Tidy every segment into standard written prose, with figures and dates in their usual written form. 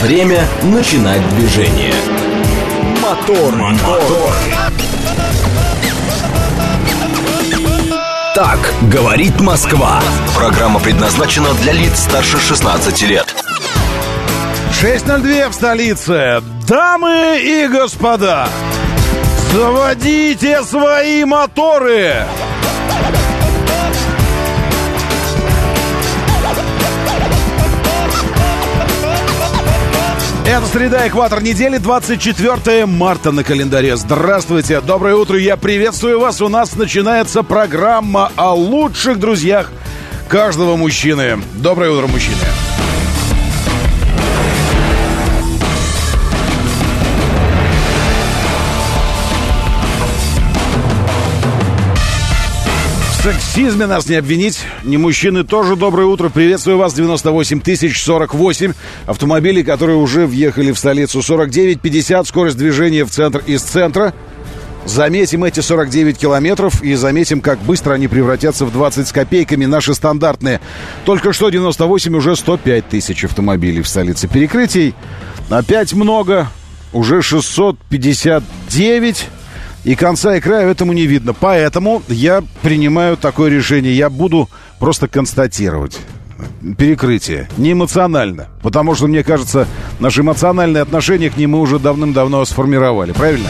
Время начинать движение. Мотор. Так говорит Москва. Программа предназначена для лиц старше 16 лет. 6:02 в столице. Дамы и господа, заводите свои моторы. Это среда, экватор недели, 24 марта на календаре. Здравствуйте, доброе утро, я приветствую вас. У нас начинается программа о лучших друзьях каждого мужчины. Доброе утро, мужчины. В сексизме нас не обвинить. Не мужчины тоже. Доброе утро. Приветствую вас. 98 048 автомобилей, которые уже въехали в столицу. 49-50. Скорость движения в центр из центра. Заметим эти 49 километров и заметим, как быстро они превратятся в 20 с копейками. Наши стандартные. Только что 98, уже 105 тысяч автомобилей в столице. Перекрытий опять много. Уже 659. И конца и края этому не видно. Поэтому я принимаю такое решение. Я буду просто констатировать перекрытие. Не эмоционально. Потому что, мне кажется, наши эмоциональные отношения к ним мы уже давным-давно сформировали. Правильно?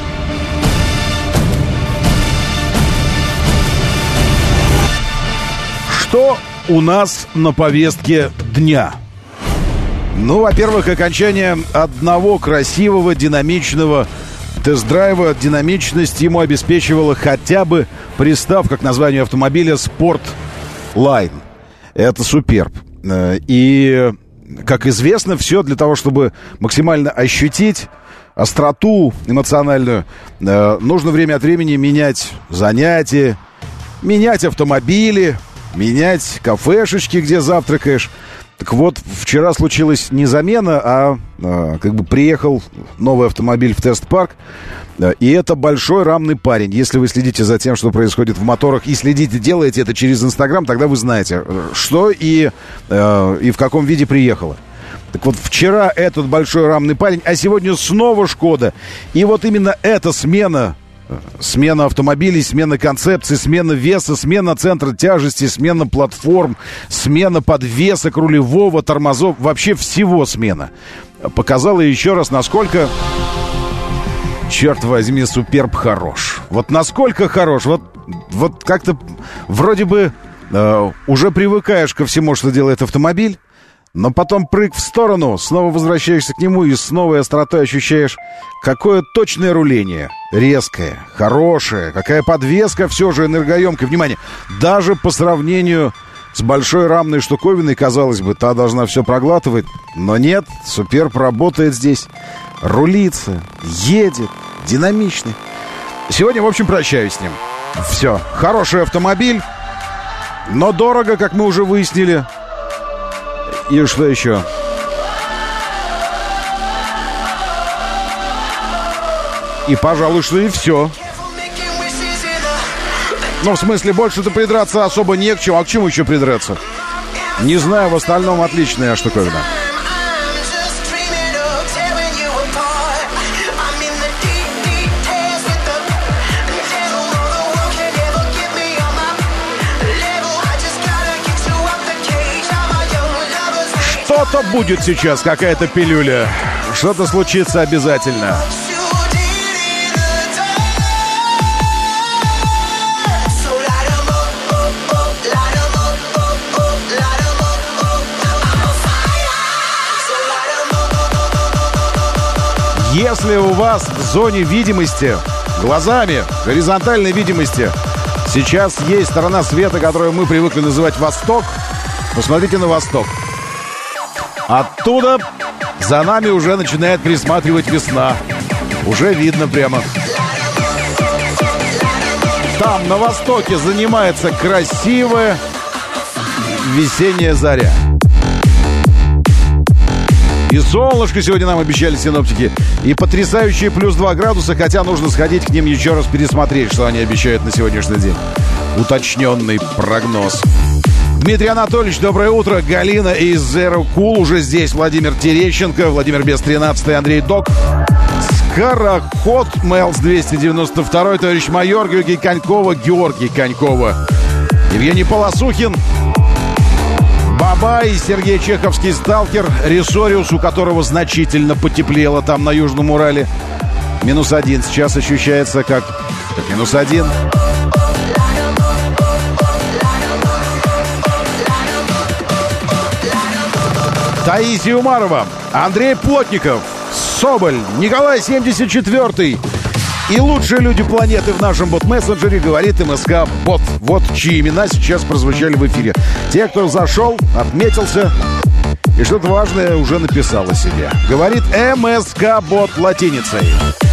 Что у нас на повестке дня? Ну, во-первых, окончание одного красивого, динамичного тест-драйва. Динамичность ему обеспечивала хотя бы приставка к названию автомобиля Sportline. Это суперб. И, как известно, все для того, чтобы максимально ощутить остроту эмоциональную, нужно время от времени менять занятия, менять автомобили, менять кафешечки, где завтракаешь. Так вот, вчера случилась не замена, а как бы приехал новый автомобиль в тест-парк. И это большой рамный парень. Если вы следите за тем, что происходит в моторах, и следите, делаете это через Инстаграм, тогда вы знаете, что и в каком виде приехало. Так вот, вчера этот большой рамный парень, а сегодня снова Шкода. И вот именно эта смена автомобилей, смена концепции, смена веса, смена центра тяжести, смена платформ, смена подвесок рулевого, тормозов, вообще всего смена показала еще раз, насколько, черт возьми, суперб хорош. Вот насколько хорош. Вот как-то вроде бы уже привыкаешь ко всему, что делает автомобиль, но потом прыг в сторону, снова возвращаешься к нему и с новой остротой ощущаешь, какое точное руление, резкое, хорошее, какая подвеска все же энергоемкая. Внимание, даже по сравнению с большой рамной штуковиной, казалось бы, та должна все проглатывать, но нет, суперб работает здесь, рулится, едет, динамичный. Сегодня, в общем, прощаюсь с ним. Все, хороший автомобиль, но дорого, как мы уже выяснили. И что еще? И, пожалуй, что и все. Ну, в смысле, больше-то придраться особо не к чему. А к чему еще придраться? Не знаю, в остальном отличная штуковина. Что-то будет сейчас, какая-то пилюля. Что-то случится обязательно. Если у вас в зоне видимости, глазами, горизонтальной видимости, сейчас есть сторона света, которую мы привыкли называть Восток, посмотрите на Восток. Оттуда за нами уже начинает присматривать весна. Уже видно прямо. Там, на востоке, занимается красивая весенняя заря. И солнышко сегодня нам обещали синоптики. И потрясающие плюс 2 градуса, хотя нужно сходить к ним еще раз пересмотреть, что они обещают на сегодняшний день. Уточненный прогноз. Дмитрий Анатольевич, доброе утро. Галина из Zero Cool уже здесь. Владимир Терещенко, Владимир Без 13, Андрей Док. Скороход, Мэлс 292, товарищ майор, Георгий Конькова, Евгений Полосухин, Бабай, Сергей Чеховский, Сталкер, Ресориус, у которого значительно потеплело там на Южном Урале. -1 сейчас ощущается как -1. Таисия Умарова, Андрей Плотников, Соболь, Николай 74 и лучшие люди планеты в нашем бот-мессенджере, говорит МСК Бот. Вот чьи имена сейчас прозвучали в эфире. Те, кто зашел, отметился и что-то важное уже написал о себе. Говорит МСК Бот латиницей.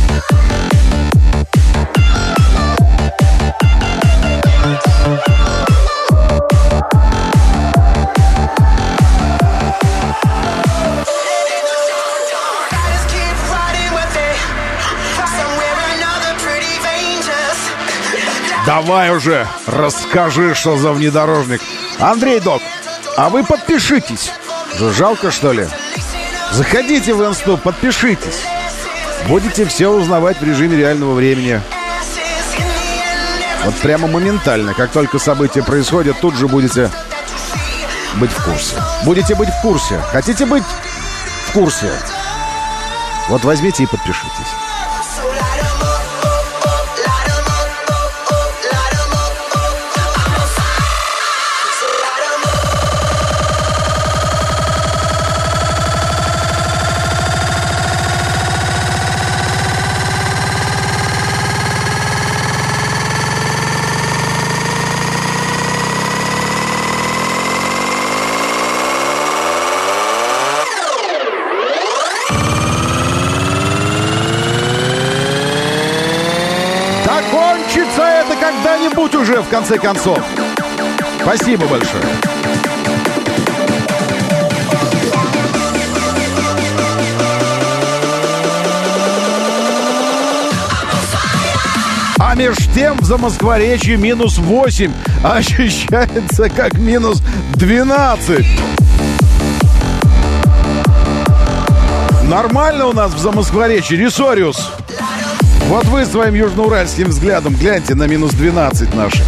Давай уже, расскажи, что за внедорожник. Андрей Док, а вы подпишитесь. Жалко, что ли? Заходите в инсту, подпишитесь. Будете все узнавать в режиме реального времени. Вот прямо моментально. Как только события происходят, тут же будете быть в курсе. Будете быть в курсе. Хотите быть в курсе? Вот возьмите и подпишитесь. Когда-нибудь уже, в конце концов. Спасибо большое. А меж тем в Замоскворечье -8, ощущается как -12. Нормально у нас в Замоскворечье, Ресориус. Вот вы своим южноуральским взглядом гляньте на -12 наши.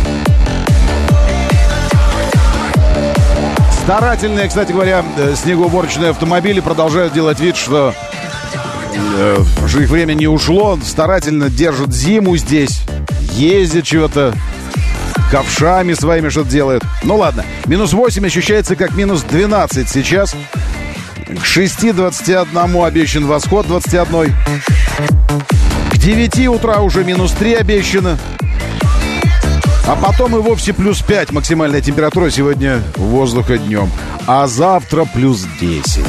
Старательные, кстати говоря, снегоуборочные автомобили продолжают делать вид, что уже их время не ушло. Старательно держат зиму здесь. Ездят чего-то, ковшами своими что-то делают. Ну ладно, -8 ощущается как -12 сейчас. К 6:21 обещан восход 21. К 9 утра уже -3 обещано. А потом и вовсе +5 максимальная температура сегодня воздуха днем. А завтра +10.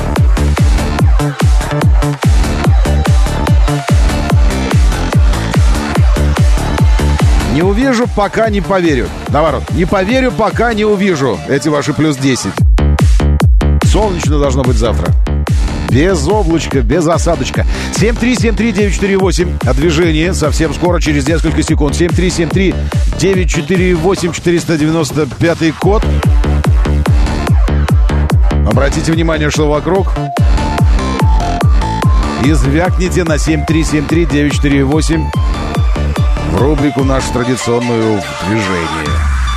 Не увижу, пока не поверю. Наоборот, не поверю, пока не увижу эти ваши +10. Солнечно должно быть завтра. Без облачка, без осадочка. 7373948. О движении совсем скоро, через несколько секунд. 7373948, 495 код. Обратите внимание, что вокруг. И звякните на 7373948 в рубрику нашу традиционную «Движение».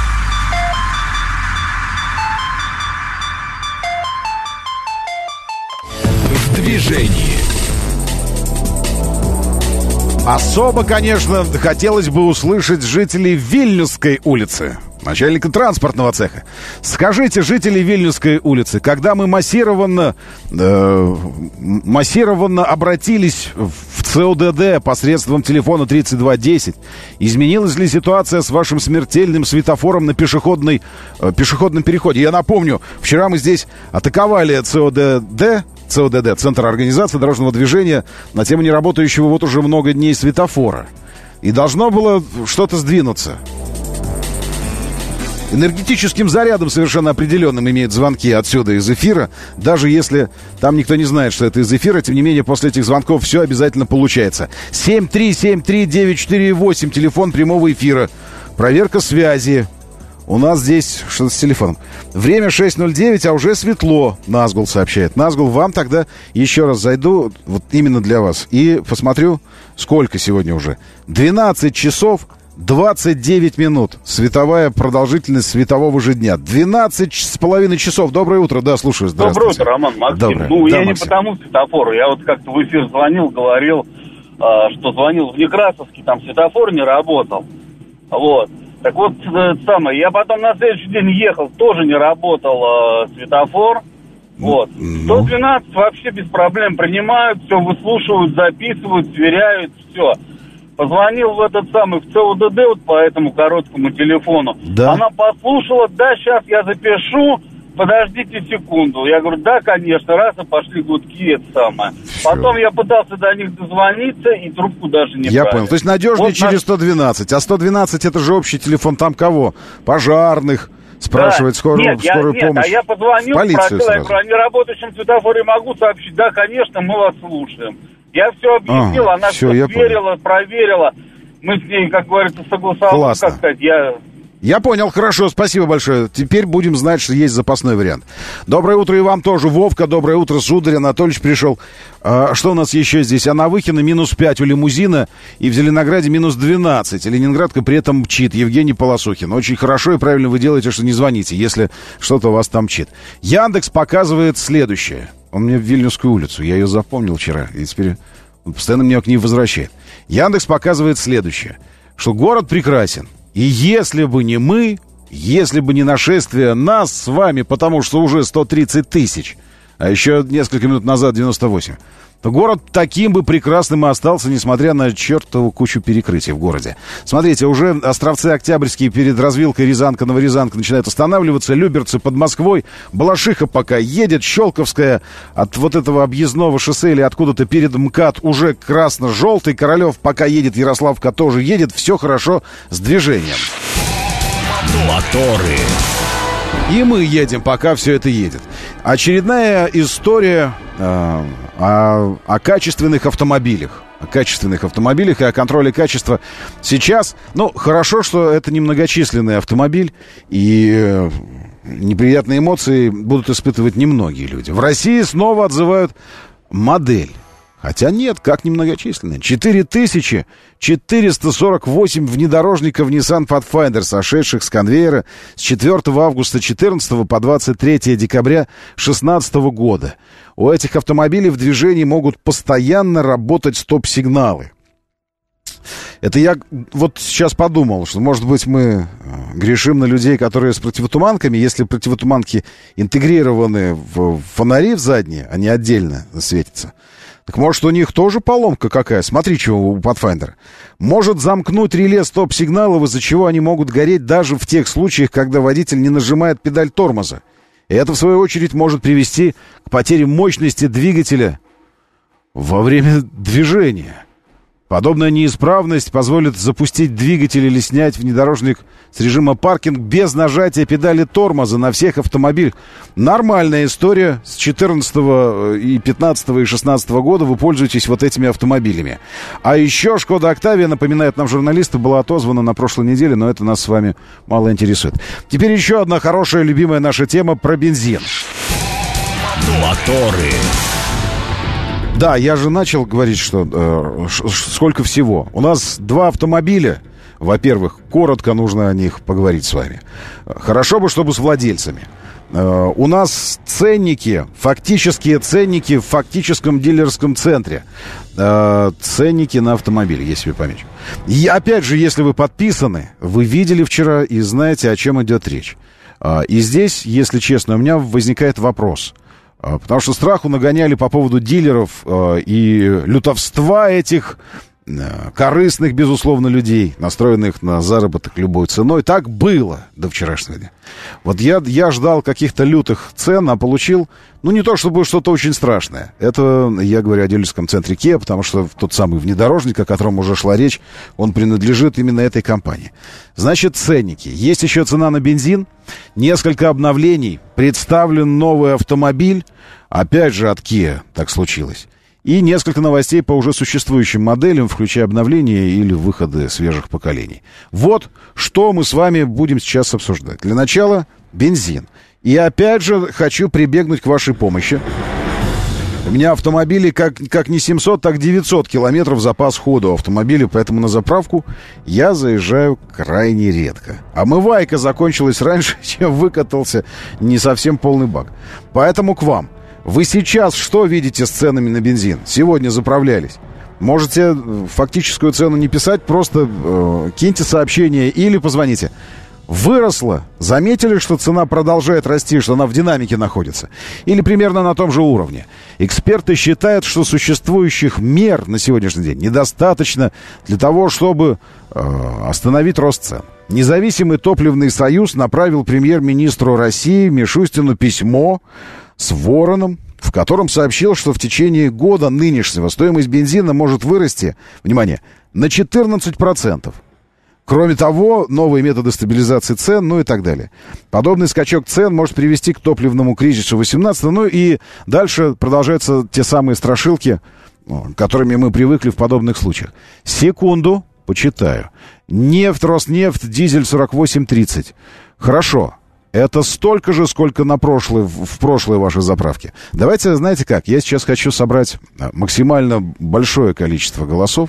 Движение. Особо, конечно, хотелось бы услышать жителей Вильнюсской улицы, начальника транспортного цеха. Скажите, жители Вильнюсской улицы, когда мы массированно обратились в ЦОДД посредством телефона 3210, изменилась ли ситуация с вашим смертельным светофором на пешеходном переходе? Я напомню, вчера мы здесь атаковали ЦОДД, Центр организации дорожного движения, на тему неработающего вот уже много дней светофора. И должно было что-то сдвинуться. Энергетическим зарядом совершенно определенным имеют звонки отсюда из эфира. Даже если там никто не знает, что это из эфира, тем не менее, после этих звонков все обязательно получается. 7373948, телефон прямого эфира. Проверка связи. У нас здесь что-то с телефоном. Время 6:09, а уже светло, Назгул сообщает. Назгул, вам тогда еще раз зайду, вот именно для вас, и посмотрю, сколько сегодня уже. 12 часов 29 минут. Световая продолжительность светового же дня. 12,5 часов. Доброе утро. Да, слушаю. Доброе утро, Роман, Максим. Доброе. Ну, да, я Максим. не потому светофору. Я вот как-то в эфир звонил, говорил, что звонил в Некрасовский, там светофор не работал. Вот. Так вот, самое, я потом на следующий день ехал, тоже не работал светофор. Вот. 112 вообще без проблем принимают, все выслушивают, записывают, сверяют, все. Позвонил в этот самый, в ЦУДД, вот по этому короткому телефону. Да. Она послушала, да, сейчас я запишу, подождите секунду. Я говорю, да, конечно, раз, и пошли гудки, это самое. Всё. Потом я пытался до них дозвониться, и трубку даже не Я брали. понял. То есть надежнее Вот через 112. А 112 это же общий телефон там кого? Пожарных. Спрашивает скорую помощь. А я позвонил, Полицию спросил, я сразу. говорю, о неработающем светофоре могу сообщить? Да, конечно, мы вас слушаем. Я все объяснил, она всё, все я сверила, проверила. Мы с ней, как говорится, согласовали. Классно. Как сказать, Я понял, хорошо, спасибо большое. Теперь будем знать, что есть запасной вариант. Доброе утро и вам тоже, Вовка. Доброе утро, Сударь Анатольевич пришел. Что у нас еще здесь? А на Выхино -5 у лимузина и в Зеленограде -12. Ленинградка при этом мчит. Евгений Полосухин. Очень хорошо и правильно вы делаете, что не звоните, если что-то у вас там мчит. Яндекс показывает следующее. Он мне в Вильнюсскую улицу. Я ее запомнил вчера. И теперь он постоянно меня к ней возвращает. Яндекс показывает следующее. Что город прекрасен. И если бы не мы, если бы не нашествие нас с вами, потому что уже 130 тысяч, а еще несколько минут назад 98, то город таким бы прекрасным и остался, несмотря на чертову кучу перекрытий в городе. Смотрите, уже островцы Октябрьские перед развилкой Рязанка-Новорязанка начинают останавливаться, Люберцы под Москвой, Балашиха пока едет, Щелковская от вот этого объездного шоссе или откуда-то перед МКАД уже красно-желтый, Королев пока едет, Ярославка тоже едет, все хорошо с движением. Моторы. И мы едем, пока все это едет. Очередная история о качественных автомобилях. О качественных автомобилях и о контроле качества. Сейчас, хорошо, что это немногочисленный автомобиль, и неприятные эмоции будут испытывать немногие люди. В России снова отзывают модель. Хотя нет, как немногочисленные. 4448 внедорожников Nissan Pathfinder, сошедших с конвейера с 4 августа 2014 по 23 декабря 2016 года. У этих автомобилей в движении могут постоянно работать стоп-сигналы. Это я вот сейчас подумал, что, может быть, мы грешим на людей, которые с противотуманками. Если противотуманки интегрированы в фонари в задние, они отдельно светятся. Так может, у них тоже поломка какая? Смотри, чего у Pathfinder. Может замкнуть реле стоп-сигналов, из-за чего они могут гореть даже в тех случаях, когда водитель не нажимает педаль тормоза. И это, в свою очередь, может привести к потере мощности двигателя во время движения. Подобная неисправность позволит запустить двигатель или снять внедорожник с режима паркинг без нажатия педали тормоза на всех автомобилях. Нормальная история. С 14 и 15 и 16 года вы пользуетесь вот этими автомобилями. А еще Шкода Октавия, напоминает нам журналисты, была отозвана на прошлой неделе, но это нас с вами мало интересует. Теперь еще одна хорошая, любимая наша тема про бензин. Моторы. Да, я же начал говорить, что сколько всего. У нас 2 автомобиля. Во-первых, коротко нужно о них поговорить с вами. Хорошо бы, чтобы с владельцами. У нас ценники, фактические ценники в фактическом дилерском центре. Ценники на автомобили, я себе помечу. И опять же, если вы подписаны, вы видели вчера и знаете, о чем идет речь. И здесь, если честно, у меня возникает вопрос. Потому что страху нагоняли по поводу дилеров и лютовства этих корыстных, безусловно, людей, настроенных на заработок любой ценой. Так было до вчерашнего дня. Вот я ждал каких-то лютых цен, а получил, не то чтобы что-то очень страшное. Это я говорю о дилерском центре Kia, потому что тот самый внедорожник, о котором уже шла речь, он принадлежит именно этой компании. Значит, ценники. Есть еще цена на бензин, несколько обновлений, представлен новый автомобиль, опять же от Kia так случилось. И несколько новостей по уже существующим моделям, включая обновления или выходы свежих поколений. Вот что мы с вами будем сейчас обсуждать. Для начала бензин. И опять же хочу прибегнуть к вашей помощи. У меня автомобили как не 700, так 900 километров запас хода у автомобиля, поэтому на заправку я заезжаю крайне редко. Омывайка закончилась раньше, чем выкатался не совсем полный бак. Поэтому к вам. Вы сейчас что видите с ценами на бензин? Сегодня заправлялись. Можете фактическую цену не писать, просто киньте сообщение или позвоните. Выросла. Заметили, что цена продолжает расти, что она в динамике находится? Или примерно на том же уровне? Эксперты считают, что существующих мер на сегодняшний день недостаточно для того, чтобы остановить рост цен. Независимый топливный союз направил премьер-министру России Мишустину письмо с вороном, в котором сообщил, что в течение года нынешнего стоимость бензина может вырасти, внимание, на 14%. Кроме того, новые методы стабилизации цен, ну и так далее. Подобный скачок цен может привести к топливному кризису 18, ну и дальше продолжаются те самые страшилки, к которыми мы привыкли в подобных случаях. Секунду, почитаю. Нефть, Роснефть, дизель 48.30. Хорошо. Это столько же, сколько на в прошлой вашей заправке. Давайте, знаете как, я сейчас хочу собрать максимально большое количество голосов.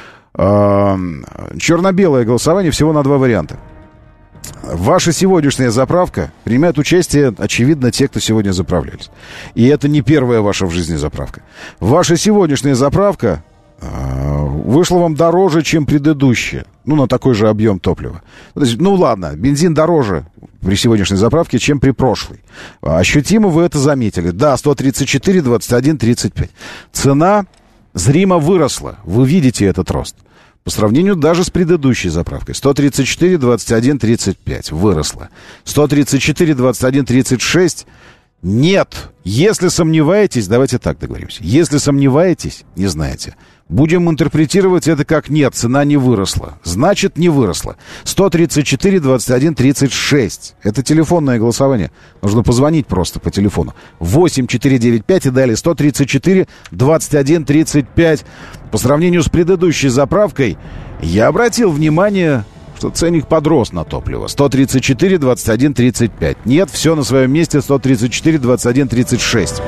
Черно-белое голосование всего на 2 варианта. Ваша сегодняшняя заправка принимает участие, очевидно, те, кто сегодня заправлялись. И это не первая ваша в жизни заправка. Ваша сегодняшняя заправка вышла вам дороже, чем предыдущая. Ну, на такой же объем топлива. То есть, ну, ладно, бензин дороже при сегодняшней заправке, чем при прошлой. Ощутимо вы это заметили. Да, 134, 21, 35. Цена зримо выросла. Вы видите этот рост. По сравнению даже с предыдущей заправкой. 134, 21, 35. Выросла. 134, 21, 36. Нет. Если сомневаетесь, давайте так договоримся. Если сомневаетесь, не знаете, будем интерпретировать это как нет, цена не выросла. Значит, не выросла. 134, 21, 36. Это телефонное голосование. Нужно позвонить просто по телефону. 8495 и далее 134, 21, 35. По сравнению с предыдущей заправкой, я обратил внимание, что ценник подрос на топливо. 134, 21, 35. Нет, все на своем месте. 134, 21, 36.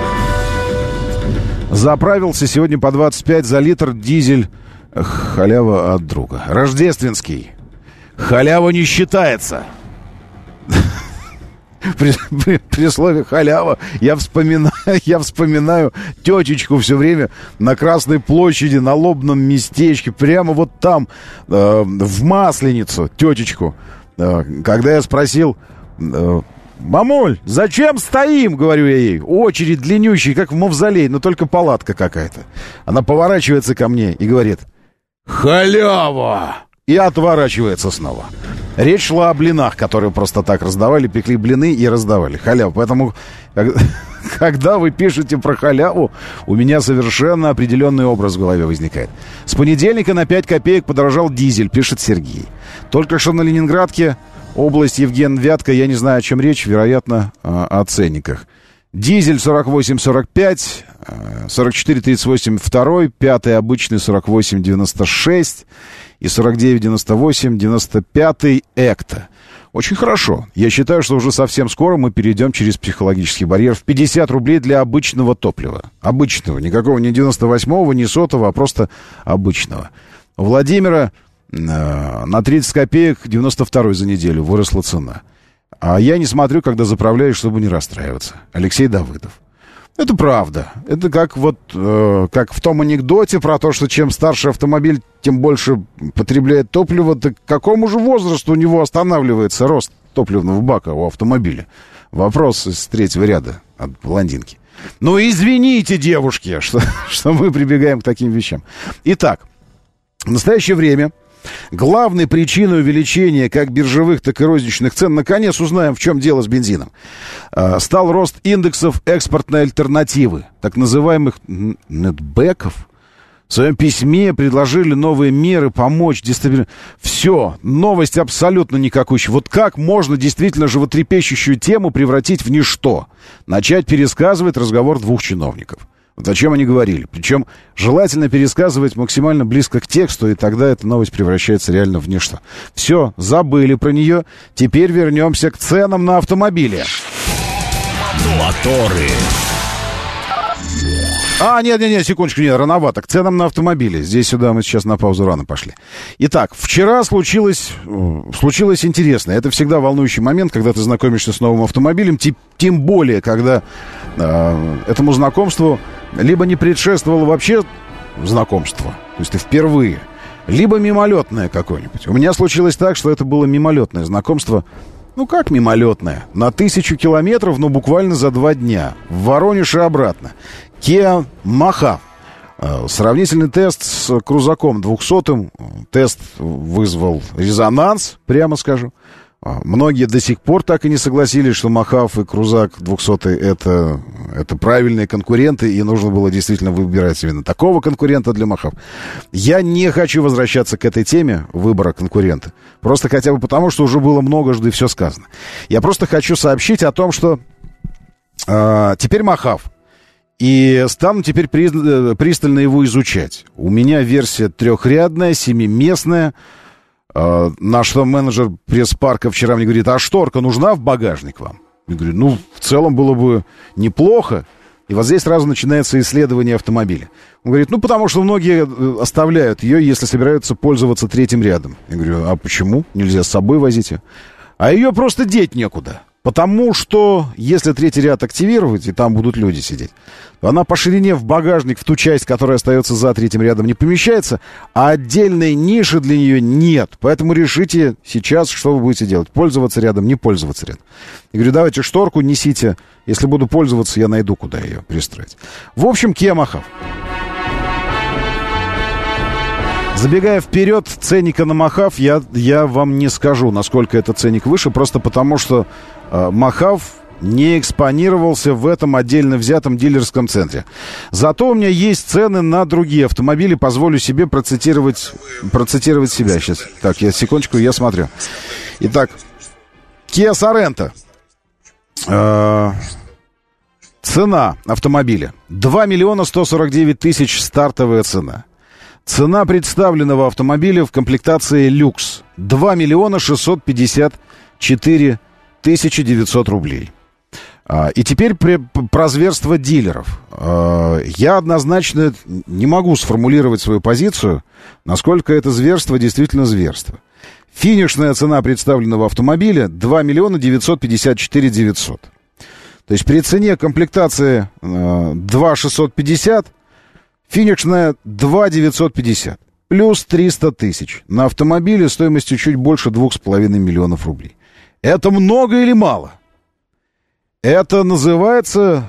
Заправился сегодня по 25 за литр дизель. Халява от друга. Рождественский. Халява не считается. При слове халява я вспоминаю тетечку все время на Красной площади, на лобном местечке, прямо вот там, в Масленицу, тетечку. Когда я спросил: «Мамуль, зачем стоим?» — говорю я ей. Очередь длиннющая, как в мавзолей, но только палатка какая-то. Она поворачивается ко мне и говорит: «Халява!» И отворачивается снова. Речь шла о блинах, которые просто так раздавали, пекли блины и раздавали. Халяву. Поэтому, когда вы пишете про халяву, у меня совершенно определенный образ в голове возникает. С понедельника на 5 копеек подорожал дизель, пишет Сергей. Только что на Ленинградке, область Евген-Вятка, я не знаю, о чем речь, вероятно, о ценниках. Дизель 48,45, 44,38 второй, пятый обычный 48,96 и 49,98, 95 экто. Очень хорошо. Я считаю, что уже совсем скоро мы перейдем через психологический барьер в 50 рублей для обычного топлива. Обычного, никакого не 98-го, не 100-го, а просто обычного. У Владимира на 30 копеек 92-й за неделю выросла цена. А я не смотрю, когда заправляюсь, чтобы не расстраиваться. Алексей Давыдов. Это правда. Это как как в том анекдоте про то, что чем старше автомобиль, тем больше потребляет топлива. Так к какому же возрасту у него останавливается рост топливного бака у автомобиля? Вопрос из третьего ряда от блондинки. Ну, извините, девушки, что мы прибегаем к таким вещам. Итак, в настоящее время главной причиной увеличения как биржевых, так и розничных цен, наконец узнаем, в чем дело с бензином, стал рост индексов экспортной альтернативы, так называемых нетбэков. В своем письме предложили новые меры помочь дестабилизировать. Все, новость абсолютно никакущая. Вот как можно действительно животрепещущую тему превратить в ничто? Начать пересказывать разговор двух чиновников. Вот о чем они говорили. Причем желательно пересказывать максимально близко к тексту, и тогда эта новость превращается реально в ничто. Все, забыли про нее. Теперь вернемся к ценам на автомобили. Моторы. Нет, секундочку, рановато. К ценам на автомобили. Здесь сюда мы сейчас на паузу рано пошли. Итак, вчера случилось интересное. Это всегда волнующий момент, когда ты знакомишься с новым автомобилем, тем более, когда этому знакомству либо не предшествовало вообще знакомство, то есть ты впервые, либо мимолетное какое-нибудь. У меня случилось так, что это было мимолетное знакомство. Ну, как мимолетное? На 1000 километров, буквально за 2 дня. В Воронеж и обратно. Kia Mahav. Сравнительный тест с крузаком 200-м. Тест вызвал резонанс, прямо скажу. Многие до сих пор так и не согласились, что Mahav и крузак 200-й это правильные конкуренты, и нужно было действительно выбирать именно такого конкурента для Mahav. Я не хочу возвращаться к этой теме выбора конкурента. Просто хотя бы потому, что уже было многожды все сказано. Я просто хочу сообщить о том, что теперь Mahav. И стану теперь пристально его изучать. У меня версия 3-рядная, 7-местная. На что менеджер пресс-парка вчера мне говорит: а шторка нужна в багажник вам? Я говорю, в целом было бы неплохо. И вот здесь сразу начинается исследование автомобиля. Он говорит, потому что многие оставляют ее, если собираются пользоваться 3-м рядом. Я говорю, а почему? Нельзя с собой возить ее? А ее просто деть некуда. Потому что если 3-й ряд активировать, и там будут люди сидеть, то она по ширине в багажник, в ту часть, которая остается за 3-м рядом, не помещается, а отдельной ниши для нее нет. Поэтому решите сейчас, что вы будете делать. Пользоваться рядом, не пользоваться рядом. Я говорю, давайте шторку несите. Если буду пользоваться, я найду, куда ее пристроить. В общем, Kia Mahav. Забегая вперед, ценника на Mahav я вам не скажу, насколько этот ценник выше, просто потому что Mahav не экспонировался в этом отдельно взятом дилерском центре. Зато у меня есть цены на другие автомобили. Позволю себе процитировать себя сейчас. Так, секундочку, я смотрю. Итак, Kia Sorento. Цена автомобиля 2 149 000 стартовая цена. Цена представленного автомобиля в комплектации люкс 2 654 900 рублей. И теперь про зверство дилеров. Я однозначно не могу сформулировать свою позицию, насколько это зверство действительно зверство. Финишная цена представленного автомобиля 2 954 900. То есть при цене комплектации 2 650, финишная 2 950. Плюс 300 тысяч. На автомобиле стоимостью чуть больше 2,5 миллионов рублей. Это много или мало? Это называется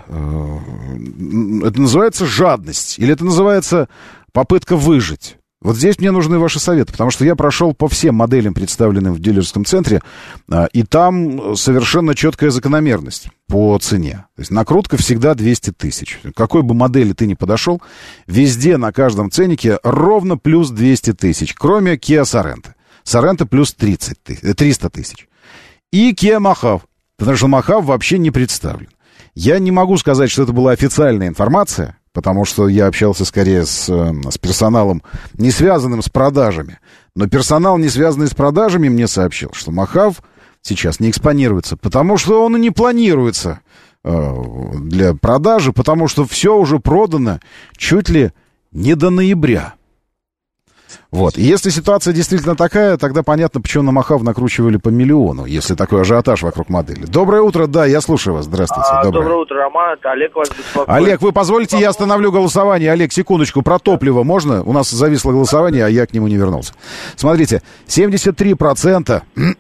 жадность. Или это называется попытка выжить. Вот здесь мне нужны ваши советы, потому что я прошел по всем моделям, представленным в дилерском центре, и там совершенно четкая закономерность по цене. То есть накрутка всегда 200 тысяч. Какой бы модели ты ни подошел, везде на каждом ценнике ровно плюс 200 тысяч, кроме Kia Sorento. Sorento плюс 300 тысяч. И Kia Mahav, потому что Mahav вообще не представлен. Я не могу сказать, что это была официальная информация, потому что я общался скорее с персоналом, не связанным с продажами. Но персонал, не связанный с продажами, мне сообщил, что Mahav сейчас не экспонируется, потому что он и не планируется для продажи, потому что все уже продано чуть ли не до ноября. Вот. И если ситуация действительно такая, тогда понятно, почему на Mahav накручивали по миллиону, если такой ажиотаж вокруг модели. Доброе утро, да, я слушаю вас. Здравствуйте. Доброе утро, Роман. Это Олег вас беспокоит. Олег, вы позволите, я остановлю голосование. Олег, секундочку, про топливо можно? У нас зависло голосование, а я к нему не вернулся. Смотрите, 73%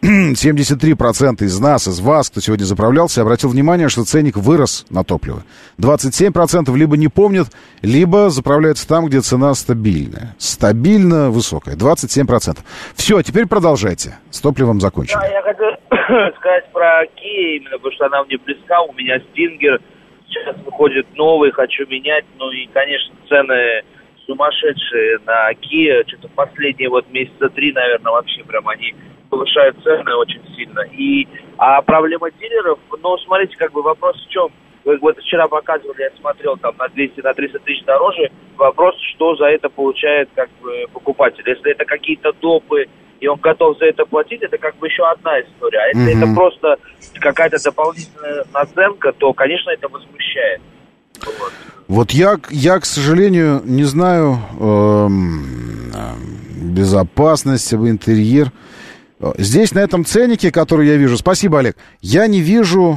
из нас, из вас, кто сегодня заправлялся, обратил внимание, что ценник вырос на топливо. 27% либо не помнят, либо заправляются там, где цена стабильная. Стабильно высокая, 27%. Все, теперь продолжайте. С топливом закончили. Да, я хотел сказать про Kia, именно потому что она мне близка. У меня Stinger, сейчас выходит новый, хочу менять. Ну и, конечно, цены сумасшедшие на Kia. Что-то последние месяца 3, наверное, вообще прям они повышают цены очень сильно. А проблема дилеров, смотрите, вопрос в чем? Вы вот вчера показывали, я смотрел, там на 200, на 300 тысяч дороже. Вопрос, что за это получает как бы покупатель. Если это какие-то допы, и он готов за это платить, это как бы еще одна история. А если это просто какая-то дополнительная наценка, то, конечно, это возмущает. Вот я, к сожалению, не знаю безопасность, интерьер. Здесь, на этом ценнике, который я вижу, спасибо, Олег, я не вижу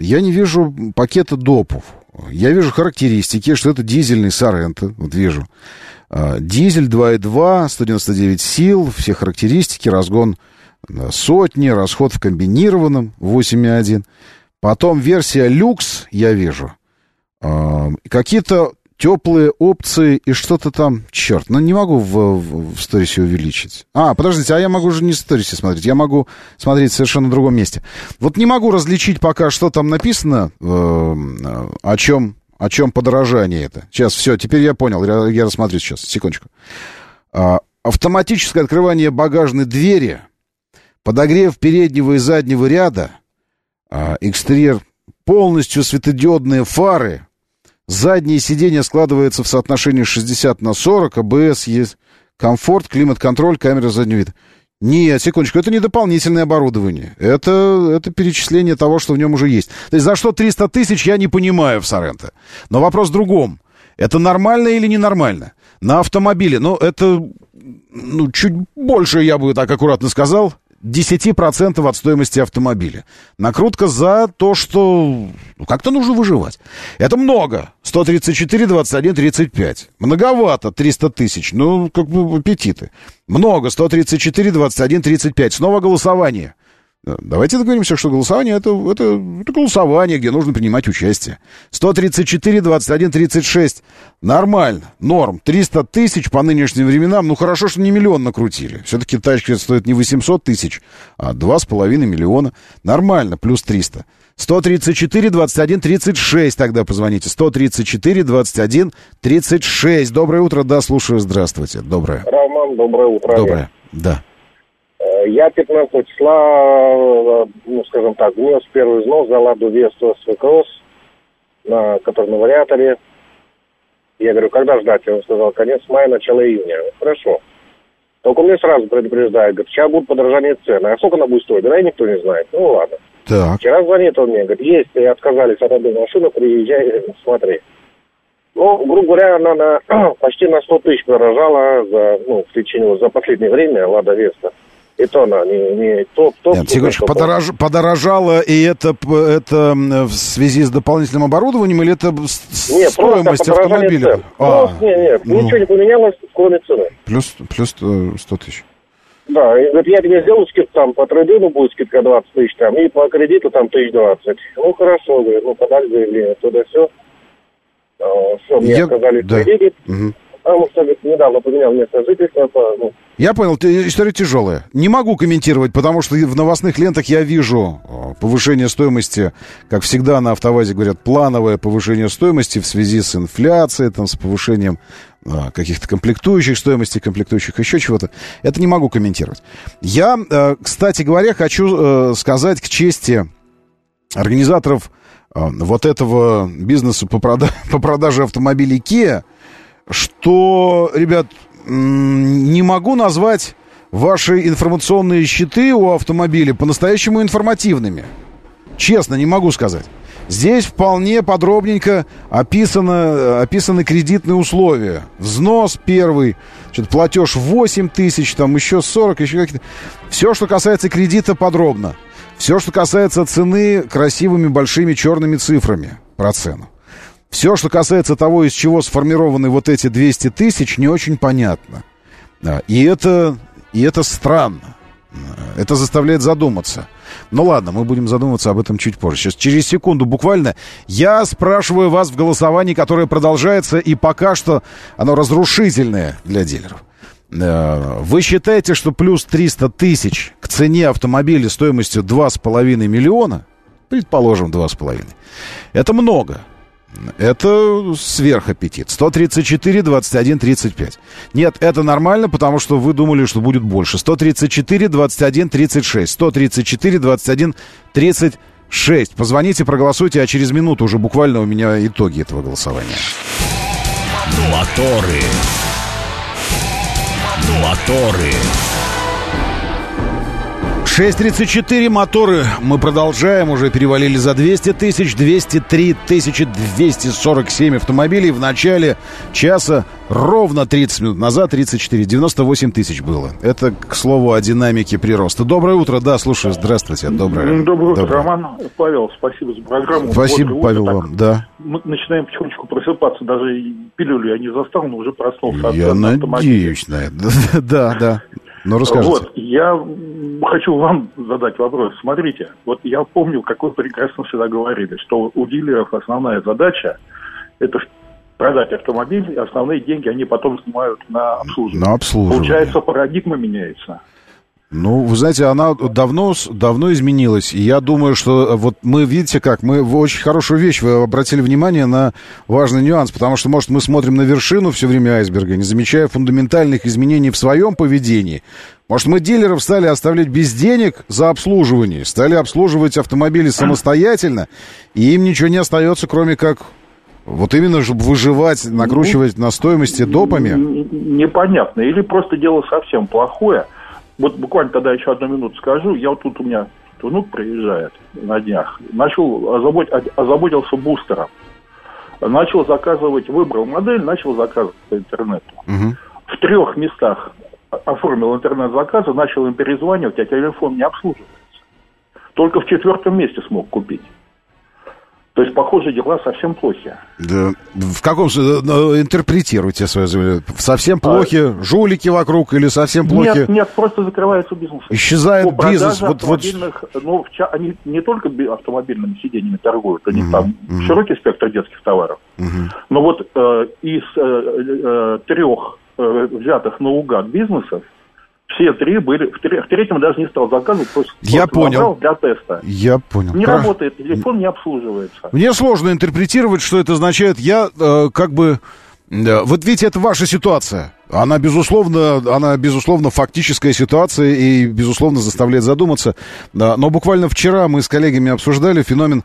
пакета допов. Я вижу характеристики, что это дизельный Соренто, вот вижу. Дизель 2.2, 199 сил, все характеристики, разгон сотни, расход в комбинированном 8.1. Потом версия люкс, я вижу. Какие-то теплые опции и что-то там. Черт, не могу в сторисе увеличить. Подождите, я могу уже не в сторисе смотреть. Я могу смотреть в совершенно другом месте. Вот не могу различить пока, что там написано, о чем подорожание это. Сейчас, все, теперь я понял. Я рассмотрю сейчас, секундочку. Автоматическое открывание багажной двери, подогрев переднего и заднего ряда, экстерьер, полностью светодиодные фары, заднее сиденье складывается в соотношении 60/40, АБС есть, комфорт, климат-контроль, камера заднего вида. Нет, секундочку, это не дополнительное оборудование. Это перечисление того, что в нем уже есть. То есть за что 300 тысяч, я не понимаю в Соренто. Но вопрос в другом. Это нормально или ненормально? На автомобиле, это чуть больше, я бы так аккуратно сказал, 10% от стоимости автомобиля. Накрутка за то, что как-то нужно выживать. Это много. 134, 21, 35. Многовато 300 тысяч. Аппетиты. Много. 134, 21, 35. Снова голосование. Давайте договоримся, что голосование это голосование, где нужно принимать участие. 134, 21, 36. Нормально. Норм. 300 тысяч по нынешним временам. Хорошо, что не миллион накрутили. Все-таки тачка стоит не 800 тысяч, а 2,5 миллиона. Нормально. Плюс 300. 134, 21, 36. Тогда позвоните. 134, 21, 36. Доброе утро. Да, слушаю. Здравствуйте. Доброе. Роман, доброе утро. Доброе. Да. Я 15 числа, скажем так, внес первый взнос за Ладу Весту Свекросс, который на вариаторе. Я говорю, когда ждать? Он сказал, конец мая, начало июня. Хорошо. Только мне сразу предупреждает, говорит, сейчас будут подорожание цен. А сколько она будет стоить? Да, никто не знает. Ладно. Так. Вчера звонит он мне, говорит, если отказались от одной машины, приезжай, смотри. Грубо говоря, она почти на 100 тысяч подорожала за последнее время Лада Веста. И то она не топ. Нет, секундочку, подорожало, и это в связи с дополнительным оборудованием, или это стоимость автомобиля? Нет, ничего не поменялось, кроме цены. Плюс 100 тысяч. Да, и говорит, я тебе сделаю скидку, там, по трейдину будет скидка 20 тысяч, там, и по кредиту, там, 1020. Хорошо, говорит, подали заявление, туда-все. Все, мне отказали кредит. Потому что, говорит, недавно поменял место жительства. Я понял, история тяжелая. Не могу комментировать, потому что в новостных лентах я вижу повышение стоимости, как всегда на АвтоВАЗе говорят, плановое повышение стоимости в связи с инфляцией, с повышением каких-то комплектующих, стоимости комплектующих, еще чего-то. Это не могу комментировать. Я, кстати говоря, хочу сказать к чести организаторов вот этого бизнеса по продаже автомобилей Kia, что, ребят, не могу назвать ваши информационные щиты у автомобиля по-настоящему информативными. Честно, не могу сказать. Здесь вполне подробненько описаны кредитные условия. Взнос первый, платеж 8 тысяч, там еще 40, еще какие-то. Все, что касается кредита, подробно. Все, что касается цены, красивыми большими черными цифрами про цену. Все, что касается того, из чего сформированы вот эти 200 тысяч, не очень понятно. И это странно. Это заставляет задуматься. Ну ладно, мы будем задумываться об этом чуть позже. Сейчас, через секунду буквально, я спрашиваю вас в голосовании, которое продолжается, и пока что оно разрушительное для дилеров. Вы считаете, что плюс 300 тысяч к цене автомобиля стоимостью 2,5 миллиона, предположим, 2,5, это много? Это сверхаппетит. 134, 21, 35. Нет, это нормально, потому что вы думали, что будет больше. 134, 21, 36. 134, 21, 36. 6. Позвоните, проголосуйте, а через минуту уже буквально у меня итоги этого голосования. Моторы. 6:34, моторы. Мы продолжаем, уже перевалили за 200 тысяч, 203 247 автомобилей. В начале часа, ровно 30 минут назад, 34, 98 тысяч было. Это, к слову, о динамике прироста. Доброе утро, да, слушаю, здравствуйте. Доброе утро, Роман. Павел, спасибо за программу. Спасибо, Павел, вам, да. Мы начинаем потихонечку просыпаться, даже пилюлю я не застал, но уже проснулся. Я надеюсь на это. Да. Ну, расскажите. Вот, я хочу вам задать вопрос. Смотрите, вот я помню, как вы прекрасно всегда говорили, что у дилеров основная задача – это продать автомобиль, и основные деньги они потом снимают на обслуживание. Получается, парадигма меняется. Ну, вы знаете, она давно изменилась. И я думаю, что вот мы, видите как, мы очень хорошую вещь, вы обратили внимание на важный нюанс, потому что, может, мы смотрим на вершину все время айсберга, не замечая фундаментальных изменений в своем поведении. Может, мы дилеров стали оставлять без денег за обслуживание, стали обслуживать автомобили самостоятельно, и им ничего не остается, кроме как вот именно, чтобы выживать, накручивать на стоимости допами. Непонятно. Или просто дело совсем плохое. Вот буквально тогда еще одну минуту скажу. Я вот тут, у меня внук приезжает на днях. Озаботился бустером. Начал заказывать, выбрал модель, начал заказывать по интернету. В 3 местах оформил интернет-заказы, начал им перезванивать, а телефон не обслуживается. Только в 4 месте смог купить. То есть, похоже, дела совсем плохи. Да. В каком смысле? Интерпретируйте свое заявление. Совсем плохи жулики вокруг или совсем плохи? Нет, просто закрывается бизнес. Исчезает бизнес. Ну, они не только автомобильными сиденьями торгуют, они там широкий спектр детских товаров. Но вот из 3 взятых наугад бизнесов, все 3 были, в 3-м даже не стал заказывать, просто я понял. Для теста. Я понял. Не работает, телефон не обслуживается. Мне сложно интерпретировать, что это означает. Я вот видите, это ваша ситуация. Она, безусловно, фактическая ситуация и, безусловно, заставляет задуматься. Но буквально вчера мы с коллегами обсуждали феномен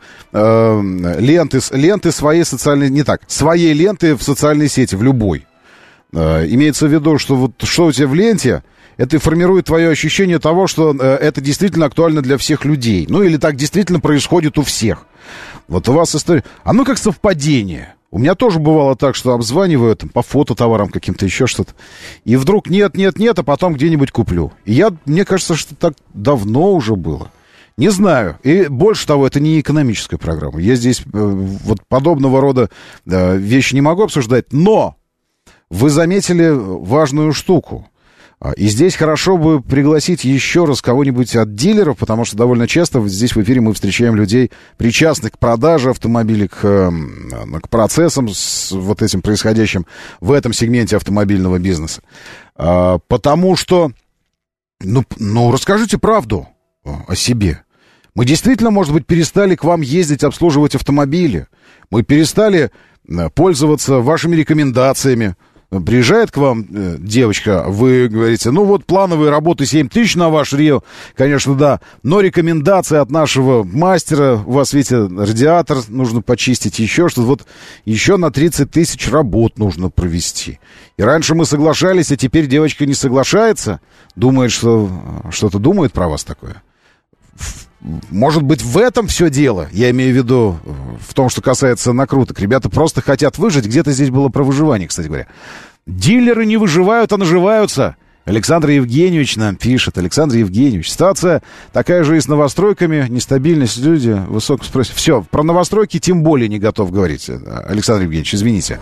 ленты своей социальной... Не так, своей ленты в социальной сети, в любой. Имеется в виду, что вот что у тебя в ленте... Это формирует твое ощущение того, что это действительно актуально для всех людей. Ну, или так действительно происходит у всех. Вот у вас история... Оно как совпадение. У меня тоже бывало так, что обзваниваю там, по фототоварам каким-то, еще что-то. И вдруг нет, а потом где-нибудь куплю. И мне кажется, что так давно уже было. Не знаю. И больше того, это не экономическая программа. Я здесь вот подобного рода вещи не могу обсуждать. Но вы заметили важную штуку. И здесь хорошо бы пригласить еще раз кого-нибудь от дилеров, потому что довольно часто здесь в эфире мы встречаем людей, причастных к продаже автомобилей, к процессам с вот этим происходящим в этом сегменте автомобильного бизнеса. Потому что, расскажите правду о себе. Мы действительно, может быть, перестали к вам ездить, обслуживать автомобили. Мы перестали пользоваться вашими рекомендациями. Приезжает к вам девочка, вы говорите, плановые работы 7 тысяч на ваш Рио, конечно, да, но рекомендация от нашего мастера, у вас, видите, радиатор нужно почистить, еще что-то, вот еще на 30 тысяч работ нужно провести. И раньше мы соглашались, а теперь девочка не соглашается, думает, что что-то думает про вас такое. Может быть, в этом все дело? Я имею в виду в том, что касается накруток. Ребята просто хотят выжить. Где-то здесь было про выживание, кстати говоря. Дилеры не выживают, а наживаются. Александр Евгеньевич нам пишет. Александр Евгеньевич, ситуация такая же и с новостройками. Нестабильность, люди, высокий спрос. Все, про новостройки тем более не готов говорить. Александр Евгеньевич, извините.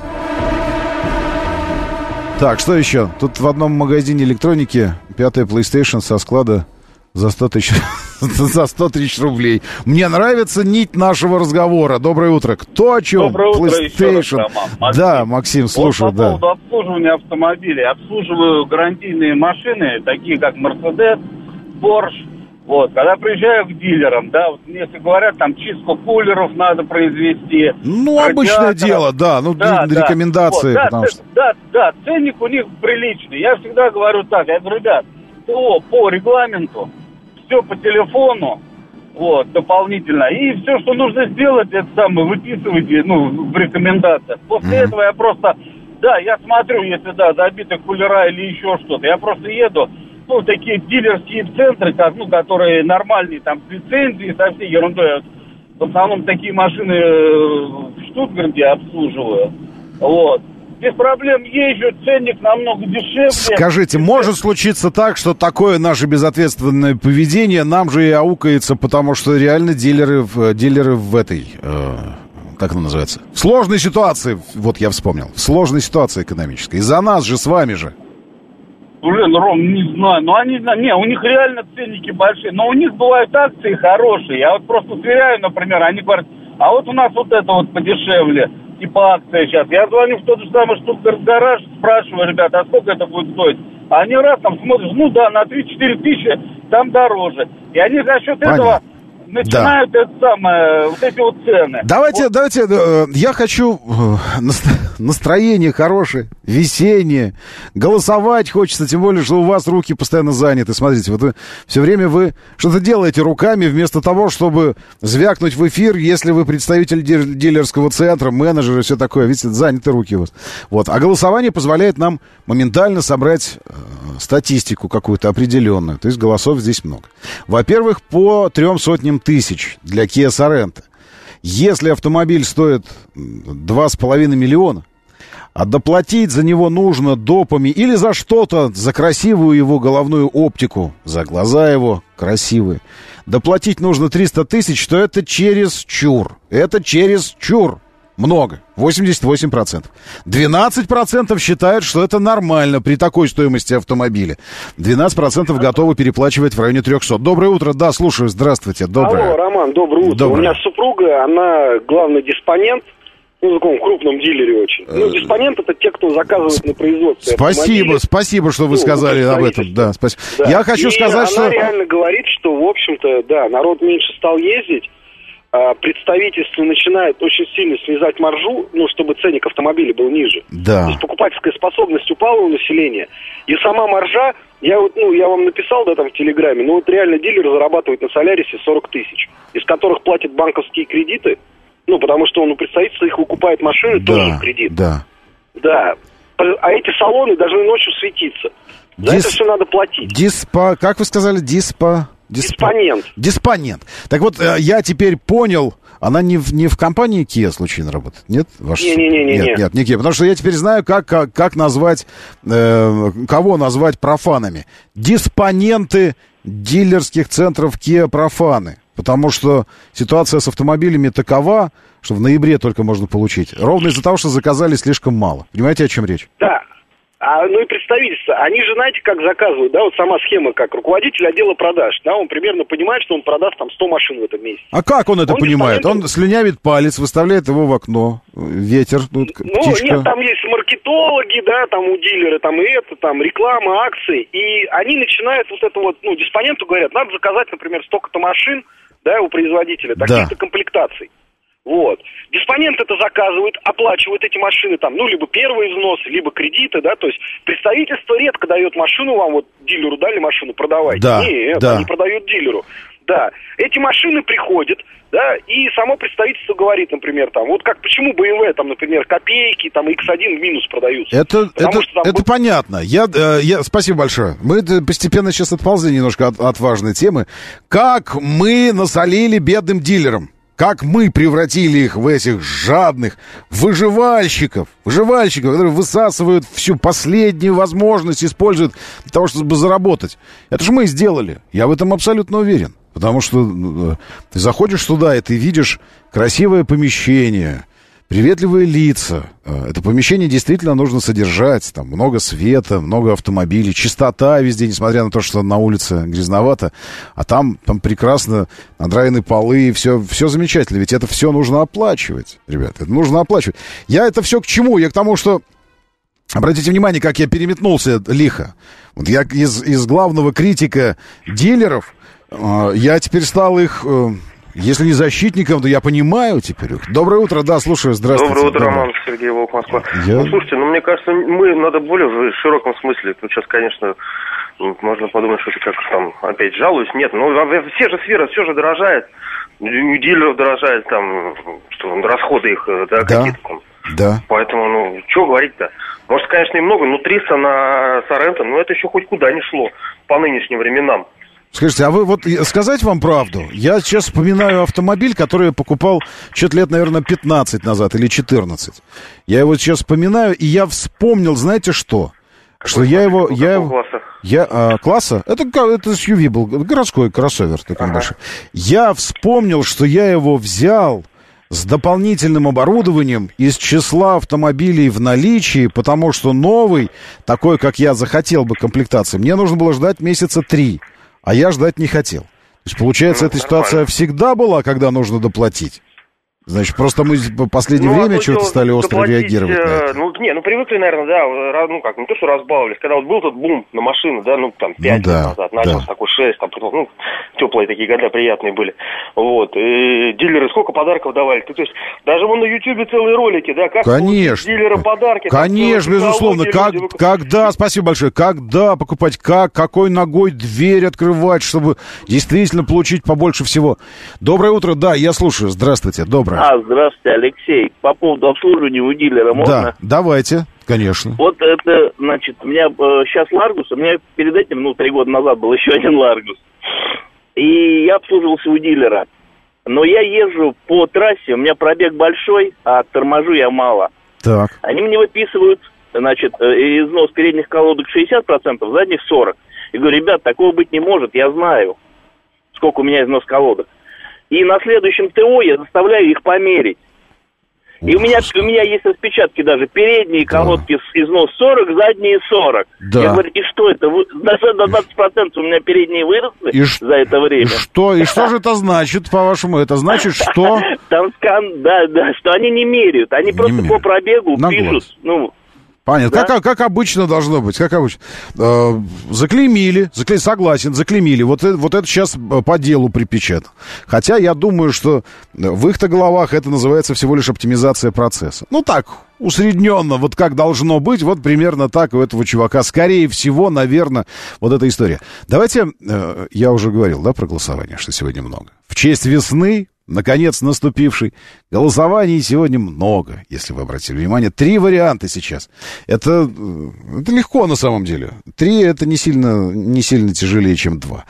Так, что еще? Тут в одном магазине электроники 5-я PlayStation со склада за 100 тысяч рублей. Мне нравится нить нашего разговора. Доброе утро. Кто о чем? Доброе утро PlayStation. Да, Максим, слушаю. По поводу обслуживания автомобилей. Обслуживаю гарантийные машины, такие как Mercedes, Porsche. Вот, когда приезжаю к дилерам, да, вот если говорят, там чистку кулеров надо произвести. Обычное дело, да, рекомендации. Вот, да, ценник у них приличный. Я всегда говорю так, я говорю, ребят, по регламенту, все по телефону, вот, дополнительно. И все, что нужно сделать, это самое, выписывайте, в рекомендациях. После этого я просто, я смотрю, если, забиты кулера или еще что-то, я просто еду, такие дилерские центры, которые нормальные, там, с лицензией, со всей ерундой. В основном такие машины в Штутгарте обслуживаю. Вот. Без проблем езжу, ценник намного дешевле. Скажите, может случиться так, что такое наше безответственное поведение нам же и аукается, потому что реально дилеры в этой, как это называется, в сложной ситуации, вот я вспомнил, в сложной ситуации экономической. Из-за нас же, с вами же. Блин, Ром, не знаю, но они, у них реально ценники большие, но у них бывают акции хорошие. Я вот просто сверяю, например, они говорят, а вот у нас вот это вот подешевле. Типа акция сейчас. Я звоню в тот же самый Штутгарт-гараж, спрашиваю, ребята, а сколько это будет стоить? А они раз там смотрят, на 3-4 тысячи там дороже. И они за счет этого начинают вот эти вот цены. Давайте, я хочу настроение хорошее, весеннее, голосовать хочется, тем более, что у вас руки постоянно заняты. Смотрите, вот вы все время что-то делаете руками, вместо того, чтобы звякнуть в эфир, если вы представитель дилерского центра, менеджер и все такое. Видите, заняты руки у вас. Вот. А голосование позволяет нам моментально собрать статистику какую-то определенную. То есть голосов здесь много. Во-первых, по 300 тысяч для Kia Sorento. Если автомобиль стоит 2,5 миллиона, а доплатить за него нужно допами или за что-то, за красивую его головную оптику, за глаза его красивые, доплатить нужно 300 тысяч, то это чересчур. Это чересчур. Много. 88%. 12% считают, что это нормально при такой стоимости автомобиля. 12% готовы переплачивать в районе 300. Доброе утро. Да, слушаю. Здравствуйте. Доброе. Алло, Роман, доброе утро. Доброе. У меня супруга, она главный диспонент, в таком крупном дилере очень. Диспонент — это те, кто заказывает на производстве автомобиля. Спасибо, что вы сказали об этом. Да, спасибо. Да. Я хочу сказать, что... Она реально говорит, что, в общем-то, народ меньше стал ездить, представительство начинает очень сильно снижать маржу, чтобы ценник автомобиля был ниже. Да. То есть покупательская способность упала у населения. И сама маржа, я вам написал, там в Телеграме, реально дилер зарабатывает на Солярисе 40 тысяч, из которых платит банковские кредиты, потому что он у представительства их выкупает машины тоже в кредит. Да. Да. А эти салоны должны ночью светиться. За это все надо платить. Как вы сказали, Диспонент. Так вот, я теперь понял, она не в компании Kia случайно работает? Нет? Нет, не Kia. Потому что я теперь знаю, как назвать, кого назвать профанами. Диспоненты дилерских центров Kia профаны. Потому что ситуация с автомобилями такова, что в ноябре только можно получить. Ровно из-за того, что заказали слишком мало. Понимаете, о чем речь? Да. И представительство, они же, знаете, как заказывают, вот сама схема, как руководитель отдела продаж, он примерно понимает, что он продаст там 100 машин в этом месяце. А как он это понимает? Он слюнявит палец, выставляет его в окно, ветер, птичка. Нет, там есть маркетологи, там у дилера, реклама, акции, и они начинают диспоненту говорят, надо заказать, например, столько-то машин, у производителя, таких-то комплектаций. Вот. Диспонент это заказывает, оплачивает эти машины, либо первые взносы, либо кредиты, то есть представительство редко дает машину вам, дилеру дали машину, продавайте. Нет, они продают дилеру. Да, эти машины приходят, и само представительство говорит, например, почему BMW, например, копейки, X1 в минус продаются. Это понятно. Спасибо большое. Мы постепенно сейчас отползли немножко от важной темы. Как мы насолили бедным дилерам. Как мы превратили их в этих жадных выживальщиков, которые высасывают всю последнюю возможность, используют для того, чтобы заработать. Это же мы сделали. Я в этом абсолютно уверен. Потому что ты заходишь туда, и ты видишь красивое помещение, приветливые лица. Это помещение действительно нужно содержать. Там много света, много автомобилей, чистота везде, несмотря на то, что на улице грязновато. А там прекрасно надраены полы, все замечательно. Ведь это все нужно оплачивать, ребята. Это нужно оплачивать. Я это все к чему? Я к тому, что... Обратите внимание, как я переметнулся лихо. Вот я из главного критика дилеров, я теперь стал их... Если не защитником, то я понимаю теперь их. Доброе утро, слушаю, здравствуйте. Доброе утро, Роман, Сергей Волк, Москва. Слушайте, мне кажется, мы надо более в широком смысле. Тут сейчас, конечно, Можно подумать, что это как там опять жалуюсь. Нет, все же дорожает. У дилеров дорожает там, что расходы их, какие-то там. Да. Поэтому, что говорить-то? Может, конечно, немного, но 300 на Соренто, это еще хоть куда не шло по нынешним временам. Скажите, а вы сказать вам правду? Я сейчас вспоминаю автомобиль, который я покупал что-то лет, наверное, 15 назад или 14. Я его сейчас вспоминаю, и я вспомнил, знаете что? Что класса? Это SUV был, городской кроссовер такой большой. Я вспомнил, что я его взял с дополнительным оборудованием из числа автомобилей в наличии, потому что новый, такой, как я захотел бы комплектации, мне нужно было ждать месяца 3, а я ждать не хотел. То есть, получается, эта ситуация всегда была, когда нужно доплатить? Значит, просто мы в последнее время что-то стали остро реагировать на это. Привыкли, наверное, да, не то, что разбавились. Когда был тот бум на машины, 5 лет назад, начался такой 6, теплые такие года, приятные были. И дилеры сколько подарков давали. То есть, даже на Ютьюбе целые ролики, да, как дилерам подарки. Конечно, безусловно. Спасибо большое. Когда покупать, какой ногой дверь открывать, чтобы действительно получить побольше всего. Доброе утро, да, я слушаю. Здравствуйте, доброе. Здравствуйте, Алексей. По поводу обслуживания у дилера можно? Да, давайте, конечно. У меня сейчас Ларгус, у меня перед этим, 3 года назад был еще один Ларгус. И я обслуживался у дилера. Но я езжу по трассе, у меня пробег большой, а торможу я мало. Так. Они мне выписывают, износ передних колодок 60%, задних 40%. Я говорю, ребят, такого быть не может, я знаю, сколько у меня износ колодок. И на следующем ТО я заставляю их померить. И у меня есть распечатки даже. Передние колодки с износ 40, задние 40. Да. Я говорю, и что это? На 20% у меня передние выросли за это время. И что же это значит, по-вашему? Это значит, что... Там что они не меряют. Они просто по пробегу пишут. Понятно. Да? Как обычно должно быть. Как обычно. Заклеймили. Вот это сейчас по делу припечатано. Хотя я думаю, что в их-то головах это называется всего лишь оптимизация процесса. Усредненно, как должно быть, примерно так у этого чувака. Скорее всего, наверное, эта история. Давайте, я уже говорил, про голосование, что сегодня много. В честь весны, наконец наступивший, голосований сегодня много, если вы обратили внимание. 3 варианта сейчас. Это легко на самом деле. 3 это не сильно тяжелее, чем 2.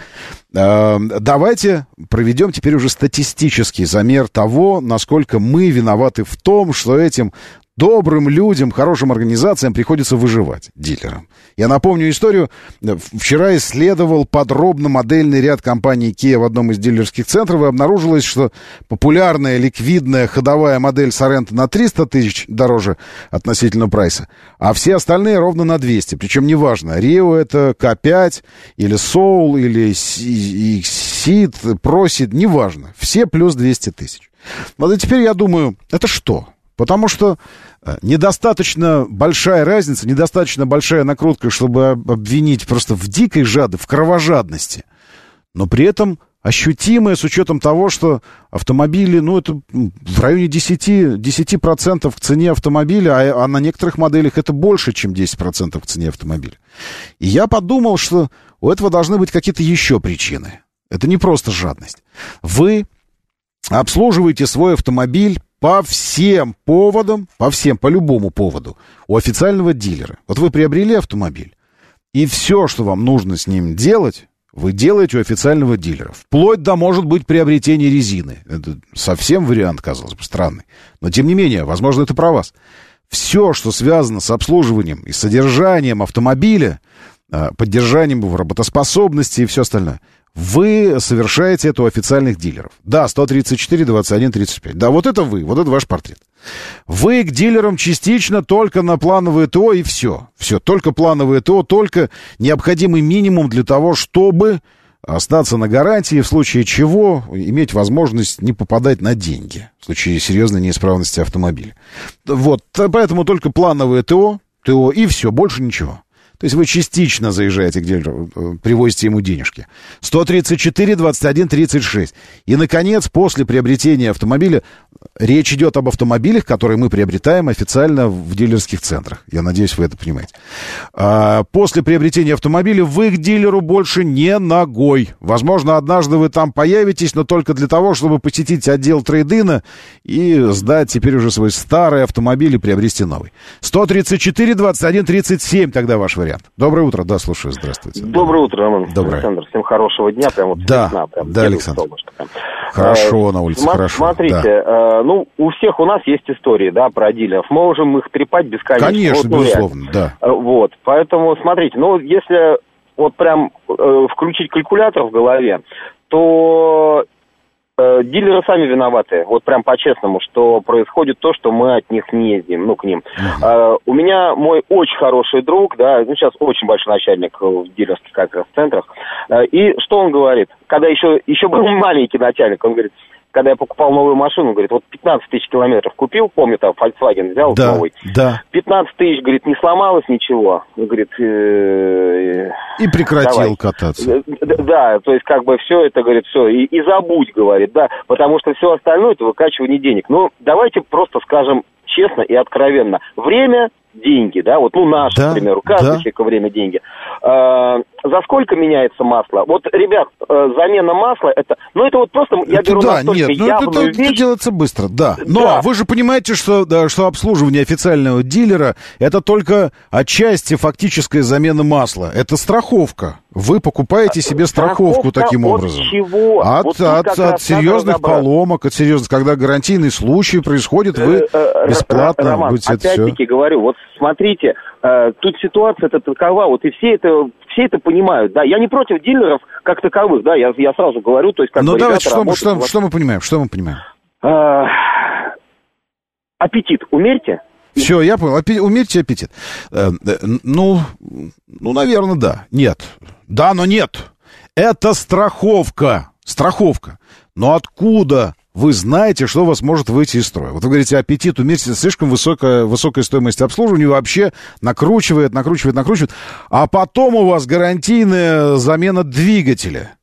Давайте проведем теперь уже статистический замер того, насколько мы виноваты в том, что этим добрым людям, хорошим организациям приходится выживать, дилерам. Я напомню историю. Вчера исследовал подробно модельный ряд компании Kia в одном из дилерских центров, и обнаружилось, что популярная ликвидная ходовая модель Sorento на 300 тысяч дороже относительно прайса, а все остальные ровно на 200. Причем неважно, Rio это K5, или Soul, или Ceed, Proceed, неважно. Все плюс 200 тысяч. И теперь я думаю, это что? Потому что недостаточно большая разница, недостаточно большая накрутка, чтобы обвинить просто в дикой в кровожадности. Но при этом ощутимая с учетом того, что автомобили, это в районе 10% в цене автомобиля, а на некоторых моделях это больше, чем 10% в цене автомобиля. И я подумал, что у этого должны быть какие-то еще причины. Это не просто жадность. Вы обслуживаете свой автомобиль по всем поводам, по любому поводу у официального дилера. Вы приобрели автомобиль, и все, что вам нужно с ним делать, вы делаете у официального дилера. Вплоть до, может быть, приобретения резины. Это совсем вариант, казалось бы, странный. Но, тем не менее, возможно, это про вас. Все, что связано с обслуживанием и содержанием автомобиля, поддержанием его работоспособности и все остальное, вы совершаете это у официальных дилеров. Да, 134, 21, 35. Да, это вы, это ваш портрет. Вы к дилерам частично только на плановое ТО и все. Все, только плановое ТО, только необходимый минимум для того, чтобы остаться на гарантии, в случае чего иметь возможность не попадать на деньги, в случае серьезной неисправности автомобиля. Поэтому только плановое ТО и все, больше ничего. То есть вы частично заезжаете к дилеру, привозите ему денежки. 134, 21, 36. И, наконец, после приобретения автомобиля речь идет об автомобилях, которые мы приобретаем официально в дилерских центрах. Я надеюсь, вы это понимаете. После приобретения автомобиля вы к дилеру больше не ногой. Возможно, однажды вы там появитесь, но только для того, чтобы посетить отдел трейд-ина и сдать теперь уже свой старый автомобиль и приобрести новый. 134-21-37 тогда ваш вариант. Доброе утро. Да, слушаю. Здравствуйте. Доброе утро, Роман. Доброе. Александр, всем хорошего дня. Прям вот да, весна, прям да, Александр. Хорошо на улице, хорошо. Смотрите, да. У всех у нас есть истории, да, про дилеров. Можем их трепать бесконечно. Конечно, вот, безусловно, да. Вот, поэтому, смотрите, если вот прям включить калькулятор в голове, то дилеры сами виноваты, вот прям по-честному, что происходит то, что мы от них не ездим, к ним. У меня мой очень хороший друг, да, сейчас очень большой начальник в дилерских как раз центрах, и что он говорит, когда еще был маленький начальник, он говорит, когда я покупал новую машину, говорит, вот 15 тысяч километров купил, помню, там, Volkswagen взял новый. Да. 15 тысяч, говорит, не сломалось ничего. Говорит, и прекратил кататься. Да, то есть, как бы, все это, говорит, все, и забудь, говорит, да, потому что все остальное это выкачивание денег. Давайте просто скажем честно и откровенно. Время – деньги, да, наше, к примеру, каждый человек время – деньги. За сколько меняется масло? Вот, ребят, замена масла, это вот просто, я беру настолько явную вещь. Это делается быстро, да. Но вы же понимаете, что обслуживание официального дилера – это только отчасти фактическая замена масла. Это страховка. Вы покупаете себе страховку таким образом. От чего? От серьезных поломок, от серьезных, когда гарантийный случай происходит, вы бесплатно Роман, будете это все. Опять-таки говорю, вот смотрите, тут ситуация-то такова, вот и все это понимают, да. Я не против дилеров как таковых, да, я сразу говорю, то есть как бы давайте, ребята работают... что мы понимаем? Аппетит умерьте. Все, я понял. Умерьте аппетит. Наверное, да. Нет. Да, но нет. Это страховка. Страховка. Но откуда вы знаете, что вас может выйти из строя? Вот вы говорите, аппетит умерьте, слишком высокая стоимость обслуживания, вообще накручивает. А потом у вас гарантийная замена двигателя.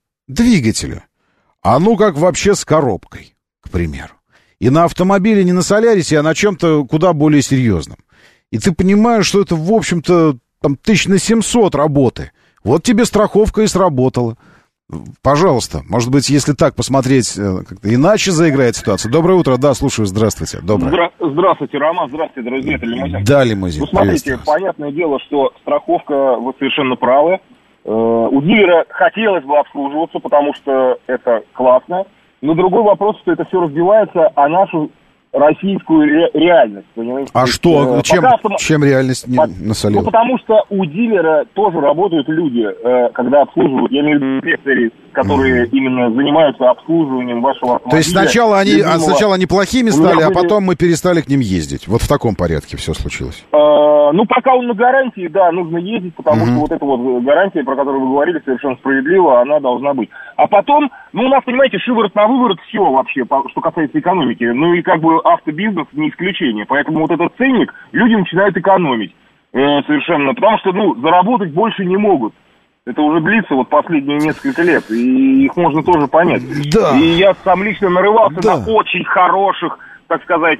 Как вообще с коробкой, к примеру. И на автомобиле не на Солярисе, а на чем-то куда более серьезном. И ты понимаешь, что это, в общем-то, там 1700 работы. Вот тебе страховка и сработала. Пожалуйста, может быть, если так посмотреть, как-то иначе заиграет ситуация. Доброе утро, да, слушаю, здравствуйте. Доброе. Здравствуйте, Роман, здравствуйте, друзья, это Лимузин. Да, Лимузин. Смотрите, понятное дело, что страховка, вы совершенно правы. У дилера хотелось бы обслуживаться, потому что это классно. Но другой вопрос, что это все разбивается о нашу российскую реальность, понимаете? А что? Чем реальность насолила? Потому что у дилера тоже работают люди, когда обслуживают, я имею в виду инспекторы, которые именно занимаются обслуживанием вашего автомобиля. То есть сначала они плохими стали, а потом мы перестали к ним ездить. Вот в таком порядке все случилось. Пока он на гарантии, да, нужно ездить, потому что вот эта вот гарантия, про которую вы говорили, совершенно справедливо, она должна быть. А потом, у нас, понимаете, шиворот на выворот все вообще, что касается экономики. И как бы автобизнес не исключение. Поэтому вот этот ценник люди начинают экономить совершенно, потому что, заработать больше не могут. Это уже длится последние несколько лет, и их можно тоже понять. Да. И я сам лично нарывался на очень хороших, так сказать,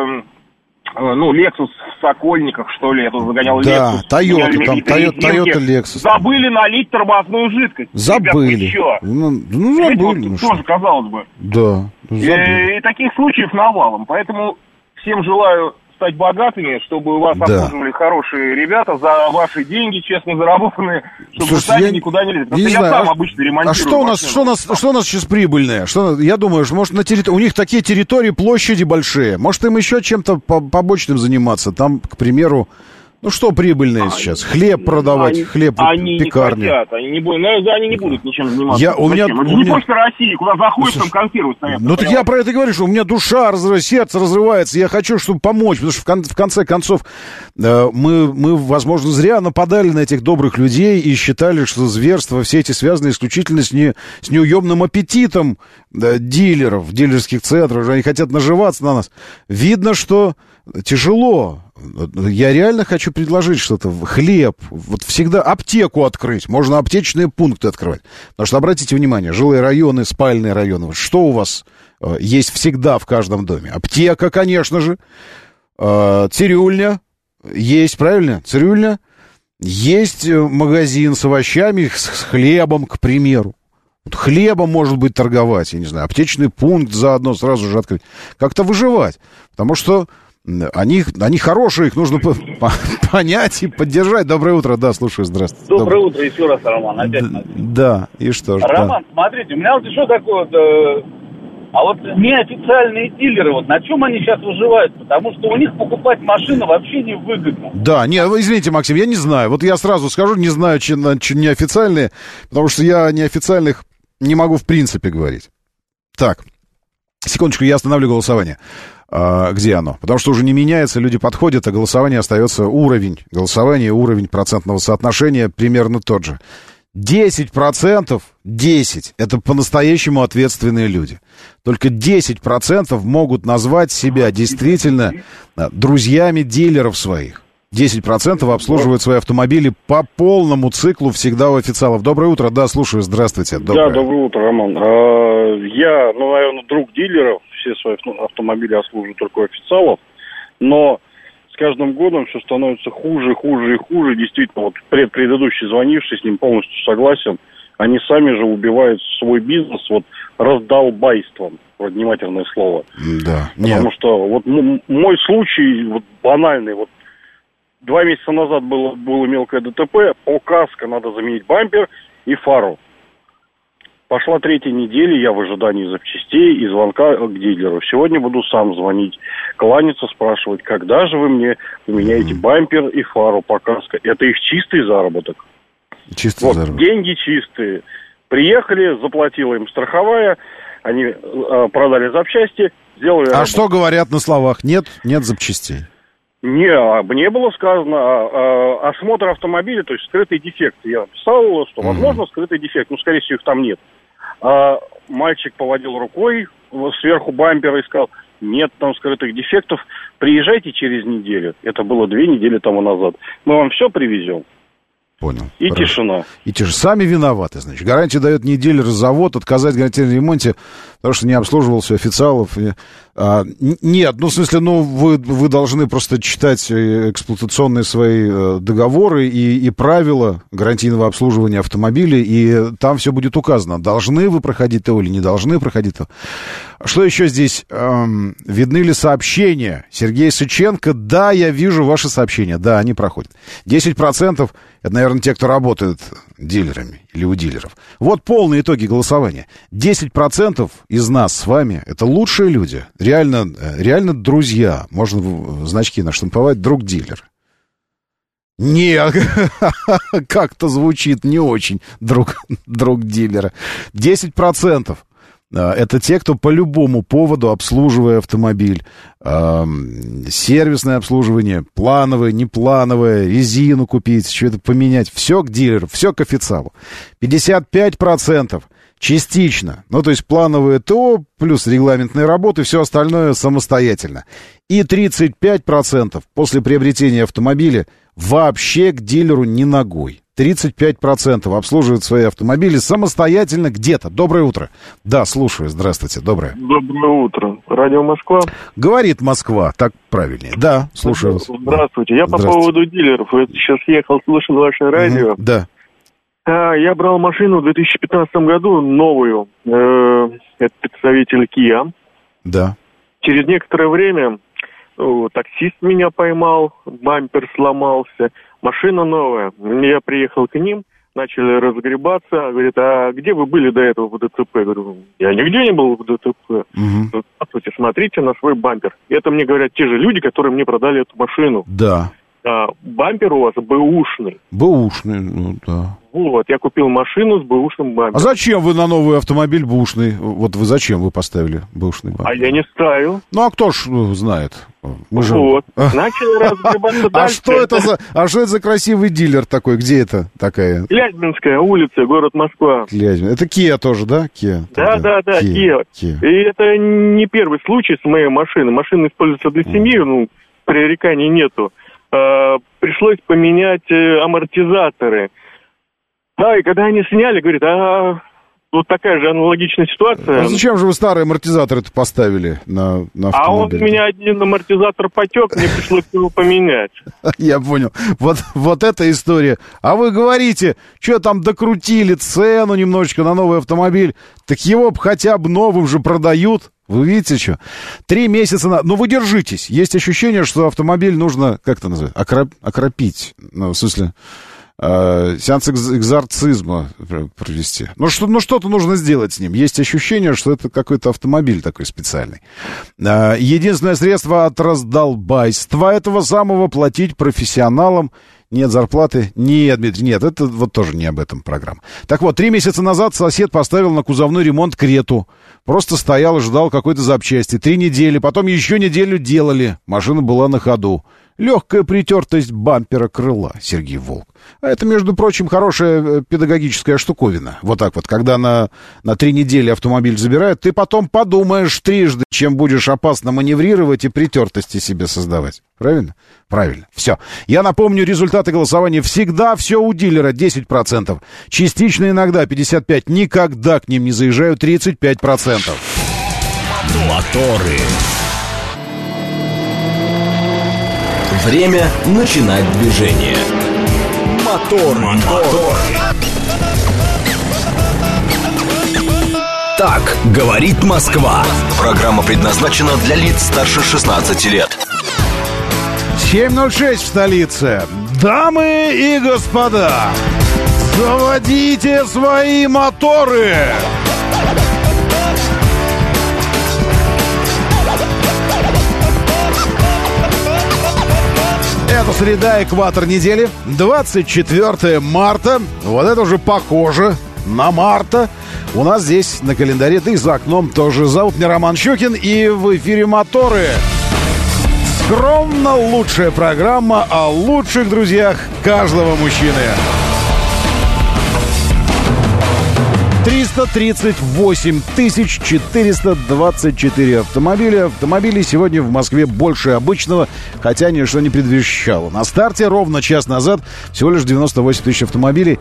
Lexus в Сокольниках, что ли, я тут загонял Lexus. Да, Toyota Lexus. Забыли налить тормозную жидкость. Забыли. Забыли. Тоже, казалось бы. Да. И таких случаев навалом. Поэтому всем желаю стать богатыми, чтобы вас обслуживали хорошие ребята за ваши деньги, честно заработанные, чтобы вы сами никуда не лезли. Потому что я сам обычно ремонтирую. А что у нас сейчас прибыльное? Я думаю, что, может, у них такие территории, площади большие. Может, им еще чем-то побочным заниматься? Там, к примеру, что прибыльное сейчас? Хлеб продавать, они пекарню. Не хотят, они не будут ничем заниматься. У меня не Почта России, куда заходишь, там консервы стоят. Так я про это говорю, что у меня душа, сердце разрывается, я хочу, чтобы помочь, потому что в конце концов мы, возможно, зря нападали на этих добрых людей и считали, что зверства все эти связаны исключительно с неуемным аппетитом дилеров, дилерских центров, они хотят наживаться на нас. Видно, что тяжело. Я реально хочу предложить что-то. Хлеб. Вот всегда аптеку открыть. Можно аптечные пункты открывать. Потому что, обратите внимание, жилые районы, спальные районы. Что у вас есть всегда в каждом доме. Аптека, конечно же. Цирюльня есть, правильно? Цирюльня. Есть магазин с овощами, с хлебом, к примеру. Вот хлебом, может быть, торговать, я не знаю, аптечный пункт заодно сразу же открыть. Как-то выживать. Потому что они хорошие, их нужно понять и поддержать. Доброе утро, да, слушаю, здравствуйте. Доброе утро еще раз, Роман, опять. Да, и что же? Роман, смотрите, у меня вот еще такое вот... А вот неофициальные дилеры, вот на чем они сейчас выживают? Потому что у них покупать машину вообще невыгодно. Да, не, извините, Максим, я не знаю. Вот я сразу скажу, не знаю, чем неофициальные, потому что я о неофициальных не могу в принципе говорить. Так, секундочку, я остановлю голосование. Где оно? Потому что уже не меняется, люди подходят, а голосование остается уровень. Голосование, уровень процентного соотношения примерно тот же. 10%, 10%, это по-настоящему ответственные люди. Только 10% могут назвать себя действительно друзьями дилеров своих. 10% обслуживают свои автомобили по полному циклу всегда у официалов. Доброе утро, да, слушаю, здравствуйте. Да, доброе утро, Роман. Я, наверное, друг дилеров, все свои автомобили обслуживаю только у официалов, но с каждым годом все становится хуже, хуже и хуже. Действительно, вот предыдущий звонивший, с ним полностью согласен, они сами же убивают свой бизнес вот раздолбайством, внимательное слово. Да. Потому что вот мой случай вот банальный, вот 2 месяца назад было мелкое ДТП, по каско надо заменить бампер и фару. Пошла 3-я неделя, я в ожидании запчастей и звонка к дилеру. Сегодня буду сам звонить, кланяться, спрашивать, когда же вы мне поменяете бампер и фару по каско. Это их чистый заработок. Чистый заработок. Деньги чистые. Приехали, заплатила им страховая, они продали запчасти, сделали работу. Что говорят на словах? Нет запчастей. Не было сказано осмотр автомобиля, то есть скрытый дефект. Я написал, что возможно скрытый дефект, но скорее всего их там нет. Мальчик поводил рукой сверху бампера и сказал, нет там скрытых дефектов, приезжайте через неделю. Это было 2 недели тому назад. Мы вам все привезем. Понял. И хорошо. Тишина. И сами виноваты, значит. Гарантию дает не дилер, завод, отказать в гарантийном ремонте, потому что не обслуживался официалов. Нет, в смысле, вы должны просто читать эксплуатационные свои договоры и правила гарантийного обслуживания автомобилей, и там все будет указано. Должны вы проходить ТО или не должны проходить ТО. Что еще здесь? Видны ли сообщения? Сергей Сыченко, да, я вижу ваши сообщения. Да, они проходят. 10% это, наверное, те, кто работают дилерами или у дилеров. Вот полные итоги голосования. 10% из нас с вами это лучшие люди. Реально друзья. Можно значки наштамповать друг-дилер. Нет, как-то звучит не очень друг дилера. 10%. Это те, кто по любому поводу, обслуживая автомобиль, сервисное обслуживание, плановое, неплановое, резину купить, что-то поменять, все к дилеру, все к официалу. 55% частично, то есть плановое ТО плюс регламентные работы, все остальное самостоятельно. И 35% после приобретения автомобиля вообще к дилеру ни ногой. 35% обслуживают свои автомобили самостоятельно где-то. Доброе утро. Да, слушаю. Здравствуйте. Доброе. Доброе утро. Радио Москва. Говорит Москва. Так правильнее. Да, слушаю вас. Здравствуйте. Я по поводу дилеров. Я сейчас ехал, слушал ваше радио. Да. Я брал машину в 2015 году, новую. Это представитель Kia. Да. Через некоторое время таксист меня поймал, бампер сломался. Машина новая. Я приехал к ним, начали разгребаться. Говорит, а где вы были до этого в ДТП? Я говорю, я нигде не был в ДТП. Здравствуйте, смотрите на свой бампер. Это мне говорят те же люди, которые мне продали эту машину. Да. Бампер у вас бэушный. Бэушный, да. Вот, я купил машину с бэушным бампером. А зачем вы на новый автомобиль бэушный? Вот вы зачем вы поставили бэушный бампер? А я не ставил. А кто ж знает? Вот, начали разгребаться дальше. Что это за красивый дилер такой? Где это такая? Клязьминская улица, город Москва. Клязьмин. Это Kia тоже, да? Kia. Да, Kia. И это не первый случай с моей машиной. Машина используется для семьи, пререканий нету. Пришлось поменять амортизаторы. Да, и когда они сняли, говорит, вот такая же аналогичная ситуация. А зачем же вы старые амортизаторы-то поставили на автомобиль? А вот у меня один амортизатор потек, мне пришлось его поменять. Я понял. Вот эта история. А вы говорите, что там докрутили цену немножечко на новый автомобиль. Так его хотя бы новым же продают. Вы видите, что? 3 месяца... Ну, вы держитесь. Есть ощущение, что автомобиль нужно, как это называется, окропить. Ну, в смысле... сеанс экзорцизма провести. Ну, что-то нужно сделать с ним. Есть ощущение, что это какой-то автомобиль такой специальный. Единственное средство от раздолбайства этого самого — платить профессионалам. Нет зарплаты? Нет, Дмитрий, нет, это вот тоже не об этом программа. Так вот, 3 месяца назад сосед поставил на кузовной ремонт Крету. Просто стоял и ждал какой-то запчасти. 3 недели, потом еще неделю делали. Машина была на ходу. Легкая притертость бампера крыла, Сергей Волк. А это, между прочим, хорошая педагогическая штуковина. Вот так вот, когда на 3 недели автомобиль забирают, ты потом подумаешь трижды, чем будешь опасно маневрировать и притертости себе создавать. Правильно? Правильно. Все. Я напомню, результаты голосования. Всегда все у дилера 10%. Частично иногда 55%. Никогда к ним не заезжаю 35%. Моторы. Время начинать движение. Мотор. Так говорит Москва. Программа предназначена для лиц старше 16 лет. 7:06 в столице. Дамы и господа, заводите свои моторы. Это среда, экватор недели, 24 марта. Вот это уже похоже на марта. У нас здесь на календаре, да и за окном тоже. Зовут меня Роман Щукин, и в эфире «Моторы». Скромно лучшая программа о лучших друзьях каждого мужчины. 338 424 автомобиля. Автомобилей сегодня в Москве больше обычного, хотя ничто не предвещало. На старте ровно час назад всего лишь 98 тысяч автомобилей.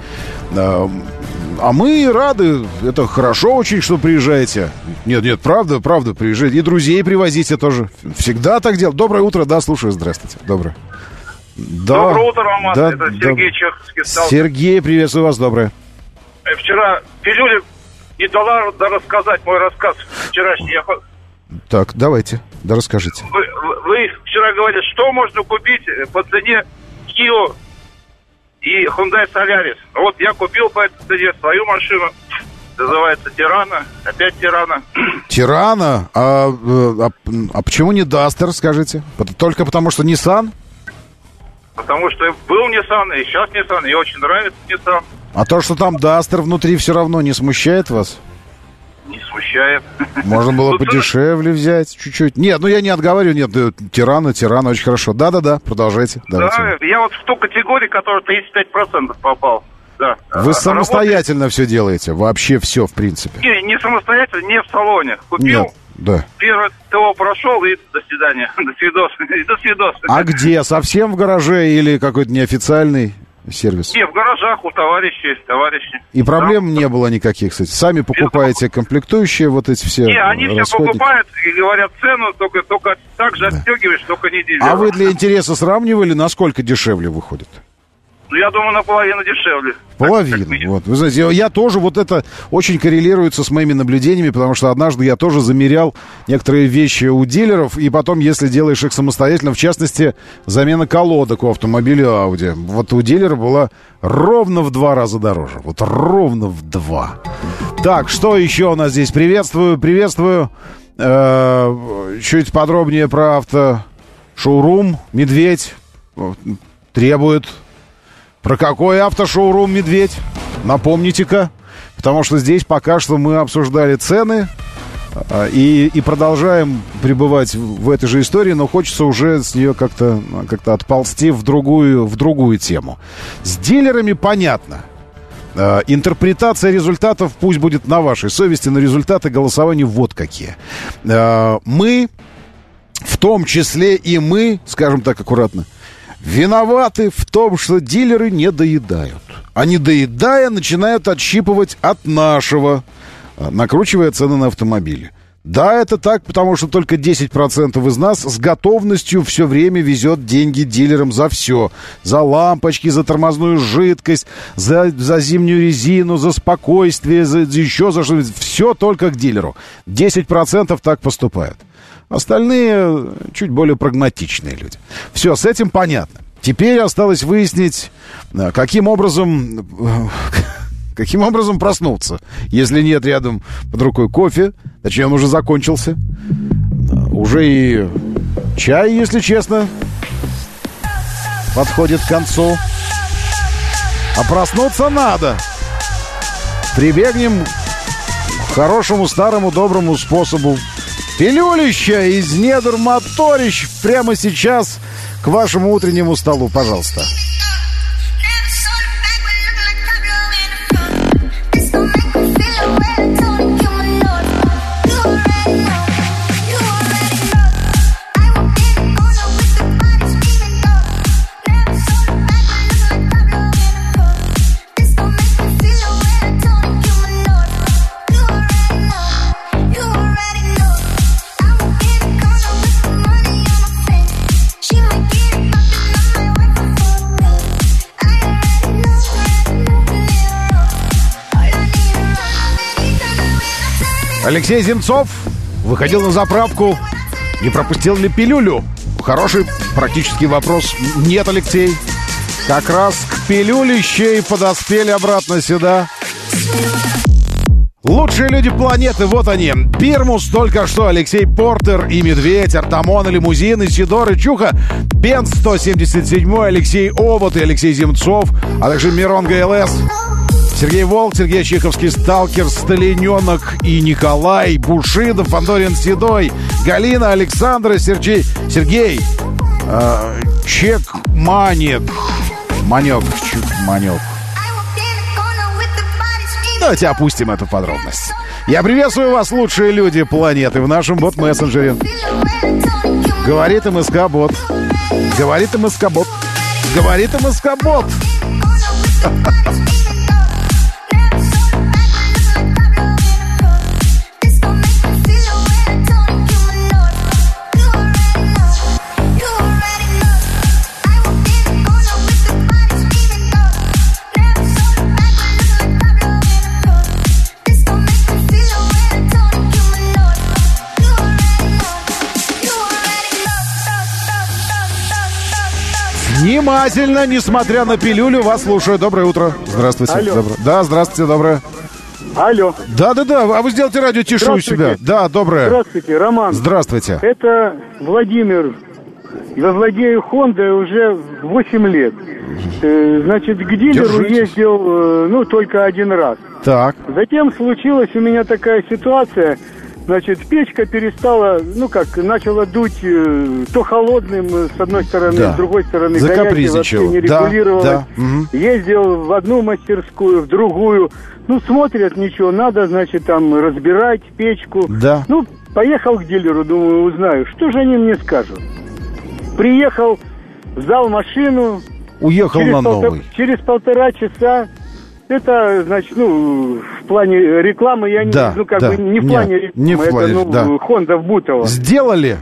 А мы рады. Это хорошо очень, что приезжаете. Нет, правда, приезжайте. И друзей привозите тоже. Всегда так делать. Доброе утро, да, слушаю, здравствуйте. Доброе. Да, доброе утро, Роман. Да, это Сергей Чеховский стал. Сергей, приветствую вас, доброе. Вчера пилюля не дала рассказать мой рассказ вчерашний. Так, давайте, да расскажите. Вы вчера говорили, что можно купить по цене Kia и Hyundai Solaris. Вот я купил по этой цене свою машину. Называется Тирана. Опять Тирана. Тирана? А почему не Duster, скажите? Только потому, что Nissan? Потому что был Nissan, и сейчас Nissan. Мне очень нравится Nissan. А то, что там Duster внутри, все равно не смущает вас? Не смущает. Можно было подешевле взять чуть-чуть. Нет, я не отговариваю. Нет, Тирана, очень хорошо. Да, продолжайте. Давайте. Да, я вот в ту категорию, которая 35% попал. Да. Вы самостоятельно все делаете? Вообще все, в принципе? Не самостоятельно, не в салоне. Купил. Нет. Да. Первое ТО прошел, и до свидания. До свидос. А где? Совсем в гараже или какой-то неофициальный сервис? Не, в гаражах у товарищей. И проблем не было никаких, кстати. Сами покупаете комплектующие вот эти все. Не, они все покупают и говорят цену, только так же отстегиваешь, только не дилер. А вы для интереса сравнивали, насколько дешевле выходит? Я думаю, наполовину дешевле. Половину. Вот. Вы знаете, я тоже, вот это очень коррелируется с моими наблюдениями, потому что однажды я тоже замерял некоторые вещи у дилеров, и потом, если делаешь их самостоятельно, в частности, замена колодок у автомобиля Audi, вот у дилера была ровно в 2 раза дороже. Вот ровно в 2. Так, что еще у нас здесь? Приветствую. Чуть подробнее про автошоурум «Медведь» требует. Про какой автошоурум «Медведь»? Напомните-ка. Потому что здесь пока что мы обсуждали цены и продолжаем пребывать в этой же истории, но хочется уже с нее как-то отползти в другую тему. С дилерами понятно. Интерпретация результатов пусть будет на вашей совести, но результаты голосования вот какие. Мы, в том числе и мы, скажем так аккуратно, виноваты в том, что дилеры не доедают. Они, доедая, начинают отщипывать от нашего, накручивая цены на автомобили. Да, это так, потому что только 10% из нас с готовностью все время везет деньги дилерам за все. За лампочки, за тормозную жидкость, за зимнюю резину, за спокойствие, за еще за что-нибудь. Все только к дилеру. 10% так поступают. Остальные чуть более прагматичные люди. Все, с этим понятно. Теперь осталось выяснить, каким образом проснуться, если нет рядом под рукой кофе, точнее, он уже закончился. Уже и чай, если честно, подходит к концу. А проснуться надо. Прибегнем к хорошему, старому, доброму способу. Пилюлища из недр моторищ прямо сейчас к вашему утреннему столу, пожалуйста. Алексей Земцов выходил на заправку. Не пропустил ли пилюлю? Хороший практический вопрос. Нет, Алексей. Как раз к пилюлище и подоспели обратно сюда. Лучшие люди планеты, вот они. Бирмус только что, Алексей Портер и Медведь, Артамон, Лимузин, Исидор и Чуха, Бенц 177, Алексей Овод и Алексей Земцов, а также Мирон ГЛС, Сергей Волк, Сергей Чеховский, Сталкер, Сталиненок и Николай, Бушидов, Фандорин Седой, Галина, Александра, Сергей, Чек Манек. Манек. Давайте опустим эту подробность. Я приветствую вас, лучшие люди планеты, в нашем бот-мессенджере. Говорит МСК-бот. Говорит МСК-бот. Говорит МСК-бот. Внимательно, несмотря на пилюлю, вас слушаю. Доброе утро. Здравствуйте. Алло. Да, здравствуйте, доброе. Алло. Да. А вы сделайте радио тише у себя. Да, доброе. Здравствуйте, Роман. Здравствуйте. Это Владимир. Я владею Хондой уже 8 лет. Значит, к дилеру ездил, только один раз. Так. Затем случилась у меня такая ситуация. Значит, печка перестала, начала дуть то холодным с одной стороны, с другой стороны горячей, вообще не регулировалась. Да. Угу. Ездил в одну мастерскую, в другую. Смотрят, ничего, надо, значит, там разбирать печку. Да. Поехал к дилеру, думаю, узнаю, что же они мне скажут. Приехал, сдал машину. Уехал на новый. Через 1,5 часа. Это, значит, в плане рекламы я не в плане рекламы, не в плане, это, Honda в Бутово. Сделали?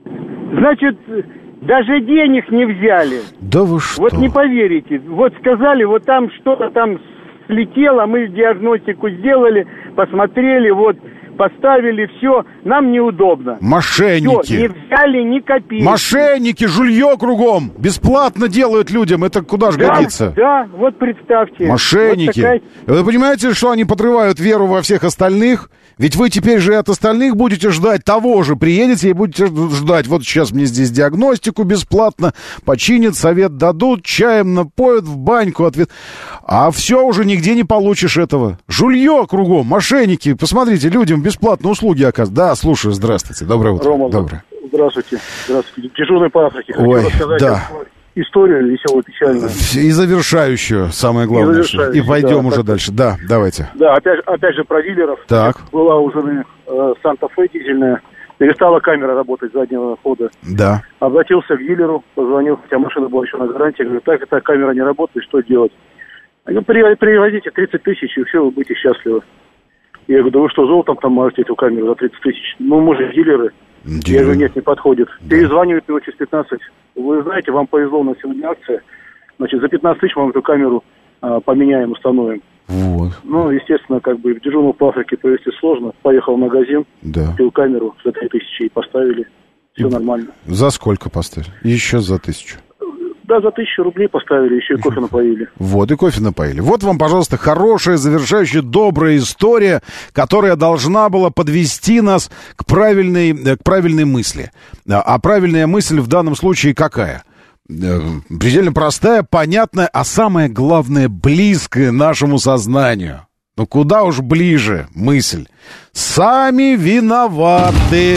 Значит, даже денег не взяли. Да вы что? Вот не поверите. Вот сказали, вот там что-то там слетело, мы диагностику сделали, посмотрели, поставили, все, нам неудобно. Мошенники. Все, не взяли ни копейки. Мошенники, жулье кругом. Бесплатно делают людям. Это куда же годится? Да, вот представьте. Мошенники. Вы понимаете, что они подрывают веру во всех остальных? Ведь вы теперь же от остальных будете ждать того же. Приедете и будете ждать. Вот сейчас мне здесь диагностику бесплатно починят, совет дадут, чаем напоят, в баньку ответ. А все, уже нигде не получишь этого. Жулье кругом, мошенники. Посмотрите, людям бесплатно услуги оказывают. Да, слушаю, здравствуйте. Доброе утро. Рома, доброе. Здравствуйте. Дежурный по Африке. Хочу рассказать историю веселую, печальную. И завершающую, самое главное. И пойдем уже дальше. Да, давайте. Да, опять же про дилеров. Так. Была у жены Санта-Фе дизельная. перестала камера работать заднего хода. Да. Обратился к дилеру, позвонил, хотя машина была еще на гарантии. Говорю, так, эта камера не работает, что делать? Они говорят, привозите 30 тысяч, и все, вы будете счастливы. Я говорю, да вы что, золотом там можете эту камеру за 30 тысяч? Ну, мы же дилеры. Я говорю, нет, не подходит. Да. Перезванивают его через 15. Вы знаете, вам повезло, у нас сегодня акция. Значит, за 15 тысяч вам эту камеру поменяем, установим. Вот. Ну, естественно, как бы в дежурную по Африке повезти сложно. Поехал в магазин, купил камеру за 3 тысячи и поставили. Все нормально. За сколько поставили? Еще за 1000. Да, за 1000 рублей поставили, еще и кофе напоили. Вот, и кофе напоили. Вот вам, пожалуйста, хорошая, завершающая, добрая история, которая должна была подвести нас к правильной мысли. А правильная мысль в данном случае какая? Предельно простая, понятная, а самое главное, близкая нашему сознанию. Ну, куда уж ближе мысль. Сами виноваты.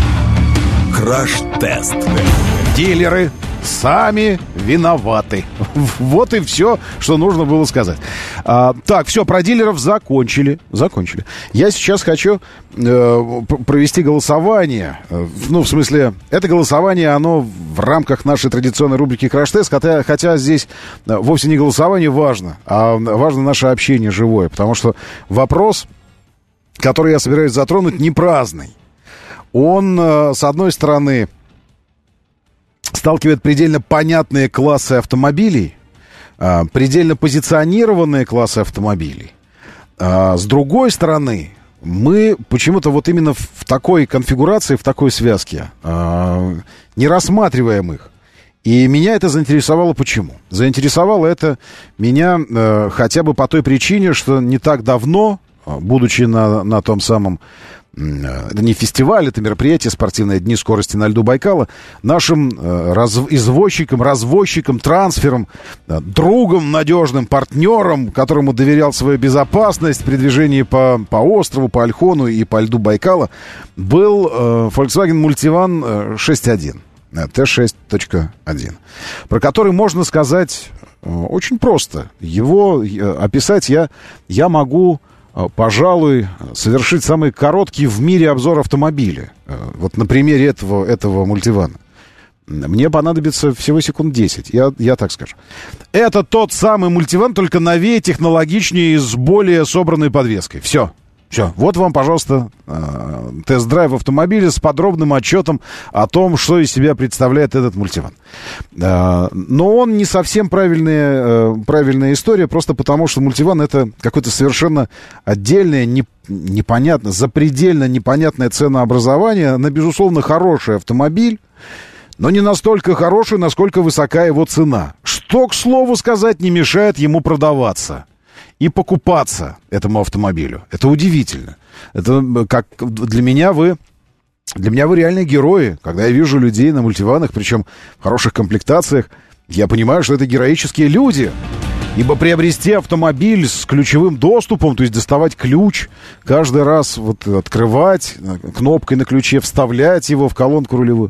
Краш-тест. Дилеры сами виноваты. Вот и все, что нужно было сказать. Так, все, про дилеров закончили. Я сейчас хочу провести голосование. Ну, в смысле, это голосование, оно в рамках нашей традиционной рубрики «Краш-тест», хотя здесь вовсе не голосование важно, а важно наше общение живое. Потому что вопрос, который я собираюсь затронуть, не праздный. Он, с одной стороны, сталкивает предельно понятные классы автомобилей, предельно позиционированные классы автомобилей. С другой стороны, мы почему-то вот именно в такой конфигурации, в такой связке не рассматриваем их. И меня это заинтересовало почему? Заинтересовало это меня хотя бы по той причине, что не так давно, будучи на том самом... Это не фестиваль, это мероприятие, спортивные дни скорости на льду Байкала, нашим извозчикам, развозчикам, трансфером, другом, надежным партнером, которому доверял свою безопасность при движении по острову, по Ольхону и по льду Байкала, был Volkswagen Multivan 6.1, T6.1, про который можно сказать очень просто. Его описать я могу... пожалуй, совершить самый короткий в мире обзор автомобиля. Вот на примере этого мультивана. Мне понадобится всего секунд 10, я так скажу. Это тот самый мультиван, только новее, технологичнее и с более собранной подвеской. Все. Вот вам, пожалуйста, тест-драйв автомобиля с подробным отчетом о том, что из себя представляет этот мультиван. Но он не совсем правильная история, просто потому что мультиван — это какое-то совершенно отдельное, непонятное, запредельно непонятное ценообразование на, безусловно, хороший автомобиль, но не настолько хороший, насколько высока его цена. Что, к слову сказать, не мешает ему продаваться и покупаться этому автомобилю. Это удивительно. Это как для меня вы реальные герои. Когда я вижу людей на мультиванах, причем в хороших комплектациях, я понимаю, что это героические люди. Ибо приобрести автомобиль с ключевым доступом, то есть доставать ключ, каждый раз вот открывать, кнопкой на ключе вставлять его в колонку рулевую,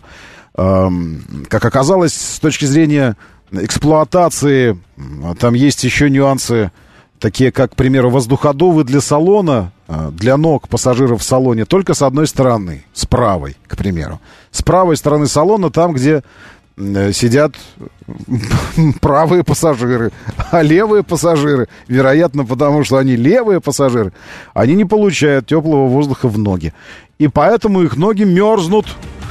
как оказалось, с точки зрения эксплуатации, там есть еще нюансы, такие как, к примеру, воздуходувы для салона, для ног пассажиров в салоне, только с одной стороны, с правой, к примеру. С правой стороны салона, там, где сидят правые пассажиры, а левые пассажиры, вероятно, потому что они левые пассажиры, они не получают теплого воздуха в ноги. И поэтому их ноги мерзнут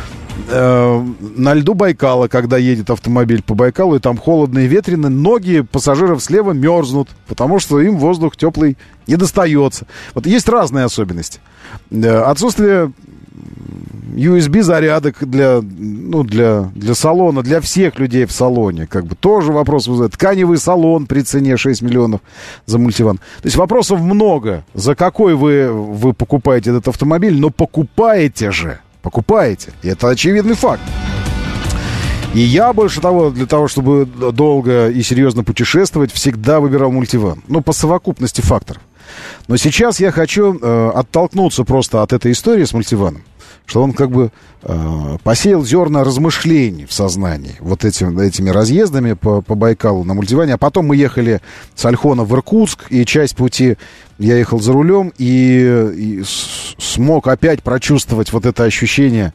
на льду Байкала, когда едет автомобиль по Байкалу, и там холодно и ветрено, ноги пассажиров слева мерзнут, потому что им воздух теплый не достается. Вот есть разные особенности. Отсутствие USB-зарядок для салона, для всех людей в салоне, как бы тоже вопрос вызывает. Тканевый салон при цене 6 миллионов за мультиван. То есть вопросов много, за какой вы покупаете этот автомобиль, но покупаете же. Покупаете. И это очевидный факт. И я, больше того, для того, чтобы долго и серьезно путешествовать, всегда выбирал мультиван. Ну, по совокупности факторов. Но сейчас я хочу оттолкнуться просто от этой истории с мультиваном, что он как бы посеял зерна размышлений в сознании вот этими разъездами по Байкалу на мультиване. А потом мы ехали с Ольхона в Иркутск, и часть пути я ехал за рулем и смог опять прочувствовать вот это ощущение,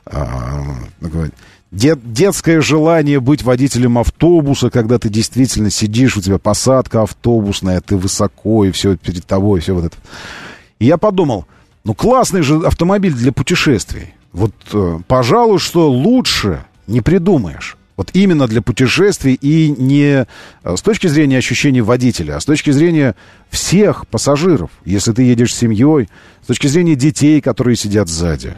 детское желание быть водителем автобуса, когда ты действительно сидишь, у тебя посадка автобусная, ты высоко, и все перед тобой, и все вот это. И я подумал, ну классный же автомобиль для путешествий. Вот, пожалуй, что лучше не придумаешь. Вот именно для путешествий и не с точки зрения ощущений водителя, а с точки зрения всех пассажиров. Если ты едешь с семьей, с точки зрения детей, которые сидят сзади,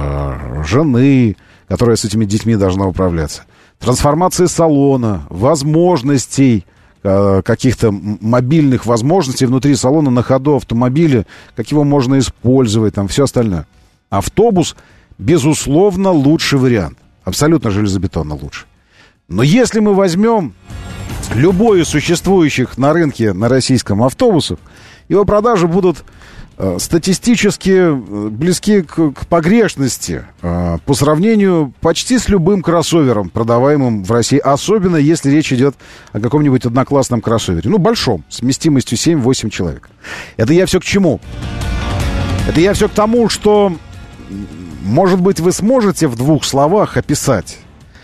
жены, которая с этими детьми должна управляться. Трансформация салона, возможностей, каких-то мобильных возможностей внутри салона на ходу автомобиля, как его можно использовать, там все остальное. Автобус, безусловно, лучший вариант. Абсолютно железобетонно лучше. Но если мы возьмем любой из существующих на рынке на российском автобусах, его продажи будут статистически близки к погрешности по сравнению почти с любым кроссовером, продаваемым в России, особенно если речь идет о каком-нибудь одноклассном кроссовере, ну, большом, с вместимостью 7-8 человек. Это я все к чему? Это я все к тому, что, может быть, вы сможете в 2 словах описать,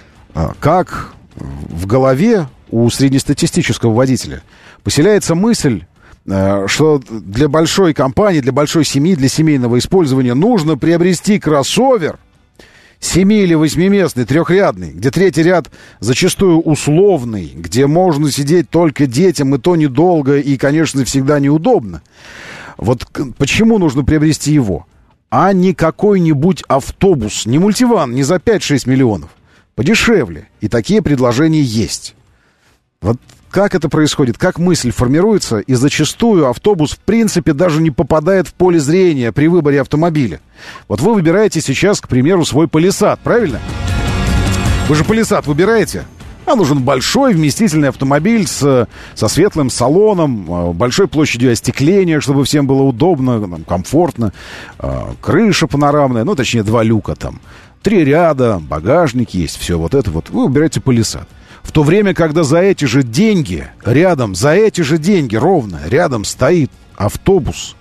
как в голове у среднестатистического водителя поселяется мысль, что для большой компании, для большой семьи, для семейного использования нужно приобрести кроссовер 7- или 8-местный, 3-рядный, где 3-й ряд зачастую условный, где можно сидеть только детям, и то недолго, и, конечно, всегда неудобно. Вот почему нужно приобрести его, а не какой-нибудь автобус, не мультиван, не за 5-6 миллионов, подешевле. И такие предложения есть. Вот как это происходит, как мысль формируется, и зачастую автобус, в принципе, даже не попадает в поле зрения при выборе автомобиля. Вот вы выбираете сейчас, к примеру, свой Палисад, правильно? Вы же Палисад выбираете? А нужен большой вместительный автомобиль со светлым салоном, большой площадью остекления, чтобы всем было удобно, комфортно, крыша панорамная, ну, точнее, 2 люка там, 3 ряда, багажник есть, все вот это вот. Вы выбираете Палисад. В то время, когда за эти же деньги, ровно рядом стоит автобус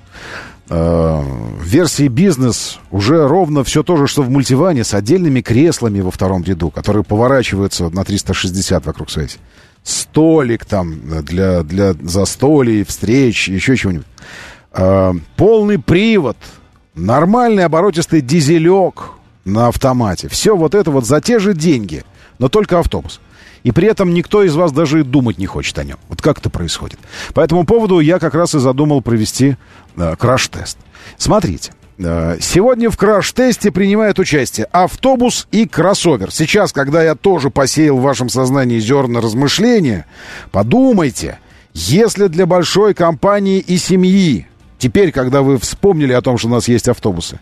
в версии бизнес, уже ровно все то же, что в мультиване, с отдельными креслами во 2-м ряду, которые поворачиваются на 360 вокруг своей оси. Столик там для застолий, встреч, еще чего-нибудь. Полный привод, нормальный оборотистый дизелек на автомате. Все вот это вот за те же деньги, но только автобус. И при этом никто из вас даже и думать не хочет о нем. Вот как это происходит. По этому поводу я как раз и задумал провести краш-тест. Смотрите. Сегодня в краш-тесте принимают участие автобус и кроссовер. Сейчас, когда я тоже посеял в вашем сознании зерна размышления, подумайте, если для большой компании и семьи, теперь, когда вы вспомнили о том, что у нас есть автобусы,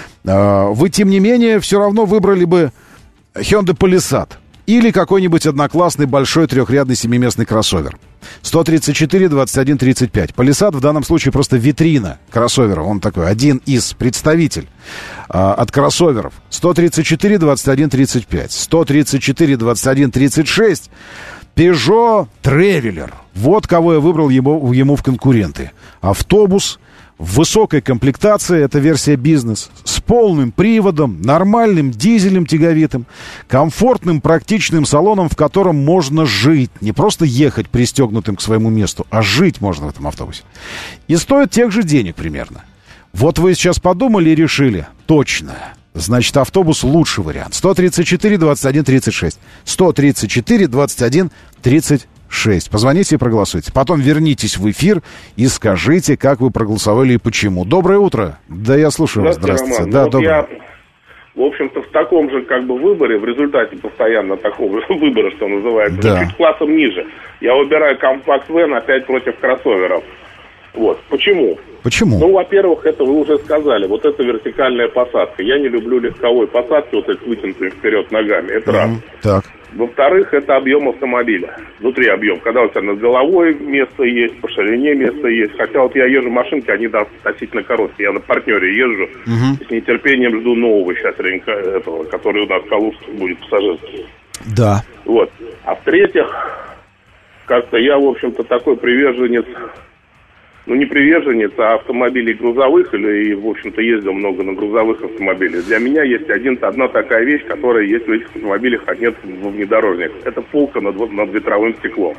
вы, тем не менее, все равно выбрали бы Hyundai Palisade. Или какой-нибудь одноклассный большой 3-рядный 7-местный кроссовер. 134, 21, 35. Palisade в данном случае просто витрина кроссовера. Он такой, один из представитель от кроссоверов. 134, 21, 35. 134, 21, 36. Peugeot Traveler. Вот кого я выбрал ему в конкуренты. Автобус в высокой комплектации, это версия бизнес, с полным приводом, нормальным дизелем тяговитым, комфортным практичным салоном, в котором можно жить. Не просто ехать пристегнутым к своему месту, а жить можно в этом автобусе. И стоит тех же денег примерно. Вот вы сейчас подумали и решили. Точно. Значит, автобус лучший вариант. 134, 21, 36. 134, 21, 36. Позвоните и проголосуйте. Потом вернитесь в эфир и скажите, как вы проголосовали и почему. Доброе утро. Да, я слушаю вас. Здравствуйте. Да, вот доброе. Я, в общем-то, в таком же выборе, в результате постоянно такого же выбора, что называется, да, чуть классом ниже. Я выбираю компакт-вэн опять против кроссоверов. Вот. Почему? Почему? Ну, во-первых, это вы уже сказали. Вот это вертикальная посадка. Я не люблю легковой посадки, вот эти вытянутые вперед ногами. Это раз. Так. Во-вторых, это объем автомобиля. Внутри объем. Когда у тебя над головой место есть, по ширине место есть. Хотя вот я езжу машинки, они относительно короткие. Я на партнере езжу. С нетерпением жду нового сейчас рынка этого, который у нас в Калужске будет пассажирский. Да. Вот. А в-третьих, как-то я, в общем-то, такой приверженец, ну, не приверженец, а автомобилей грузовых, и, в общем-то, ездил много на грузовых автомобилях. Для меня есть одна такая вещь, которая есть в этих автомобилях, а нет во внедорожниках. Это полка над ветровым стеклом.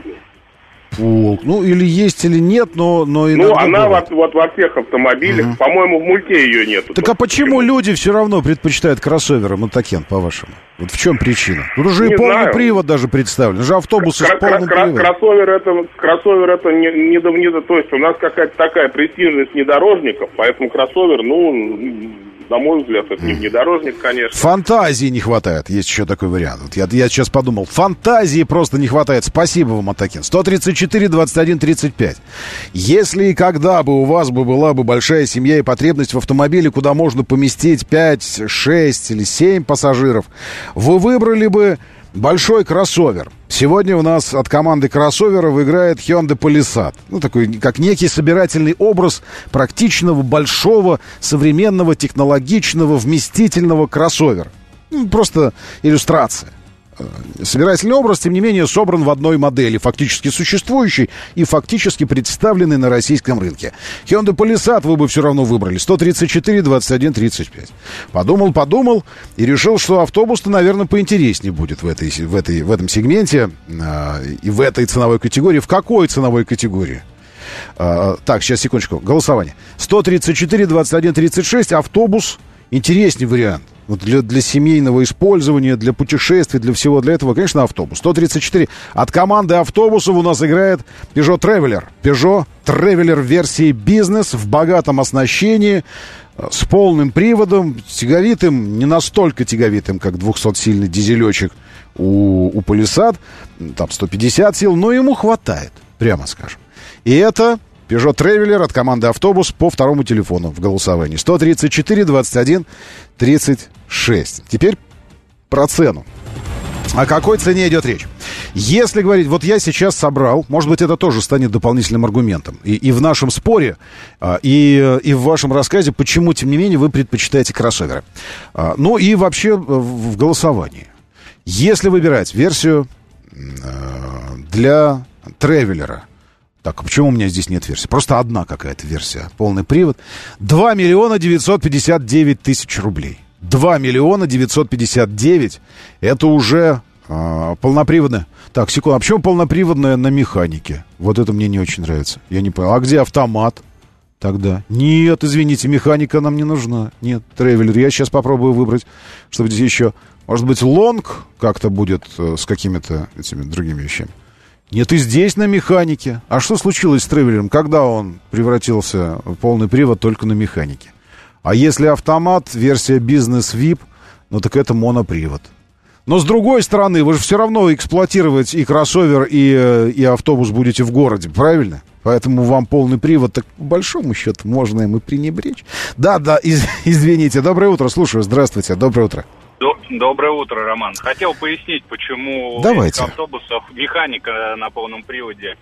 Ну, или есть, или нет, но ну, она вот во всех автомобилях, по-моему, в мульте ее нету. Так а почему люди все равно предпочитают кроссоверы, Мотокен, по-вашему? Вот в чем причина? Тут уже и полный привод даже представлен. Уже автобусы с полным приводом. Кроссовер это не, то есть у нас какая-то такая престижность внедорожников, поэтому кроссовер, ну, на мой взгляд, это не внедорожник, конечно. Фантазии не хватает, есть еще такой вариант. Вот я сейчас подумал, фантазии просто не хватает. Спасибо вам, Мотокен. 134-21-35. Если и когда бы у вас была бы большая семья и потребность в автомобиле, куда можно поместить 5, 6 или 7 пассажиров, вы выбрали бы большой кроссовер. Сегодня у нас от команды кроссоверов играет Hyundai Palisade. Ну, такой, как некий собирательный образ практичного, большого, современного, технологичного, вместительного кроссовера. Ну, просто иллюстрация. Собирательный образ, тем не менее, собран в одной модели, фактически существующей и фактически представленной на российском рынке. Hyundai Palisade вы бы все равно выбрали. 134-21-35. Подумал и решил, что автобус-то, наверное, поинтереснее будет в этом сегменте и в этой ценовой категории. В какой ценовой категории? Так, сейчас, секундочку. Голосование. 134-21-36. Автобус интереснее вариант. Вот для семейного использования, для путешествий, для всего для этого, конечно, автобус. 134. От команды автобусов у нас играет Peugeot Traveler. Peugeot Traveler версии бизнес в богатом оснащении, с полным приводом, тяговитым, не настолько тяговитым, как 200-сильный дизелечек у Palisade. Там 150 сил, но ему хватает, прямо скажем. И это Peugeot Traveler от команды «Автобус» по второму телефону в голосовании. 134-21-36. Теперь про цену. О какой цене идет речь? Если говорить, вот я сейчас собрал, может быть, это тоже станет дополнительным аргументом. И в нашем споре, и в вашем рассказе, почему, тем не менее, вы предпочитаете кроссоверы. Ну и вообще в голосовании. Если выбирать версию для Тревелера, так, почему у меня здесь нет версии? Просто одна какая-то версия. Полный привод. 2 миллиона 959 тысяч рублей. 2 миллиона 959. Это уже полноприводная. Так, секунду. А почему полноприводная на механике? Вот это мне не очень нравится. Я не понял. А где автомат тогда? Нет, извините, механика нам не нужна. Нет, Тревелер. Я сейчас попробую выбрать, чтобы здесь еще... Может быть, лонг как-то будет с какими-то этими другими вещами. Нет, и здесь на механике. А что случилось с Тревелером? Когда он превратился в полный привод только на механике? А если автомат, версия бизнес VIP, ну так это монопривод. Но с другой стороны, вы же все равно эксплуатировать и кроссовер, и автобус будете в городе, правильно? Поэтому вам полный привод, так по большому счету можно им и пренебречь. Да, извините. Доброе утро, слушаю. Здравствуйте, доброе утро. Доброе утро, Роман. Хотел пояснить, почему в автобусах механика на полном приводе.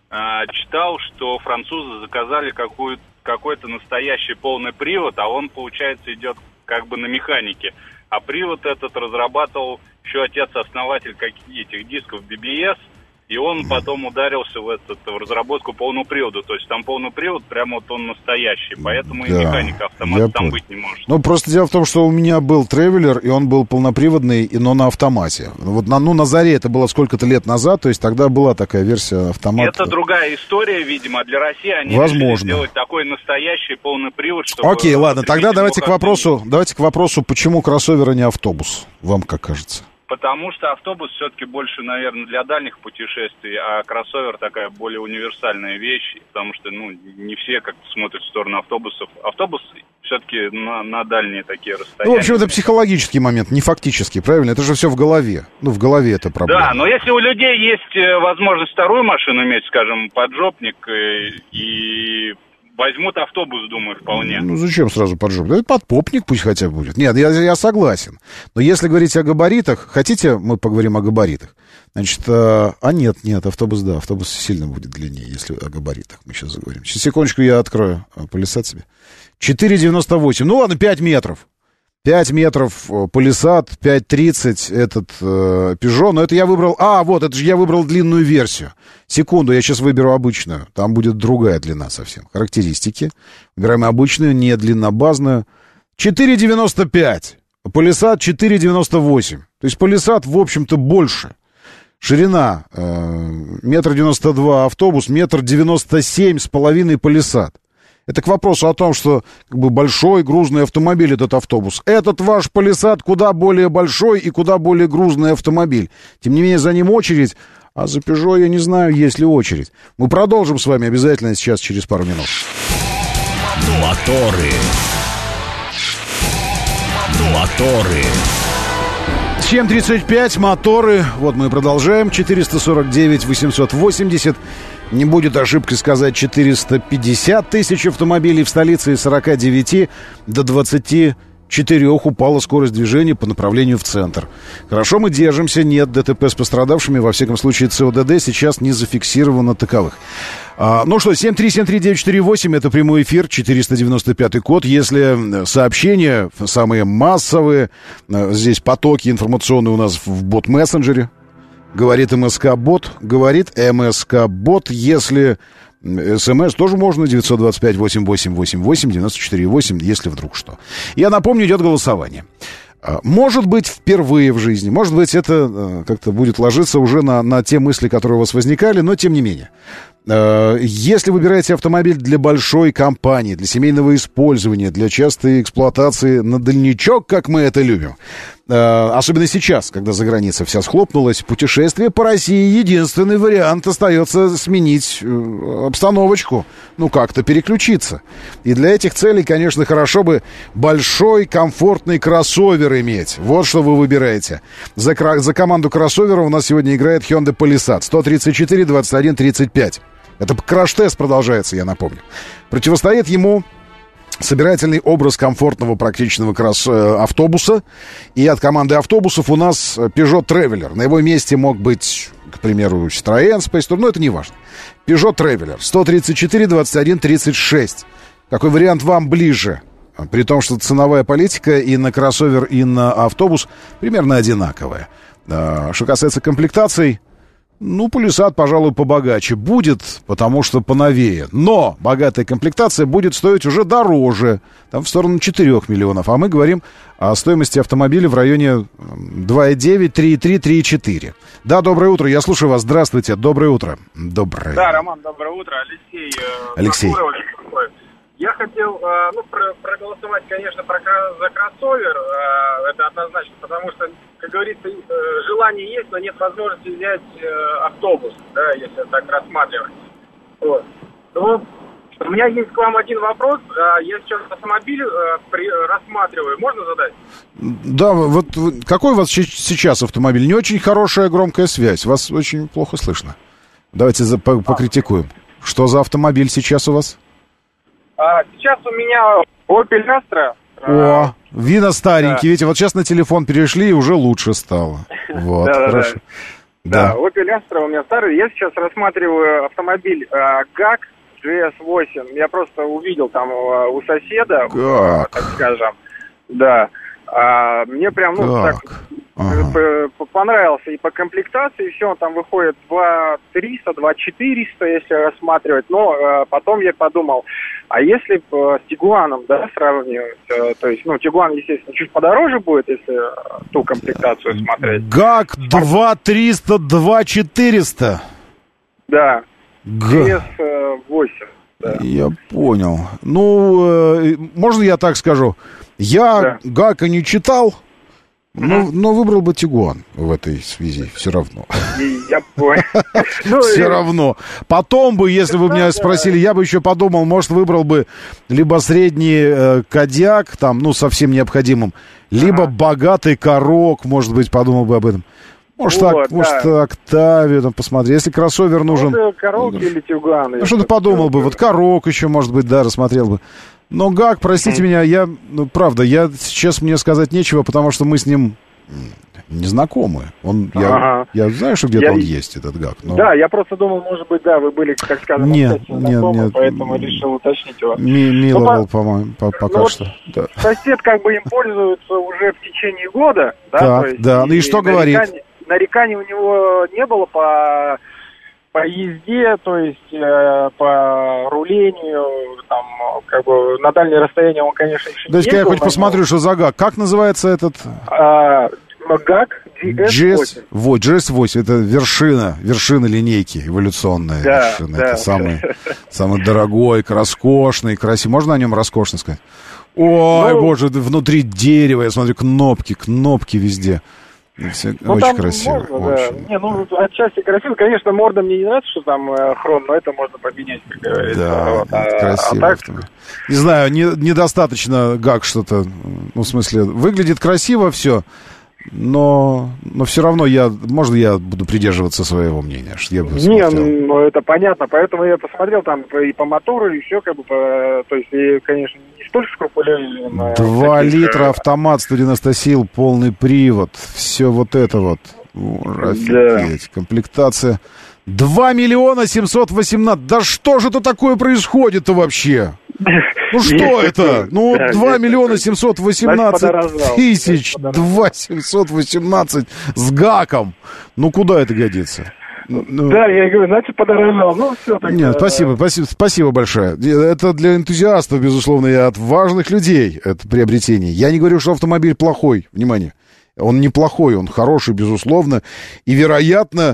Читал, что французы заказали какой-то настоящий полный привод, а он, получается, идет как бы на механике. А привод этот разрабатывал еще отец-основатель этих дисков BBS, и он потом ударился в разработку полного привода. То есть там полный привод, прямо вот он настоящий. Поэтому и механика автомата там быть не может. Ну, просто дело в том, что у меня был Тревелер, и он был полноприводный, но на автомате. Вот на заре это было сколько-то лет назад, то есть тогда была такая версия автомата. Это другая история, видимо. Для России они решили сделать такой настоящий полный привод, чтобы... Окей, ладно, тогда давайте к вопросу, почему кроссовер, а не автобус, вам как кажется? Потому что автобус все-таки больше, наверное, для дальних путешествий, а кроссовер такая более универсальная вещь, потому что, не все как-то смотрят в сторону автобусов. Автобус все-таки на дальние такие расстояния. Ну, в общем, это психологический момент, не фактический, правильно? Это же все в голове. В голове это проблема. Да, но если у людей есть возможность вторую машину иметь, скажем, поджопник и Возьмут автобус, думаю, вполне. Ну, зачем сразу поджог? Да подпопник пусть хотя бы будет. Нет, я согласен. Но если говорить о габаритах, хотите, мы поговорим о габаритах? Значит, нет, автобус сильно будет длиннее, если о габаритах мы сейчас заговорим. Сейчас, секундочку, я открою Палисад себе. 4,98, ну ладно, 5 метров. 5 метров Палисад, 5,30 этот Peugeot, но это я выбрал... это же я выбрал длинную версию. Секунду, я сейчас выберу обычную, там будет другая длина совсем. Характеристики. Выбираем обычную, не длиннобазную. 4,95, Палисад 4,98. То есть Палисад, в общем-то, больше. Ширина 1,92 м автобус, 1,97 м с половиной Палисад. Это к вопросу о том, что как бы большой грузный автомобиль этот автобус. Этот ваш Палисад куда более большой и куда более грузный автомобиль. Тем не менее, за ним очередь, а за Peugeot я не знаю, есть ли очередь. Мы продолжим с вами обязательно сейчас, через пару минут. Моторы. 7:35, моторы. Вот мы и продолжаем. 449-880. Не будет ошибкой сказать 450 тысяч автомобилей в столице, и 49 до 24 упала скорость движения по направлению в центр. Хорошо, мы держимся, нет ДТП с пострадавшими, во всяком случае ЦОДД сейчас не зафиксировано таковых. Ну что, 7373948, это прямой эфир, 495 код. Если сообщения самые массовые, здесь потоки информационные у нас в бот-мессенджере, говорит МСК-бот, если СМС тоже можно, 925-8888-94-8, если вдруг что. Я напомню, идет голосование. Может быть, впервые в жизни, может быть, это как-то будет ложиться уже на те мысли, которые у вас возникали, но тем не менее. Если выбираете автомобиль для большой компании, для семейного использования, для частой эксплуатации на дальничок, как мы это любим, особенно сейчас, когда за границей вся схлопнулась, путешествие по России, единственный вариант остается сменить обстановочку, как-то переключиться. И для этих целей, конечно, хорошо бы большой комфортный кроссовер иметь. Вот что вы выбираете. За команду кроссовера у нас сегодня играет Hyundai Palisade 134-21-35. Это краш-тест продолжается, я напомню. Противостоит ему собирательный образ комфортного практичного автобуса. И от команды автобусов у нас Peugeot Traveler. На его месте мог быть, к примеру, Citroën Space Tourer, но это не важно. Peugeot Traveler 134-21-36. Какой вариант вам ближе? При том, что ценовая политика и на кроссовер, и на автобус примерно одинаковая. Что касается комплектаций, Palisade, пожалуй, побогаче будет, потому что поновее. Но богатая комплектация будет стоить уже дороже, там в сторону 4 миллионов. А мы говорим о стоимости автомобиля в районе 2,9, 3,3, 3,4. Да, доброе утро, я слушаю вас. Здравствуйте, доброе утро. Доброе. Да, Роман, доброе утро. Алексей. Я хотел проголосовать, конечно, за кроссовер, это однозначно, потому что, как говорится, желание есть, но нет возможности взять автобус, да, если так рассматривать. Вот. Но у меня есть к вам один вопрос. Я сейчас автомобиль рассматриваю. Можно задать? Да, вот какой у вас сейчас автомобиль? Не очень хорошая громкая связь, вас очень плохо слышно. Давайте покритикуем. Что за автомобиль сейчас у вас? Сейчас у меня Opel Astra. О, видно старенький. Да. Видите, вот сейчас на телефон перешли, и уже лучше стало. Вот, хорошо. Да, Opel Astra у меня старый. Я сейчас рассматриваю автомобиль GAC GS8. Я просто увидел там у соседа, так скажем. Да. Мне прям, понравился и по комплектации, все, он там выходит 2,300, 2,400, если рассматривать, но потом я подумал, а если с Тигуаном, да, сравнивать, то есть, Тигуан, естественно, чуть подороже будет, если ту комплектацию смотреть. ГАК 2,300, 2,400? Да, GS8. Да. Я понял. Можно я так скажу? Я ГАКа не читал, но выбрал бы Тигуан в этой связи все равно. Я понял. Все равно. Потом бы, если бы меня спросили, я бы еще подумал, может, выбрал бы либо средний Кодиак, там, совсем необходимым, либо богатый Корок, может быть, подумал бы об этом. Может, Вот, может Октавию там посмотри. Если кроссовер нужен... Корок или Тюган. Ну, что-то подумал бы. Вот Корок еще, может быть, да, рассмотрел бы. Но ГАК, простите меня, правда, сейчас мне сказать нечего, потому что мы с ним не знакомы. Я знаю, что где-то он есть, этот ГАК. Но... Да, я просто думал, может быть, да, вы были, как сказано, нет, поэтому решил уточнить вас. Миловал, по-моему, пока что. Да. Сосед как бы им пользуется уже в течение года. Да, так, то есть, да. Ну и что говорит? Нареканий у него не было по езде, то есть по рулению, там, как бы на дальнее расстояние он, конечно, еще не ездил. Я хоть посмотрю, что за ГАК. Как называется этот? ГАК GS8. Вот, GS8, это вершина линейки, эволюционная вершина. Да, это самый дорогой, роскошный, красивый. Можно о нем роскошно сказать? Ой, боже, внутри дерева, я смотрю, кнопки везде. Очень красиво. Можно, очень. Да. Отчасти красиво. Конечно, морда мне не нравится, что там хром, но это можно поменять, как говорится. Да, красиво. Не знаю, недостаточно ГАК что-то, в смысле, выглядит красиво все, но все равно можно я буду придерживаться своего мнения? Что я бы это понятно, поэтому я посмотрел там и по мотору, и все как бы, то есть, и, конечно, не столь скрупулезно. 2 литра, автомат, 190 сил, полный привод, все вот это вот. Офигеть, комплектация. 2 миллиона 718. Да что же это такое происходит-то вообще? Ну что это? 2 миллиона 718 тысяч. 2 718 с ГАКом. Ну куда это годится? Да, я говорю, значит, подорожал. Ну, все так. Нет, спасибо большое. Это для энтузиастов, безусловно, и от важных людей это приобретение. Я не говорю, что автомобиль плохой. Внимание. Он неплохой, он хороший, безусловно. И, вероятно,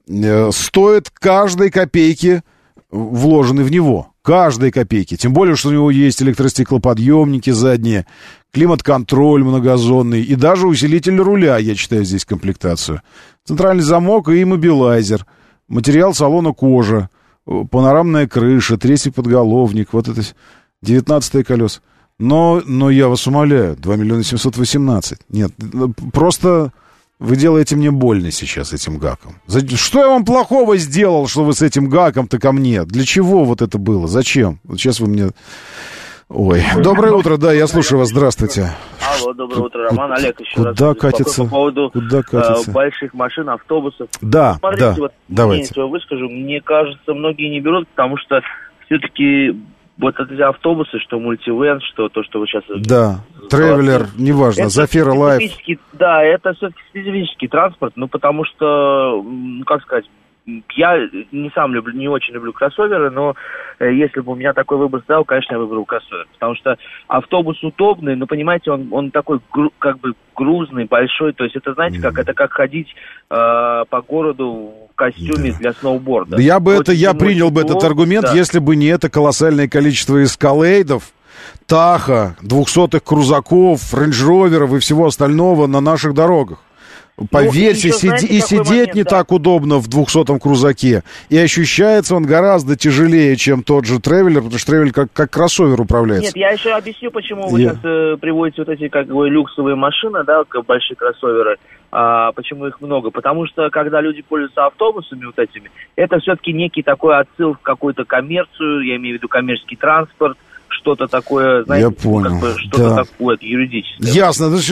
стоит каждой копейки, вложенной в него. Каждой копейки. Тем более, что у него есть электростеклоподъемники задние, климат-контроль многозонный и даже усилитель руля, я читаю здесь комплектацию. Центральный замок и иммобилайзер. Материал салона кожа. Панорамная крыша, третий подголовник. Вот это 19-е колеса. Но я вас умоляю, 2 миллиона 718. Нет, просто вы делаете мне больно сейчас этим ГАКом. Что я вам плохого сделал, что вы с этим ГАКом-то ко мне? Для чего вот это было? Зачем? Вот сейчас вы мне... Ой, доброе утро, да, я слушаю вас, здравствуйте. Алло, доброе утро, Роман, Олег еще раз. Куда катится? По поводу больших машин, автобусов. Да, смотрите, да, давайте. Я выскажу, мне кажется, многие не берут, потому что все-таки вот эти автобусы, что мультивэн, что то, что вы сейчас... Да, тревелер, неважно, Зафира Лайф. Да, это все-таки специфический транспорт, потому что, как сказать, я не очень люблю кроссоверы, но если бы у меня такой выбор стоял, конечно, я выбрал кроссовер. Потому что автобус удобный, но, понимаете, он такой как бы грузный, большой. То есть это, знаете, это как ходить по городу в костюме для сноуборда. Я принял бы этот аргумент, если бы не это колоссальное количество эскалейдов, Таха, 200-х крузаков, рейндж-роверов и всего остального на наших дорогах. Поверьте, сидеть не так удобно в 200-м крузаке. И ощущается он гораздо тяжелее, чем тот же тревелер, потому что тревелер как кроссовер управляется. Нет, я еще объясню, почему вы сейчас приводите вот эти как бы люксовые машины, да, большие кроссоверы. Почему их много? Потому что, когда люди пользуются автобусами вот этими, это все-таки некий такой отсыл в какую-то коммерцию, я имею в виду коммерческий транспорт, что-то такое, знаете, я понял. Как бы что-то такое юридическое. Ясно, потому что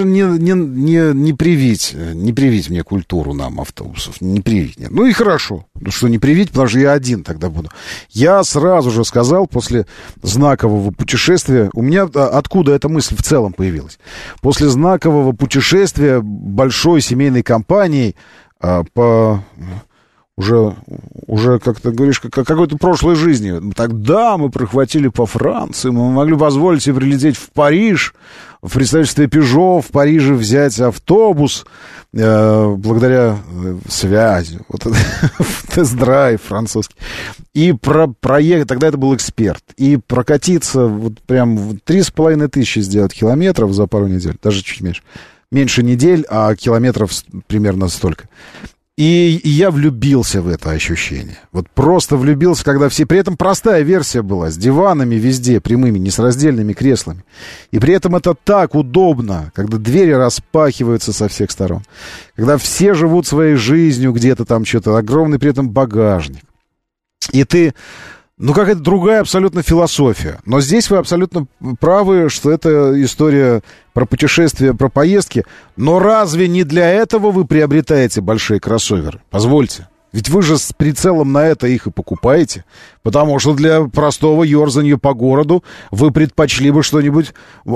не привить мне культуру нам автобусов, не привить. Нет. Ну и хорошо, что не привить, потому что я один тогда буду. Я сразу же сказал, после знакового путешествия, у меня откуда эта мысль в целом появилась? После знакового путешествия большой семейной компанией по... Уже как ты говоришь, какой-то прошлой жизни. Тогда мы прохватили по Франции, мы могли позволить себе прилететь в Париж, в представительстве Peugeot в Париже взять автобус, благодаря связи, тест-драйв французский, и проехать, тогда это был эксперт, и прокатиться вот прям 3500 сделать километров за пару недель, даже чуть меньше недель, а километров примерно столько. И я влюбился в это ощущение. Вот просто влюбился, когда все... При этом простая версия была, с диванами везде, прямыми, не с раздельными креслами. И при этом это так удобно, когда двери распахиваются со всех сторон. Когда все живут своей жизнью, где-то там что-то, огромный при этом багажник. И ты... Ну, какая-то другая абсолютно философия. Но здесь вы абсолютно правы, что это история про путешествия, про поездки. Но разве не для этого вы приобретаете большие кроссоверы? Позвольте. Ведь вы же с прицелом на это их и покупаете. Потому что для простого ерзанья по городу вы предпочли бы что-нибудь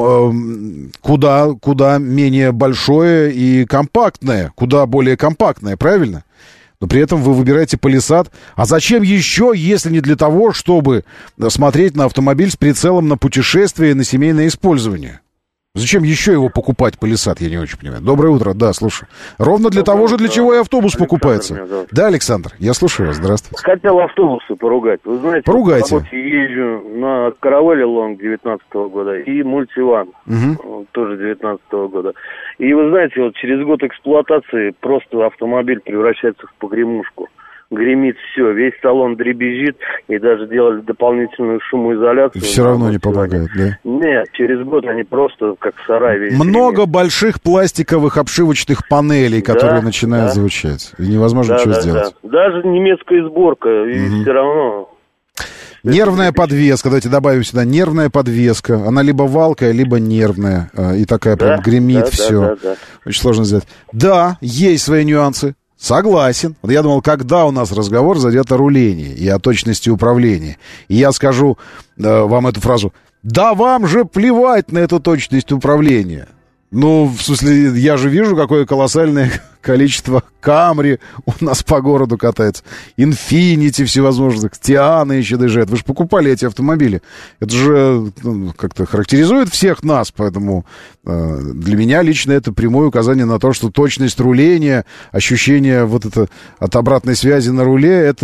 куда менее большое и компактное. Куда более компактное, правильно? Но при этом вы выбираете Palisade. А зачем еще, если не для того, чтобы смотреть на автомобиль с прицелом на путешествие и на семейное использование? Зачем еще его покупать, Palisade, я не очень понимаю. Доброе утро, да, слушаю. Ровно для того же, для чего и автобус покупается. Да, Александр, я слушаю вас, здравствуйте. Хотел автобусы поругать. Вы знаете, поругайте. Я езжу на Caravelle Long 19-го года и Multivan, тоже 19-го года. И вы знаете, вот через год эксплуатации просто автомобиль превращается в погремушку. Гремит все, весь салон дребезжит, и даже делали дополнительную шумоизоляцию. Все равно не помогает, да? Нет, через год они просто как сарай весь. Много больших пластиковых обшивочных панелей, которые начинают звучать. И невозможно ничего сделать. Да. Даже немецкая сборка, и все равно... Нервная подвеска, давайте добавим сюда, нервная подвеска. Она либо валкая, либо нервная. И такая прям гремит все. Очень сложно сделать. Да, есть свои нюансы. Согласен. Вот я думал, когда у нас разговор зайдет о рулении и о точности управления. И я скажу вам эту фразу. Да вам же плевать на эту точность управления. Ну, в смысле, я же вижу, какое колоссальное количество Камри у нас по городу катается. Инфинити всевозможных, Тианы еще доезжают. Вы же покупали эти автомобили. Это же как-то характеризует всех нас, поэтому для меня лично это прямое указание на то, что точность руления, ощущение вот это от обратной связи на руле, это,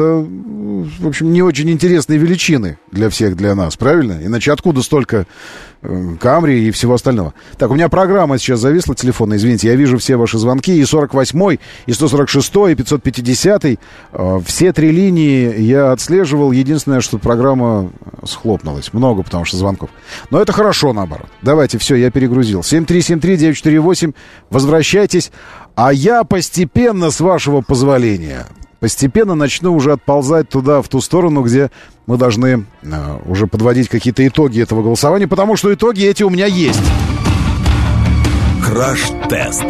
в общем, не очень интересные величины для всех, для нас, правильно? Иначе откуда столько Камри и всего остального? Так, у меня программа сейчас зависла телефонная, извините, я вижу все ваши звонки, и 48-й, и 146-й, и 550-й. Все три линии я отслеживал. Единственное, что программа схлопнулась. Много, потому что звонков. Но это хорошо, наоборот. Давайте, все, я перегрузил. 7373948, возвращайтесь. А я постепенно, с вашего позволения, начну уже отползать туда, в ту сторону, где мы должны уже подводить какие-то итоги этого голосования, потому что итоги эти у меня есть. Краш-тест.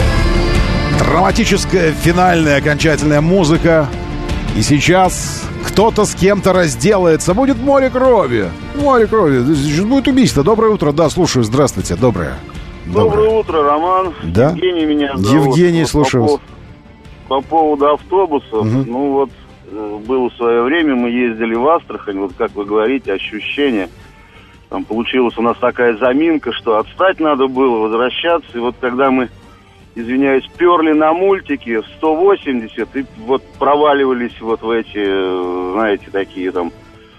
Драматическая, финальная, окончательная музыка. И сейчас кто-то с кем-то разделается. Будет море крови. Море крови. Сейчас будет убийство. Доброе утро. Да, слушаю. Здравствуйте. Доброе. Доброе утро, Роман. Да? Евгений меня зовут. Евгений, слушаю вас. По поводу автобусов. Ну вот, было в свое время, мы ездили в Астрахань. Вот как вы говорите, ощущение. Там получилась у нас такая заминка, что отстать надо было, возвращаться. И вот когда мы, извиняюсь, перли на мультике в 180 и вот проваливались вот в эти, знаете, такие там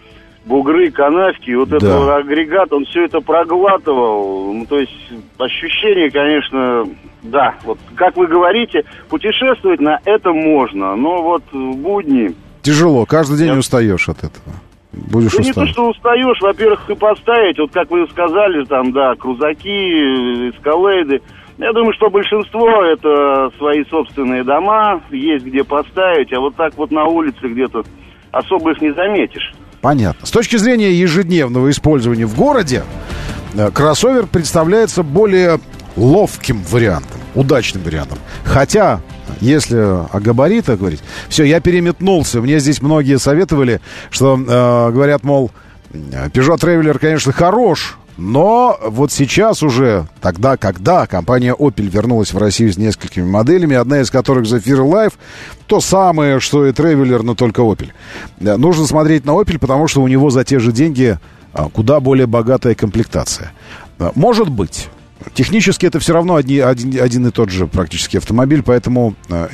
бугры, канавки. И вот этот агрегат, он все это проглатывал. Ну, то есть ощущение, конечно, да. Вот как вы говорите, путешествовать на это можно. Но вот в будни... Тяжело, каждый день устаешь от этого. Будешь не то, что устаешь, во-первых, и поставить, вот как вы сказали, там, да, крузаки, эскалейды. Я думаю, что большинство это свои собственные дома, есть где поставить, а вот так вот на улице где-то особо их не заметишь. Понятно. С точки зрения ежедневного использования в городе, кроссовер представляется более ловким вариантом, удачным вариантом. Хотя, если о габаритах говорить, все, я переметнулся. Мне здесь многие советовали, что говорят, мол, Peugeot Traveler, конечно, хорош, но вот сейчас уже, тогда, когда компания Opel вернулась в Россию с несколькими моделями, одна из которых Zafira Life, то самое, что и Traveler, но только Opel. Нужно смотреть на Opel, потому что у него за те же деньги куда более богатая комплектация. Может быть. Технически это все равно один и тот же практически автомобиль, поэтому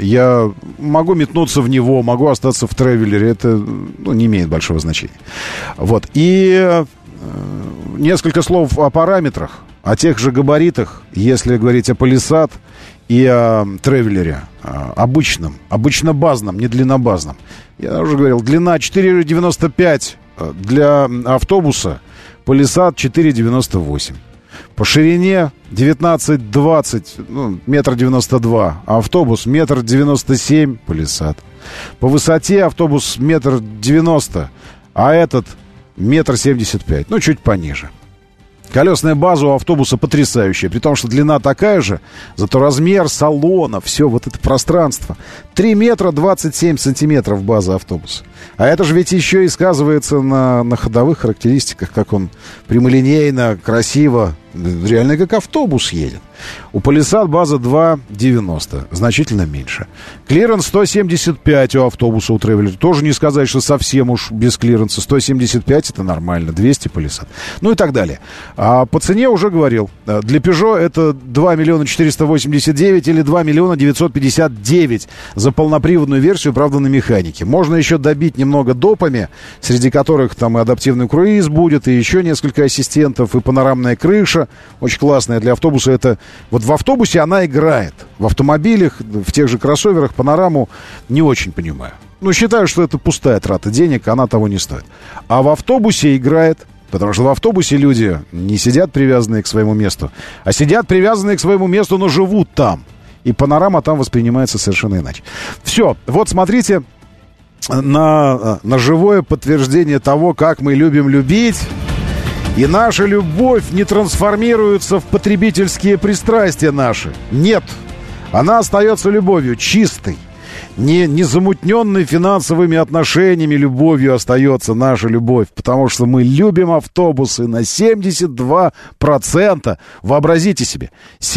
я могу метнуться в него, могу остаться в Тревелере, это не имеет большого значения. Вот. И несколько слов о параметрах, о тех же габаритах, если говорить о Palisade и о тревелере обычном, обычно базном, не длиннобазном. Я уже говорил, длина 4,95 для автобуса, Палисад 4,98. По ширине 19,20, метр 92, а автобус метр 97, Палисад. По высоте автобус метр 90, а этот метр 75, чуть пониже. Колесная база у автобуса потрясающая, при том, что длина такая же, зато размер салона, все вот это пространство. 3 метра 27 сантиметров база автобуса. А это же ведь еще и сказывается на ходовых характеристиках, как он прямолинейно, красиво, реально как автобус едет. У Палисад база 2,90, значительно меньше. Клиренс 175 у автобуса, у Тревелера. Тоже не сказать, что совсем уж без клиренса. 175 это нормально, 200 Палисад. И так далее. А по цене уже говорил. Для Peugeot это 2 миллиона 489 или 2 миллиона 959 за полноприводную версию, правда, на механике. Можно еще добить немного допами, среди которых там и адаптивный круиз будет, и еще несколько ассистентов, и панорамная крыша. Очень классная для автобуса. Это вот в автобусе она играет. В автомобилях, в тех же кроссоверах панораму не очень понимаю. Считаю, что это пустая трата денег, она того не стоит. А в автобусе играет, потому что в автобусе люди не сидят привязанные к своему месту, а сидят привязанные к своему месту, но живут там. И панорама там воспринимается совершенно иначе. Все, вот смотрите на живое подтверждение того, как мы любим любить. И наша любовь не трансформируется в потребительские пристрастия наши. Нет, она остается любовью чистой, не замутненной финансовыми отношениями любовью остается наша любовь, потому что мы любим автобусы на 72%. Вообразите себе,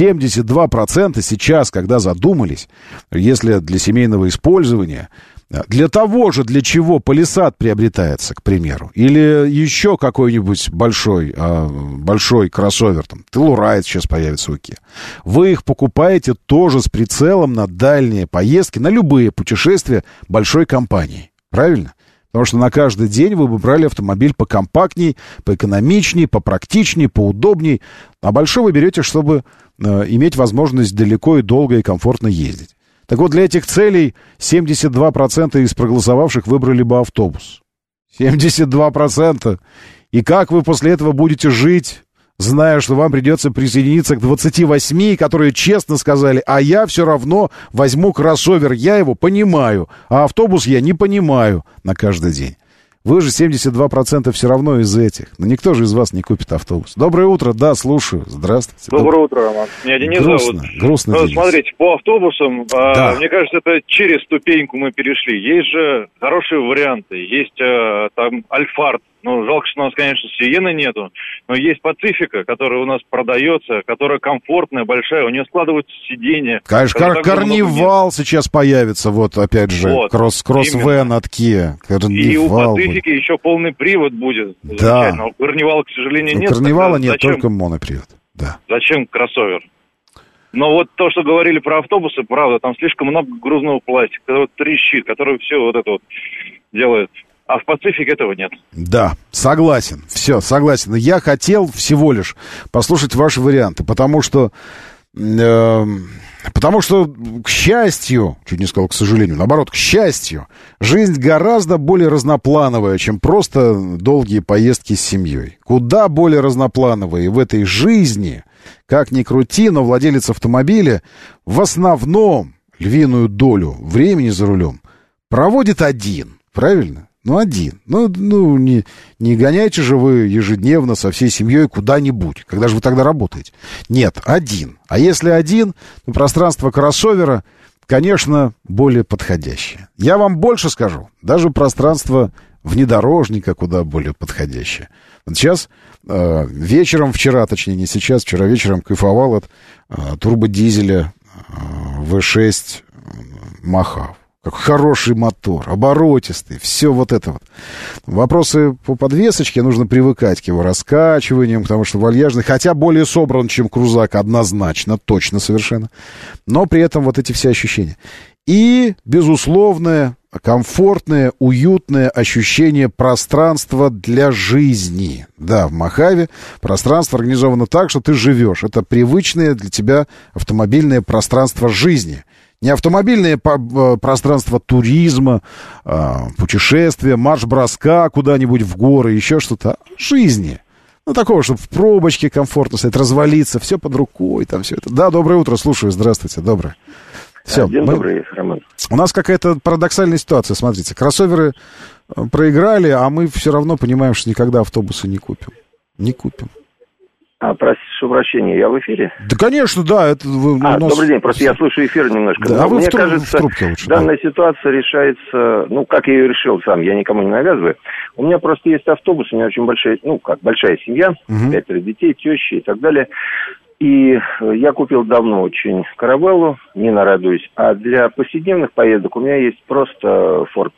72% сейчас, когда задумались, если для семейного использования, для того же, для чего Палисад приобретается, к примеру, или еще какой-нибудь большой кроссовер, там, Telluride сейчас появится у Kia. Вы их покупаете тоже с прицелом на дальние поездки, на любые путешествия большой компании. Правильно? Потому что на каждый день вы бы брали автомобиль покомпактней, поэкономичней, попрактичней, поудобней. А большой вы берете, чтобы иметь возможность далеко и долго и комфортно ездить. Так вот, для этих целей 72% из проголосовавших выбрали бы автобус. 72%. И как вы после этого будете жить, зная, что вам придется присоединиться к 28, которые честно сказали, а я все равно возьму кроссовер, я его понимаю, а автобус я не понимаю на каждый день. Вы же 72% все равно из этих. Но никто же из вас не купит автобус. Доброе утро, да, слушаю. Здравствуйте. Доброе утро, Роман. Меня Денис зовут. Грустно, Денис. Смотрите, по автобусам, мне кажется, это через ступеньку мы перешли. Есть же хорошие варианты. Есть там Альфард. Жалко, что у нас, конечно, Сиены нету. Но есть Пацифика, которая у нас продается, которая комфортная, большая. У нее складываются сиденья. Конечно, Карнивал сейчас появится. Вот, опять же, кросс-вен от Kia. И у Пацифики еще полный привод будет. Да. У Карнивала, к сожалению, нет. У Карнивала нет, только монопривод. Да. Зачем кроссовер? Но вот то, что говорили про автобусы, правда, там слишком много грузного пластика, который трещит, который все вот это вот делает. А в Пацифике этого нет. Да, согласен. Все, согласен. Я хотел всего лишь послушать ваши варианты, потому что, к счастью, чуть не сказал, к сожалению, наоборот, к счастью, жизнь гораздо более разноплановая, чем просто долгие поездки с семьей. Куда более разноплановая. И в этой жизни, как ни крути, но владелец автомобиля в основном львиную долю времени за рулем проводит один. Правильно? Один. Не гоняйте же вы ежедневно со всей семьей куда-нибудь. Когда же вы тогда работаете? Нет, один. А если один, то пространство кроссовера, конечно, более подходящее. Я вам больше скажу. Даже пространство внедорожника куда более подходящее. Вот сейчас вечером, вчера вечером кайфовал от турбодизеля V6 Махав. Хороший мотор, оборотистый, все вот это вот. Вопросы по подвесочке, нужно привыкать к его раскачиваниям, потому что вальяжный, хотя более собран, чем крузак, однозначно, точно совершенно. Но при этом вот эти все ощущения. и безусловное, комфортное, уютное ощущение пространства для жизни. Да, в Мохаве пространство организовано так, что ты живешь. Это привычное для тебя автомобильное пространство жизни. Не автомобильное пространство туризма, путешествия, марш-броска куда-нибудь в горы, еще что-то. Жизни. Ну, такого, чтобы в пробочке комфортно стоять, развалиться, все под рукой, там все это. Да, доброе утро, слушаю, здравствуйте, доброе. Все, добрый, Роман. У нас какая-то парадоксальная ситуация, смотрите. Кроссоверы проиграли, а мы все равно понимаем, что никогда автобусы не купим. Не купим. Прошу прощения, я в эфире? Да, конечно, да. Это добрый день, просто я слушаю эфир немножко. Да, мне кажется, данная ситуация решается, как я ее решил сам, я никому не навязываю. У меня просто есть автобус, у меня очень большая, большая семья, 5 детей, тещи и так далее. И я купил давно очень Каравеллу, не нарадуюсь. А для повседневных поездок у меня есть просто Форд.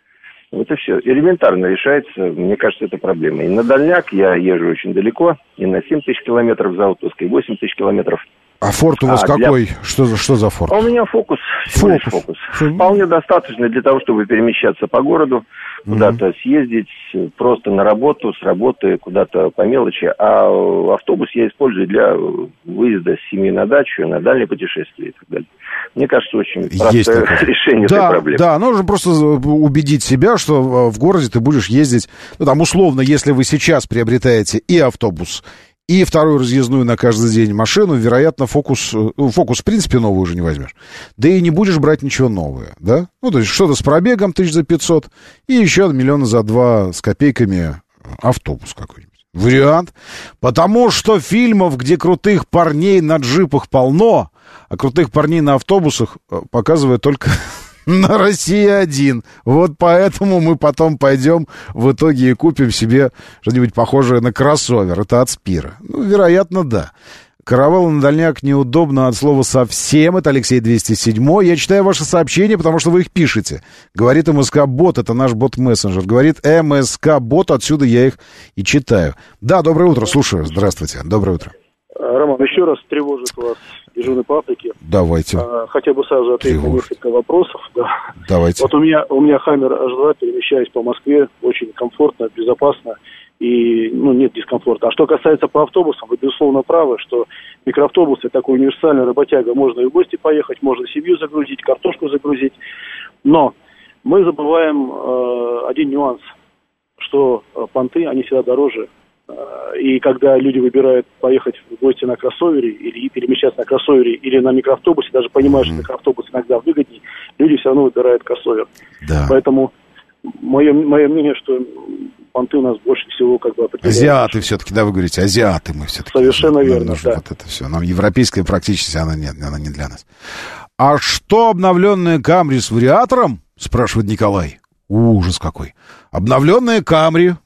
Вот и все. Элементарно решается, мне кажется, это проблема. И на дальняк я езжу очень далеко, и на 7 тысяч километров за отпуск, и 8 тысяч километров. А Форд у вас какой? Что за Форд? У меня Фокус. Фокус. Вполне достаточно для того, чтобы перемещаться по городу, куда-то съездить, просто на работу, с работы, куда-то по мелочи. А автобус я использую для выезда с семьей на дачу, на дальние путешествия и так далее. Мне кажется, очень простое решение этой проблемы. Да, нужно просто убедить себя, что в городе ты будешь ездить, условно, если вы сейчас приобретаете и автобус, и вторую разъездную на каждый день машину, вероятно, Фокус, в принципе, новую уже не возьмешь. Да и не будешь брать ничего новое, да? То есть что-то с пробегом 1500 и еще 1 миллиона за 2 с копейками автобус какой-нибудь. Вариант. Потому что фильмов, где крутых парней на джипах полно, а крутых парней на автобусах показывают только на Россия-1. Вот поэтому мы потом пойдем в итоге и купим себе что-нибудь похожее на кроссовер. Это от Спира. Вероятно, да. Каравелла на дальняк неудобно от слова совсем. Это Алексей 207. Я читаю ваши сообщения, потому что вы их пишете. Говорит МСК-бот, это наш бот-мессенджер. Говорит МСК-бот, отсюда я их и читаю. Да, доброе утро, слушаю. Здравствуйте, доброе утро. Роман, еще раз тревожит вас дежурный по Африке. Давайте. Хотя бы сразу ответить на несколько вопросов. Да. Давайте. Вот у меня Хаммер H2, перемещаюсь по Москве, очень комфортно, безопасно и нет дискомфорта. А что касается по автобусам, вы безусловно правы, что микроавтобусы такой универсальный работяга, можно и в гости поехать, можно семью загрузить, картошку загрузить. Но мы забываем один нюанс, что понты, они всегда дороже. И когда люди выбирают поехать в гости на кроссовере или перемещаться на кроссовере или на микроавтобусе, даже понимая, что микроавтобус иногда выгоднее, люди все равно выбирают кроссовер. Да. Поэтому мое мнение, что понты у нас больше всего определяют. Азиаты все-таки, да, вы говорите, азиаты мы все-таки. Совершенно верно, да. Вот это все. Нам европейская практически, она не для нас. А что обновленная Камри с вариатором? Спрашивает Николай. Ужас какой. Обновленная Камри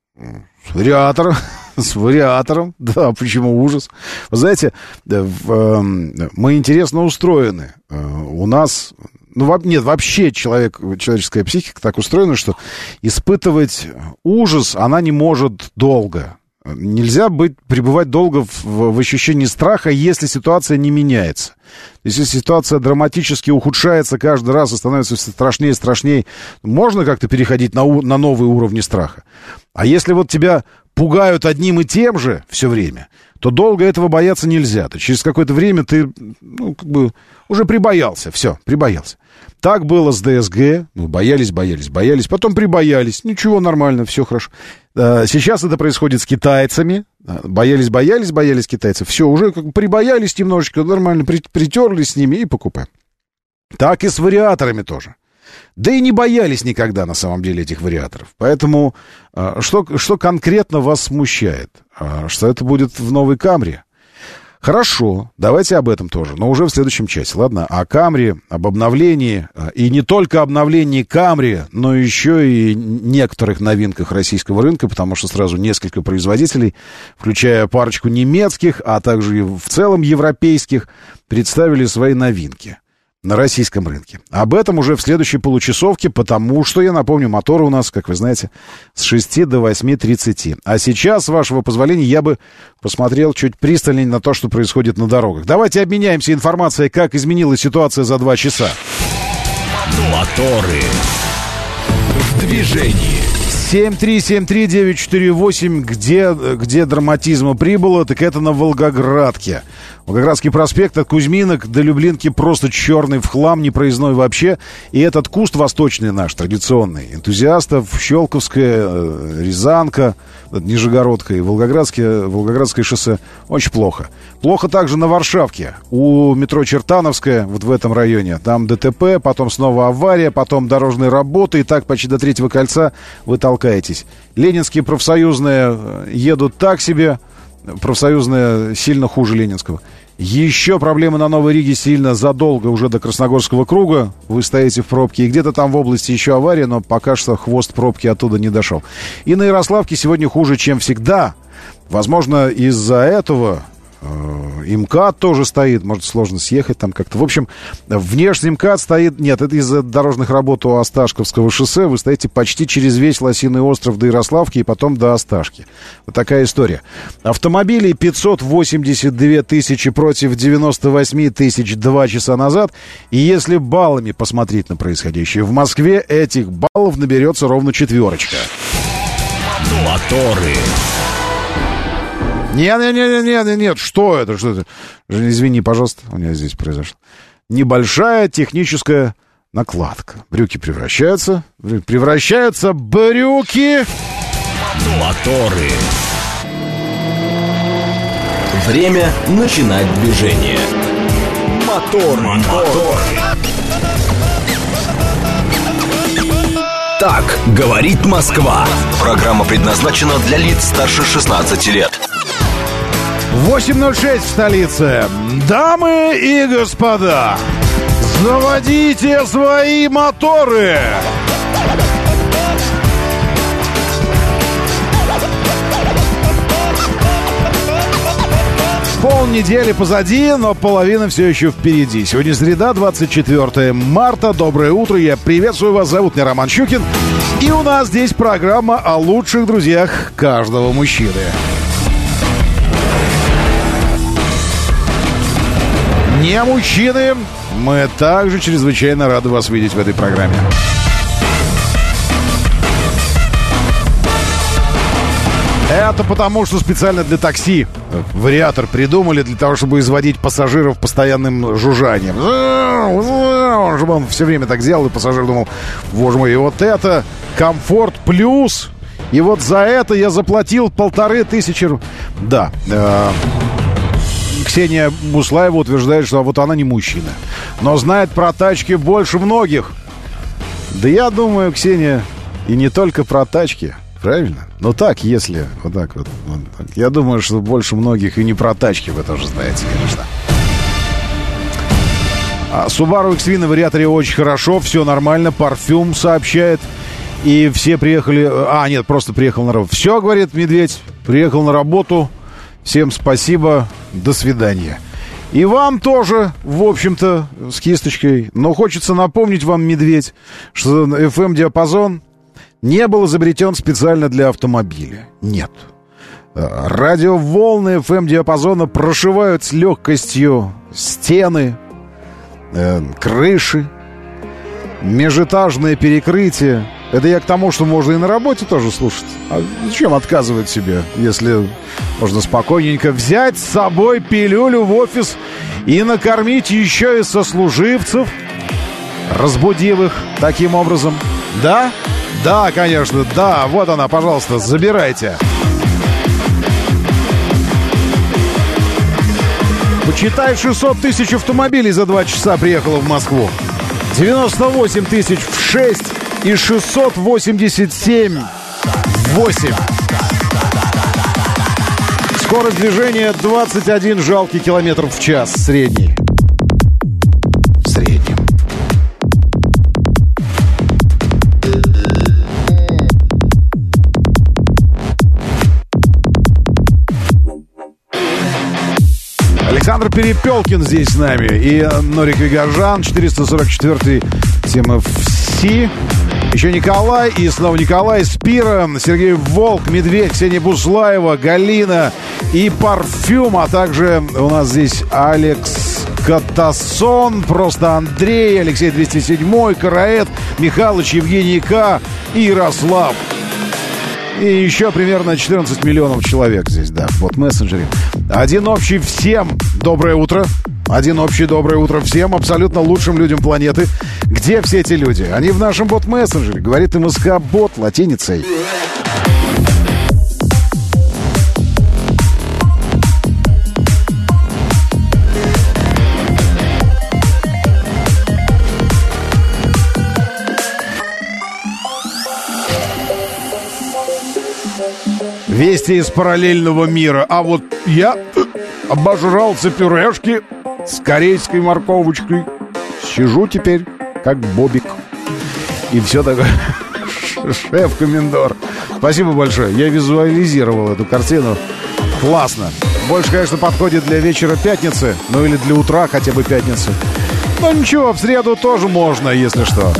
с вариатором. Да, почему ужас? Вы знаете, мы интересно устроены. У нас... вообще человеческая психика так устроена, что испытывать ужас она не может долго. Нельзя пребывать долго в ощущении страха, если ситуация не меняется. Если ситуация драматически ухудшается каждый раз и становится все страшнее и страшнее, можно как-то переходить на новые уровни страха. А если тебя пугают одним и тем же все время, то долго этого бояться нельзя. То через какое-то время ты уже прибоялся. Все, прибоялся. Так было с ДСГ. Боялись. Потом прибоялись. Ничего, нормально, все хорошо. Сейчас это происходит с китайцами. Боялись китайцев. Все, уже прибоялись немножечко, нормально, притерлись с ними и покупаем. Так и с вариаторами тоже. Да и не боялись никогда, на самом деле, этих вариаторов. Поэтому что конкретно вас смущает? Что это будет в новой Камри? Хорошо, давайте об этом тоже, но уже в следующем часе, ладно? О Камри, об обновлении, и не только обновлении Камри, но еще и некоторых новинках российского рынка, потому что сразу несколько производителей, включая парочку немецких, а также и в целом европейских, представили свои новинки на российском рынке. Об этом уже в следующей получасовке, потому что, я напомню, моторы у нас, как вы знаете, с 6 до 8:30. А сейчас, с вашего позволения, я бы посмотрел чуть пристальнее на то, что происходит на дорогах. Давайте обменяемся информацией, как изменилась ситуация за 2 часа. Моторы. В движении. 7373948, где драматизма прибыло, так это на Волгоградке. Волгоградский проспект от Кузьминок до Люблинки просто черный в хлам, непроездной вообще. И этот куст восточный наш, традиционный, энтузиастов, Щелковская, Рязанка, Нижегородка и Волгоградское шоссе, очень плохо. Плохо также на Варшавке, у метро Чертановская, вот в этом районе. Там ДТП, потом снова авария, потом дорожные работы, и так почти до Третьего кольца вы толкаетесь. Ленинские профсоюзные едут так себе, профсоюзные сильно хуже ленинского. Еще проблемы на Новой Риге сильно задолго уже до Красногорского круга. Вы стоите в пробке, и где-то там в области еще авария, но пока что хвост пробки оттуда не дошел. И на Ярославке сегодня хуже, чем всегда. Возможно, из-за этого МКАД тоже стоит, может, сложно съехать там как-то. В общем, внешний МКАД стоит... Нет, это из-за дорожных работ у Осташковского шоссе. Вы стоите почти через весь Лосиный остров до Ярославки и потом до Осташки. Вот такая история. Автомобилей 582 тысячи против 98 тысяч 2 часа назад. И если баллами посмотреть на происходящее, в Москве этих баллов наберется ровно 4. Моторы. Нет, что это? Извини, пожалуйста, у меня здесь произошло. Небольшая техническая накладка. Брюки превращаются брюки. Моторы. Время начинать движение. Мотор. Так говорит Москва. Программа предназначена для лиц старше 16 лет. 8:06 в столице. Дамы и господа, заводите свои моторы. Полнедели позади, но половина все еще впереди. Сегодня среда, 24 марта. Доброе утро, я приветствую вас. Зовут меня Роман Щукин. И у нас здесь программа о лучших друзьях каждого мужчины. Не мужчины, мы также чрезвычайно рады вас видеть в этой программе. Это потому, что специально для такси вариатор придумали для того, чтобы изводить пассажиров постоянным жужжанием. Чтобы он все время так делал, и пассажир думал, боже мой, и вот это комфорт плюс, и вот за это я заплатил 1500. Да, Ксения Буслаева утверждает, что вот она не мужчина, но знает про тачки больше многих. Да я думаю, Ксения, и не только про тачки, правильно? Ну так, если вот так вот. Я думаю, что больше многих и не про тачки вы тоже знаете, конечно. Subaru XV на вариаторе очень хорошо, все нормально, парфюм сообщает. И все приехали... нет, просто приехал на работу. Все, говорит Медведь, приехал на работу. Всем спасибо, до свидания. И вам тоже, в общем-то, с кисточкой. Но хочется напомнить вам, Медведь, что FM-диапазон не был изобретен специально для автомобиля. Нет. Радиоволны FM-диапазона прошивают с легкостью стены, крыши, межэтажное перекрытие. Это я к тому, что можно и на работе тоже слушать. А зачем отказывать себе, если можно спокойненько взять с собой пилюлю в офис и накормить еще и сослуживцев, разбудив их таким образом? Да? Да, конечно, да. Вот она, пожалуйста, забирайте. Почитай, 600 тысяч автомобилей за 2 часа приехало в Москву. 98 тысяч в 6 и 687 в 8. Скорость движения 21 жалкий километр в час средний. В среднем. Александр Перепелкин здесь с нами. И Норик Вигажан, 444-й ТМФС. Еще Николай, и снова Николай, Спира, Сергей Волк, Медведь, Ксения Буслаева, Галина и Парфюм. А также у нас здесь Алекс Катасон, просто Андрей, Алексей 207, Караэт, Михалыч, Евгений К. и Ярослав. И еще примерно 14 миллионов человек здесь, да, в бот-мессенджере. Один общий всем доброе утро. Один общий доброе утро всем абсолютно лучшим людям планеты. Где все эти люди? Они в нашем бот-мессенджере. Говорит МСК-бот латиницей. Вести из параллельного мира. А вот я обожрался пюрешки с корейской морковочкой. Сижу теперь, как Бобик. И все такое. Шеф-комендор. Спасибо большое. Я визуализировал эту картину. Классно. Больше, конечно, подходит для вечера пятницы. Ну или для утра хотя бы пятницы. Но ничего, в среду тоже можно, если что.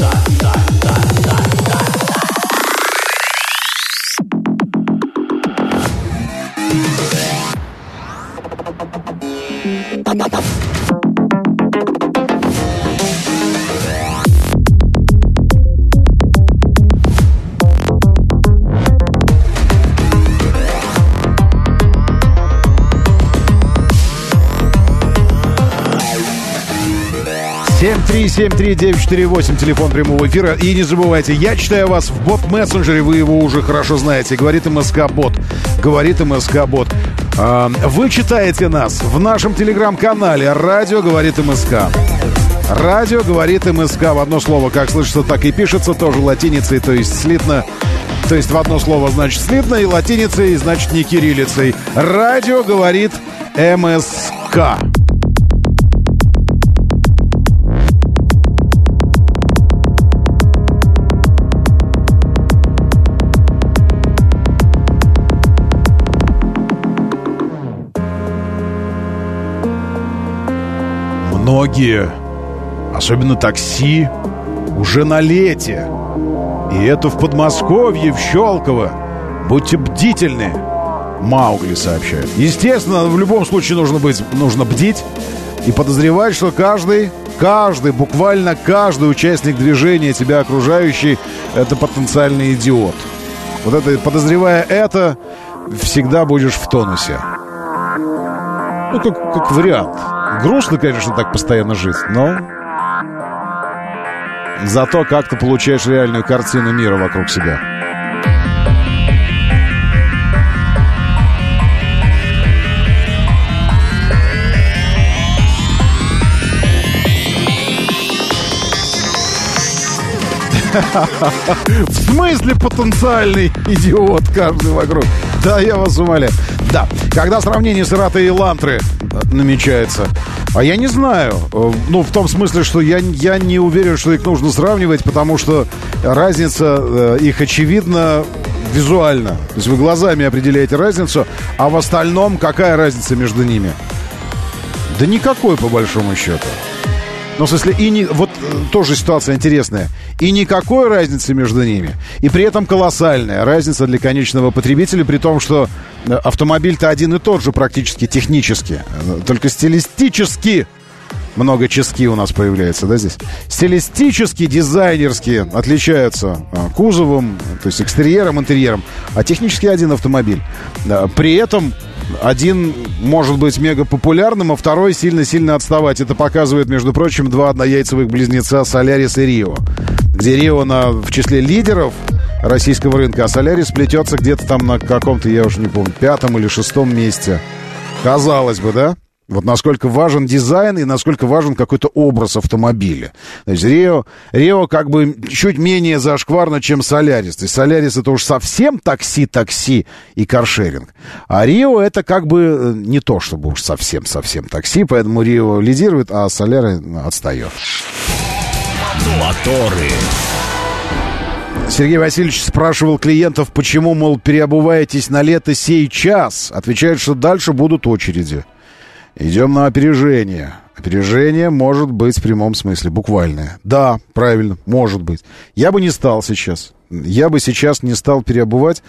Семь 948, телефон прямого эфира. И не забывайте, я читаю вас в бот-мессенджере, вы его уже хорошо знаете. Говорит МСК-бот. Говорит МСК-бот. Вы читаете нас в нашем телеграм-канале «Радио говорит МСК». «Радио говорит МСК» в одно слово, как слышится, так и пишется, тоже латиницей, то есть слитно. То есть в одно слово значит слитно, и латиницей значит не кириллицей. «Радио говорит МСК». Многие, особенно такси, уже на лете. И это в Подмосковье, в Щелково. Будьте бдительны, Маугли сообщает. Естественно, в любом случае нужно бдить и подозревать, что каждый, буквально каждый участник движения, тебя окружающий, это потенциальный идиот. Вот это, подозревая это, всегда будешь в тонусе. Ну, как вариант. Грустно, конечно, так постоянно жить, но зато как ты получаешь реальную картину мира вокруг себя. В смысле потенциальный идиот каждый вокруг? Да, я вас умоляю. Да, когда сравнение Сараты и Лантры намечается, а я не знаю. Ну, в том смысле, что я не уверен, что их нужно сравнивать, потому что разница их очевидна визуально. То есть вы глазами определяете разницу, а в остальном какая разница между ними? Да никакой, по большому счету. Ну, в смысле, вот тоже ситуация интересная. И никакой разницы между ними. И при этом колоссальная разница для конечного потребителя, при том, что автомобиль-то один и тот же практически технически. Только стилистически много чески у нас появляется, да, здесь? Стилистически, дизайнерски отличаются кузовом, то есть экстерьером, интерьером. А технически один автомобиль. При этом один может быть мега популярным, а второй сильно-сильно отставать. Это показывает, между прочим, два однояйцевых близнеца Солярис и Рио. Где Рио в числе лидеров российского рынка, а Солярис плетется где-то там на каком-то, я уже не помню, 5-м или 6-м месте. Казалось бы, да? Вот насколько важен дизайн и насколько важен какой-то образ автомобиля. То есть Рио как бы чуть менее зашкварно, чем Солярис. То есть Солярис это уж совсем такси и каршеринг. А Рио это как бы не то, чтобы уж совсем такси. Поэтому Рио лидирует, а Солярис отстает. Моторы. Сергей Васильевич спрашивал клиентов, почему, мол, переобуваетесь на лето сейчас. Отвечают, что дальше будут очереди. Идем на опережение. Опережение может быть в прямом смысле, буквальное. Да, правильно, может быть. Я бы не стал сейчас. Я бы сейчас не стал переобувать.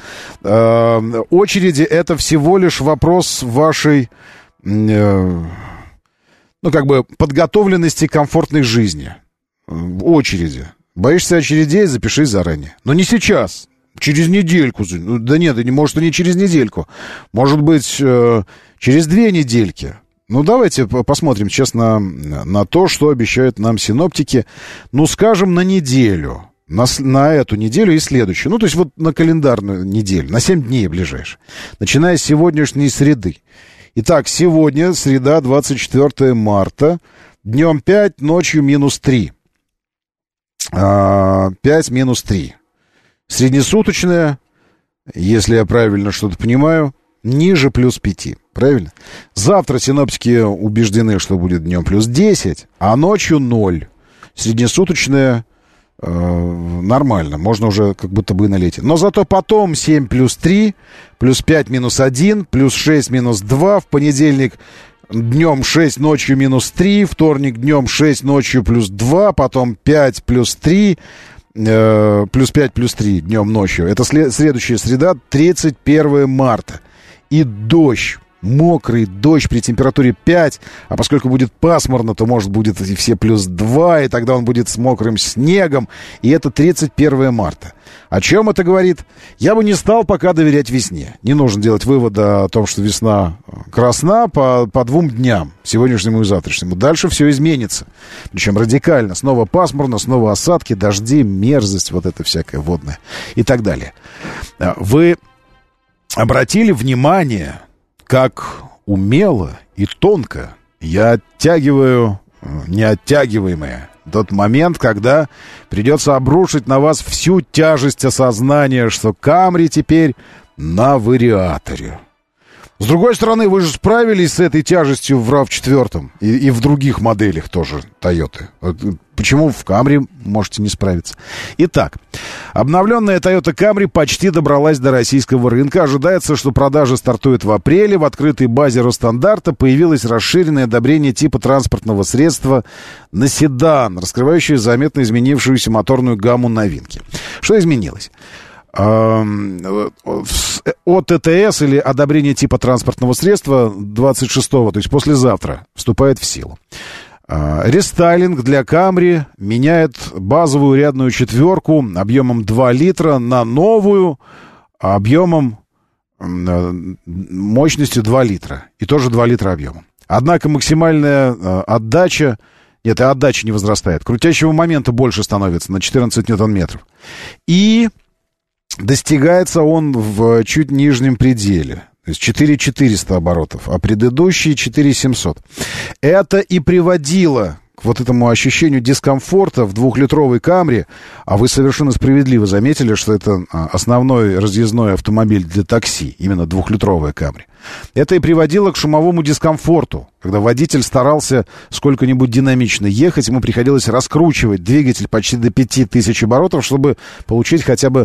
Очереди — это всего лишь вопрос вашей... подготовленности к комфортной жизни. Очереди. Боишься очередей, запишись заранее. Но не сейчас. Через недельку. Да нет, может, и не через недельку. Может быть, через 2 недельки. Давайте посмотрим сейчас на то, что обещают нам синоптики. Скажем, на неделю. На эту неделю и следующую. То есть на календарную неделю. На 7 дней ближайших. Начиная с сегодняшней среды. Итак, сегодня, среда, 24 марта. Днем 5, ночью -3. 5 -3. Среднесуточная, если я правильно что-то понимаю, ниже +5. Правильно? Завтра синоптики убеждены, что будет днем +10, а ночью 0. Среднесуточная нормально, можно уже как будто бы на лете. Но зато потом 7 +3, +5 -1, +6 -2. В понедельник днем 6, ночью -3. Вторник днем 6, ночью +2. Потом 5 +3. +5 +3 днем, ночью. Это следующая среда, 31 марта. И дождь. Мокрый дождь при температуре 5, а поскольку будет пасмурно, то, может, будет и все +2, и тогда он будет с мокрым снегом, и это 31 марта. О чем это говорит? Я бы не стал пока доверять весне. Не нужно делать вывода о том, что весна красна по 2 дням, сегодняшнему и завтрашнему. Дальше все изменится, причем радикально. Снова пасмурно, снова осадки, дожди, мерзость, вот это всякое водное и так далее. Вы обратили внимание, как умело и тонко я оттягиваю неоттягиваемое. Тот момент, когда придется обрушить на вас всю тяжесть осознания, что Камри теперь на вариаторе. С другой стороны, вы же справились с этой тяжестью в RAV4 и в других моделях тоже Toyota. Почему в Camry можете не справиться? Итак, обновленная Toyota Camry почти добралась до российского рынка. Ожидается, что продажи стартуют в апреле. В открытой базе Росстандарта появилось расширенное одобрение типа транспортного средства на седан, раскрывающее заметно изменившуюся моторную гамму новинки. Что изменилось? ОТТС или одобрение типа транспортного средства 26-го, то есть послезавтра, вступает в силу. Рестайлинг для Camry меняет базовую рядную четверку объемом 2 литра на новую объемом мощностью 2 литра. И тоже 2 литра объемом. Однако максимальная отдача... Нет, и отдача не возрастает. Крутящего момента больше становится на 14 ньютон-метров. И достигается он в чуть нижнем пределе. То есть 4400 оборотов, а предыдущие 4700. Это и приводило к вот этому ощущению дискомфорта в 2-литровой Камри. А вы совершенно справедливо заметили, что это основной разъездной автомобиль для такси. Именно 2-литровая Камри. Это и приводило к шумовому дискомфорту. Когда водитель старался сколько-нибудь динамично ехать, ему приходилось раскручивать двигатель почти до 5000 оборотов, чтобы получить хотя бы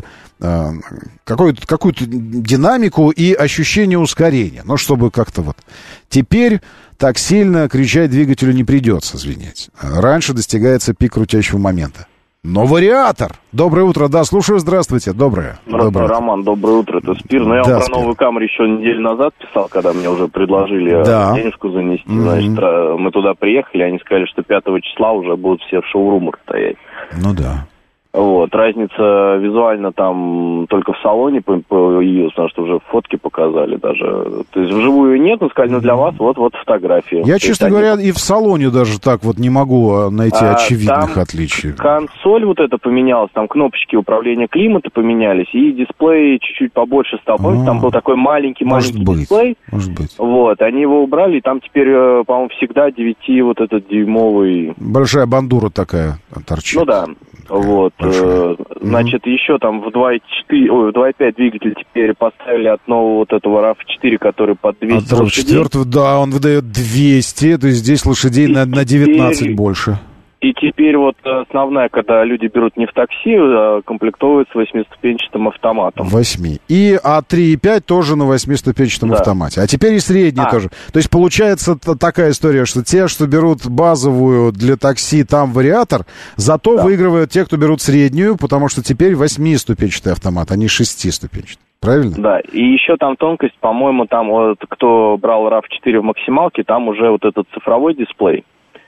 какую-то динамику и ощущение ускорения. Но чтобы как-то вот... Теперь так сильно кричать двигателю не придется, извините. Раньше достигается пик крутящего момента. Но вариатор! Доброе утро, да, слушаю, здравствуйте, доброе. Здравствуйте, Роман, доброе утро, это Спир. Но я вам про новую Камри еще неделю назад писал, когда мне уже предложили денежку занести. Значит, мы туда приехали, они сказали, что 5 числа уже будут все в шоурумах стоять. Ну да. Вот, разница визуально там только в салоне появилась, потому что уже фотки показали даже. То есть вживую нет, но сказали, для вас вот фотографии. Я, честно говоря, и в салоне даже так вот не могу найти очевидных отличий. Консоль вот эта поменялась, там кнопочки управления климата поменялись, и дисплей чуть-чуть побольше стал. Помните, там был такой маленький дисплей. Может быть. Вот, они его убрали, и там теперь, по-моему, всегда 9 вот этот дюймовый. Большая бандура такая торчит. Ну да. Вот, значит, еще там в 2.5 двигатель теперь поставили от нового вот этого RAV4, который под 200 лошадей. Да, он выдает 200, то есть здесь лошадей на 19 больше. И теперь вот основная, когда люди берут не в такси, комплектуют с 8-ступенчатым автоматом. 8. А 3,5 тоже на 8-ступенчатом автомате. А теперь и средний тоже. То есть получается такая история, что те, что берут базовую для такси, там вариатор, зато выигрывают те, кто берут среднюю, потому что теперь 8-ступенчатый автомат, а не 6-ступенчатый. Правильно? Да, и еще там тонкость, по-моему, там вот кто брал RAV4 в максималке, там уже вот этот цифровой дисплей.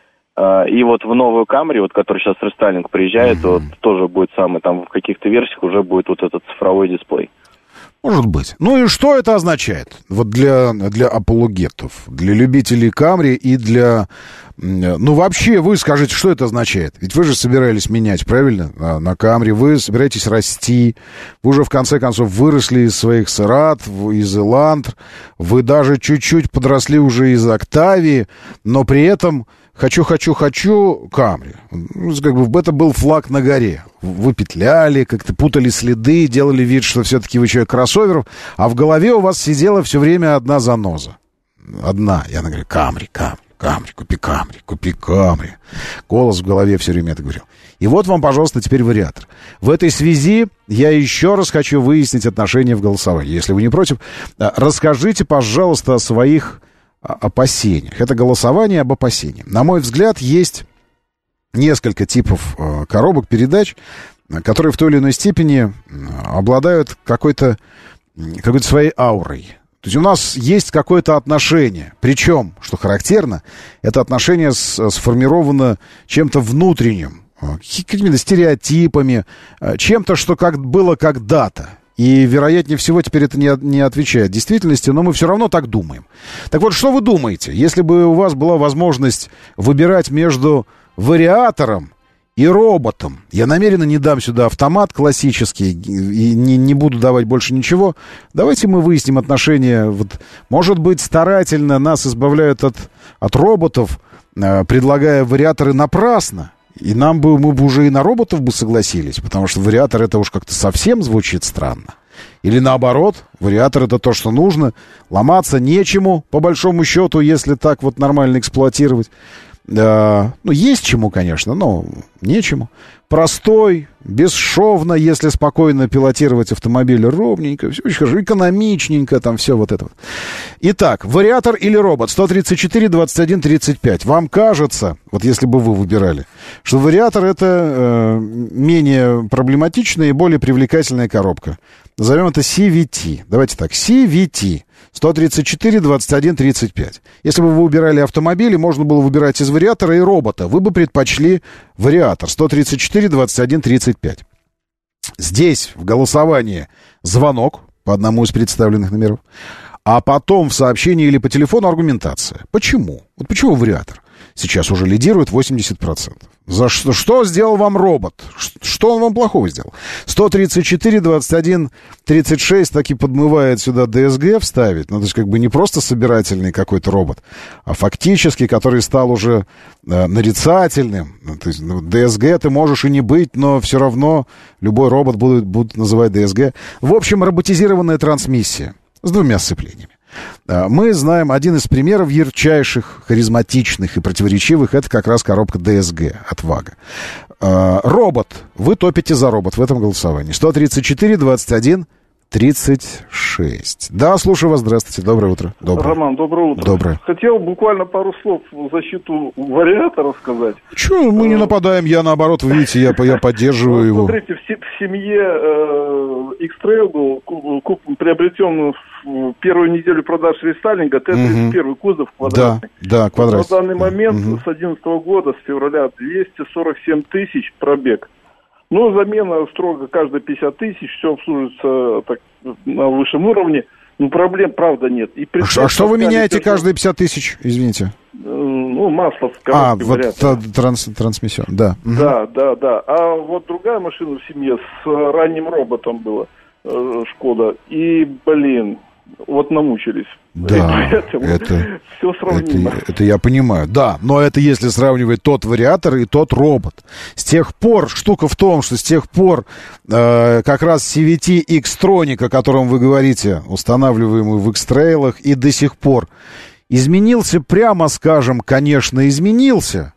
И вот в новую Camry, вот, который сейчас рестайлинг приезжает, вот, тоже будет самый, там в каких-то версиях уже будет вот этот цифровой дисплей. Может быть. Ну и что это означает? Вот для апологетов, для любителей Camry и для... Ну вообще, вы скажите, что это означает? Ведь вы же собирались менять, правильно? На Camry вы собираетесь расти, вы уже в конце концов выросли из своих Cerato, из Elantra, вы даже чуть-чуть подросли уже из Octavia, но при этом... Хочу Camry. Как бы это был флаг на горе. Вы петляли, как-то путали следы, делали вид, что все-таки вы человек кроссоверов, а в голове у вас сидела все время одна заноза. Одна. Я говорю, Camry, купи Camry. Голос в голове все время это говорил. И вот вам, пожалуйста, теперь вариатор. В этой связи я еще раз хочу выяснить отношения в голосовании. Если вы не против, расскажите, пожалуйста, о своих... опасениях. Это голосование об опасениях. На мой взгляд, есть несколько типов коробок передач, которые в той или иной степени обладают какой-то своей аурой. То есть у нас есть какое-то отношение. Причем, что характерно, это отношение сформировано чем-то внутренним, какими-то стереотипами, чем-то, что было когда-то. И, вероятнее всего, теперь это не отвечает действительности, но мы все равно так думаем. Так вот, что вы думаете, если бы у вас была возможность выбирать между вариатором и роботом? Я намеренно не дам сюда автомат классический и не буду давать больше ничего. Давайте мы выясним отношения. Вот, может быть, старательно нас избавляют от роботов, предлагая вариаторы напрасно. И мы бы уже и на роботов бы согласились, потому что вариатор это уж как-то совсем звучит странно. Или наоборот, вариатор это то, что нужно, ломаться нечему, по большому счету, если так вот нормально эксплуатировать. Ну, есть чему, конечно, но нечему. Простой, бесшовно, если спокойно пилотировать автомобиль, ровненько, все очень хорошо, экономичненько, там все вот это вот. Итак, вариатор или робот? 134, 21, 35. Вам кажется, вот если бы вы выбирали, что вариатор это менее проблематичная и более привлекательная коробка. Назовем это CVT. Давайте так, CVT. 134, 21, 35. Если бы вы выбирали автомобили, можно было выбирать из вариатора и робота. Вы бы предпочли вариатор. 134, 21, 35. Здесь в голосовании звонок по одному из представленных номеров, а потом в сообщении или по телефону аргументация. Почему? Вот почему вариатор сейчас уже лидирует 80%? За что сделал вам робот? Что он вам плохого сделал? 134, 21, 36 таки подмывает сюда DSG вставить. Ну, то есть как бы не просто собирательный какой-то робот, а фактически, который стал уже нарицательным. То есть DSG ты можешь и не быть, но все равно любой робот будут называть DSG. В общем, роботизированная трансмиссия с двумя сцеплениями. Мы знаем один из примеров ярчайших, харизматичных и противоречивых. Это как раз коробка DSG от Вага. Робот. Вы топите за робот в этом голосовании. 134, 21, 36. Да, слушаю вас. Здравствуйте. Доброе утро. Доброе. Роман, доброе утро. Доброе. Хотел буквально пару слов в защиту вариатора сказать. Чего мы не нападаем? Я наоборот, вы видите, я поддерживаю его. Смотрите, в семье X-Trail был приобретен в первую неделю продаж рестайлинга Т-31 кузов квадратный. Да, квадратный. На данный момент с 2011 года, с февраля, 247 тысяч пробег. Ну, замена строго каждые 50 тысяч, все обслуживается так, на высшем уровне. Ну, проблем, правда, нет. И а что вы меняете каждые 50 тысяч, извините? Ну, масло в коробке. Вот трансмиссион, да. Да. А вот другая машина в семье с ранним роботом была, Шкода. И, вот намучились. Да, это все сравнимо. Это я понимаю, да. Но это если сравнивать тот вариатор и тот робот. С тех пор, штука в том, что с тех пор как раз CVT X-Tronic, о котором вы говорите, устанавливаемый в X-Trail'ах, и до сих пор изменился, прямо скажем, конечно, изменился.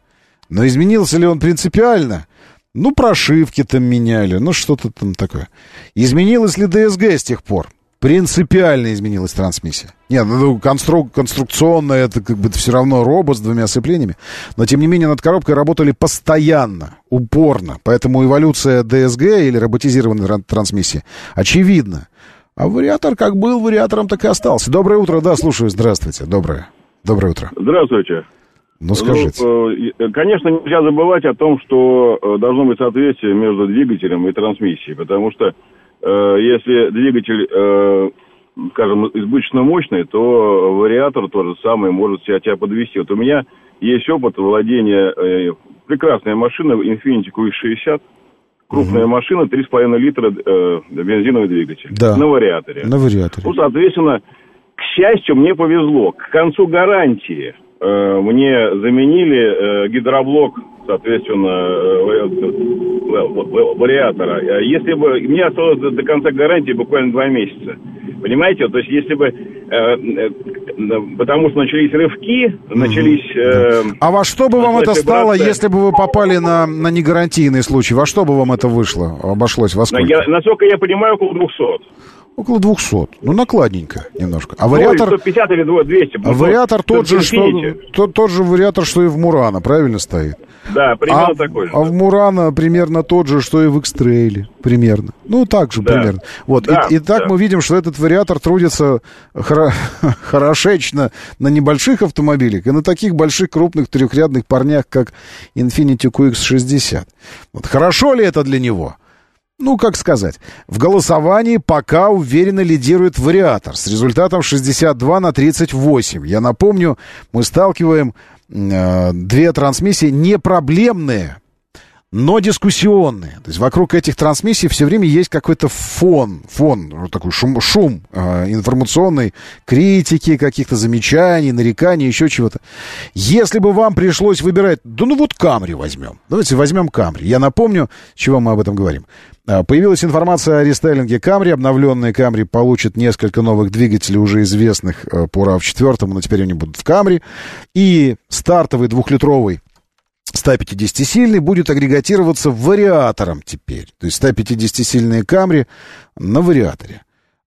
Но изменился ли он принципиально? Ну, прошивки там меняли, ну, что-то там такое. Изменилась ли ДСГ с тех пор? Принципиально изменилась трансмиссия. Нет, ну, конструкционно это как бы все равно робот с двумя сцеплениями. Но, тем не менее, над коробкой работали постоянно, упорно. Поэтому эволюция ДСГ или роботизированной трансмиссии очевидна. А вариатор как был вариатором, так и остался. Доброе утро, да, слушаю, здравствуйте. Доброе утро. Здравствуйте. Ну, скажите. Конечно, нельзя забывать о том, что должно быть соответствие между двигателем и трансмиссией, потому что если двигатель, скажем, избыточно мощный, то вариатор тот же самый может тебя подвести. Вот у меня есть опыт владения прекрасной машиной Infiniti QX60, крупная машина, 3,5 литра бензиновый двигатель. Да. На вариаторе. Ну, соответственно, к счастью, мне повезло. К концу гарантии мне заменили гидроблок, соответственно, вариатора. Если бы... Мне осталось до конца гарантии буквально 2 месяца. Понимаете? То есть, если бы... потому что начались рывки, начались... А во что бы вам это стало, если бы вы попали на негарантийный случай? Во что бы вам это вышло? Обошлось во сколько? Насколько я понимаю, около 200. Около 200. Ну, накладненько немножко. А вариатор... 150 или 200. А вариатор тот же вариатор, что и в Мурано, правильно стоит? Да, примерно такой же. А в Мурано примерно тот же, что и в X-Trail. Примерно. Ну, так же примерно. Вот. Да, и так мы видим, что этот вариатор трудится хорошечно на небольших автомобилях и на таких больших, крупных, трехрядных парнях, как Infiniti QX60. Вот. Хорошо ли это для него? Ну, как сказать, в голосовании пока уверенно лидирует вариатор с результатом 62-38. Я напомню, мы сталкиваем 2 трансмиссии непроблемные, но дискуссионные. То есть вокруг этих трансмиссий все время есть какой-то фон, такой шум информационной критики, каких-то замечаний, нареканий, еще чего-то. Если бы вам пришлось выбирать, Камри возьмем. Давайте возьмем Камри. Я напомню, с чего мы об этом говорим. Появилась информация о рестайлинге Камри. Обновленные Камри получат несколько новых двигателей, уже известных по RAV4, но теперь они будут в Камри. И стартовый 2-литровый 150-сильный будет агрегатироваться вариатором теперь. То есть 150-сильные Камри на вариаторе.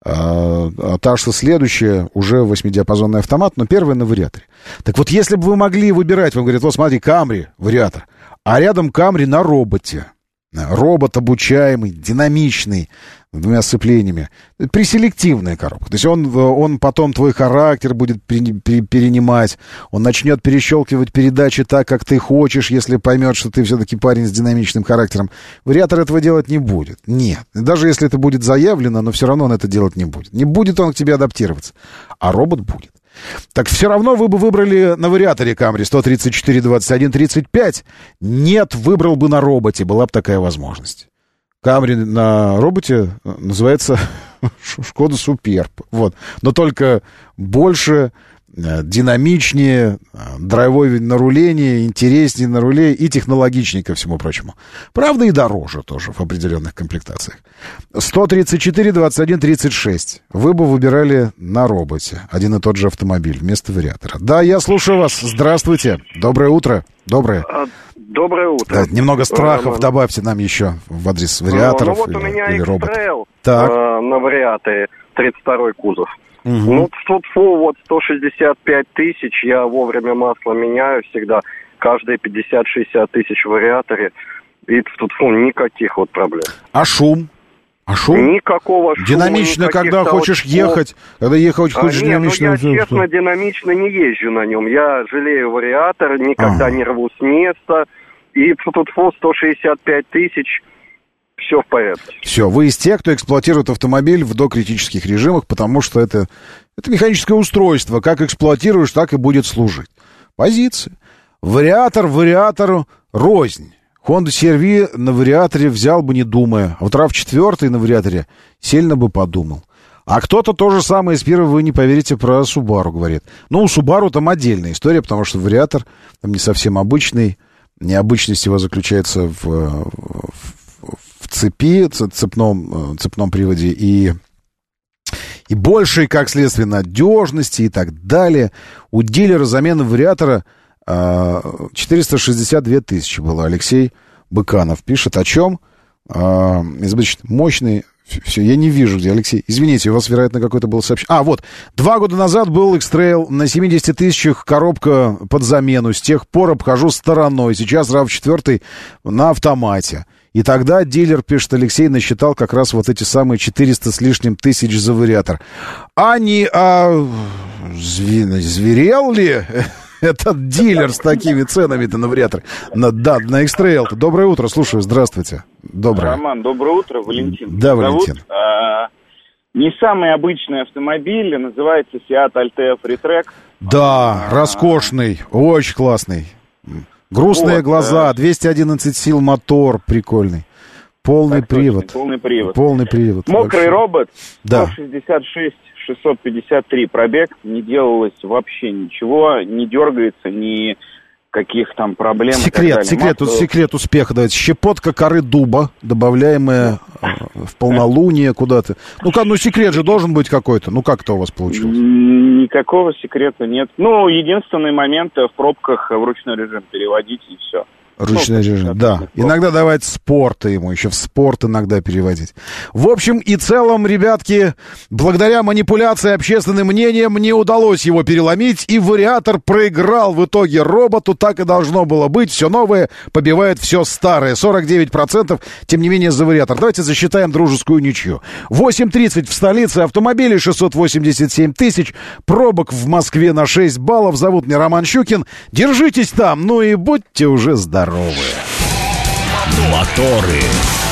Та, что следующая, уже 8-диапазонный автомат, но первая на вариаторе. Так вот, если бы вы могли выбирать, вам говорят, вот смотри, Камри, вариатор, а рядом Камри на роботе. Робот обучаемый, динамичный, с 2 сцеплениями. Преселективная коробка. То есть он потом твой характер будет перенимать. Он начнет перещелкивать передачи так, как ты хочешь, если поймет, что ты все-таки парень с динамичным характером. Вариатор этого делать не будет. Нет. Даже если это будет заявлено, но все равно он это делать не будет. Не будет он к тебе адаптироваться. А робот будет. Так все равно вы бы выбрали на вариаторе Камри 134, 21, 35. Нет, выбрал бы на роботе, была бы такая возможность. Камри на роботе называется Шкода Суперб. Вот. Но только больше, динамичнее, драйвовее на рулении, интереснее на руле и технологичнее ко всему прочему. Правда, и дороже тоже в определенных комплектациях. 134, 21, 36. Вы бы выбирали на роботе один и тот же автомобиль вместо вариатора. Да, я слушаю вас. Здравствуйте. Доброе утро. Доброе. Доброе утро. Да, немного страхов добавьте нам еще в адрес вариаторов у меня или роботов. X-Trail на вариаторе, 32-й кузов. Ну, вот 165 тысяч, я вовремя масло меняю всегда, каждые 50-60 тысяч в вариаторе, и никаких вот проблем. А шум? Никакого шума. Динамично, когда хочешь ехать, когда ехать хочешь динамично. Я, честно, динамично не езжу на нем, я жалею вариатор, никогда не рву с места, и 165 тысяч... Все в порядке. Все, вы из тех, кто эксплуатирует автомобиль в докритических режимах, потому что это механическое устройство. Как эксплуатируешь, так и будет служить. Позиция. Вариатор вариатору рознь. Honda CR-V на вариаторе взял бы, не думая. А вот RAV4 на вариаторе сильно бы подумал. А кто-то то же самое из первого, вы не поверите, про Subaru говорит. Ну, у Subaru там отдельная история, потому что вариатор там не совсем обычный. Необычность его заключается в цепи, цепном приводе и большей, как следствие, надежности и так далее. У дилера замена вариатора 462 тысячи было. Алексей Быканов пишет. О чем? Избыточно мощный. Все, я не вижу, где Алексей. Извините, у вас, вероятно, какое-то было сообщение. Вот. 2 года назад был X-Trail на 70 тысячах, коробка под замену. С тех пор обхожу стороной. Сейчас RAV4 на автомате. И тогда дилер, пишет Алексей, насчитал как раз вот эти самые 400 с лишним тысяч за вариатор. Зверел ли этот дилер с такими ценами-то на вариатор? На X-Trail-то. Доброе утро, слушаю, здравствуйте. Доброе. Роман, доброе утро, Валентин. Да, Валентин. Не самый обычный автомобиль, называется Seat Altea Freetrack. Да, роскошный, очень классный. Грустные глаза, 211 сил мотор, прикольный. Полный привод. Полный привод. Полный привод. Мокрый робот, да. 166 653 пробег, не делалось вообще ничего, не дергается, ни каких там проблем. Секрет успеха, давайте. Щепотка коры дуба, добавляемая в полнолуние куда-то. Секрет же должен быть какой-то. Как это у вас получилось? Никакого секрета нет. Единственный момент в пробках в ручной режим переводить, и все. Ручной режим, да. Иногда давать спорта ему, еще в спорт иногда переводить. В общем и целом, ребятки, благодаря манипуляции общественным мнением не удалось его переломить, и вариатор проиграл в итоге роботу. Так и должно было быть. Все новое побивает все старое. 49%, тем не менее, за вариатор. Давайте засчитаем дружескую ничью. 8:30 в столице, автомобилей 687 тысяч, пробок в Москве на 6 баллов. Зовут меня Роман Щукин. Держитесь там, и будьте уже здоровы. Моторы.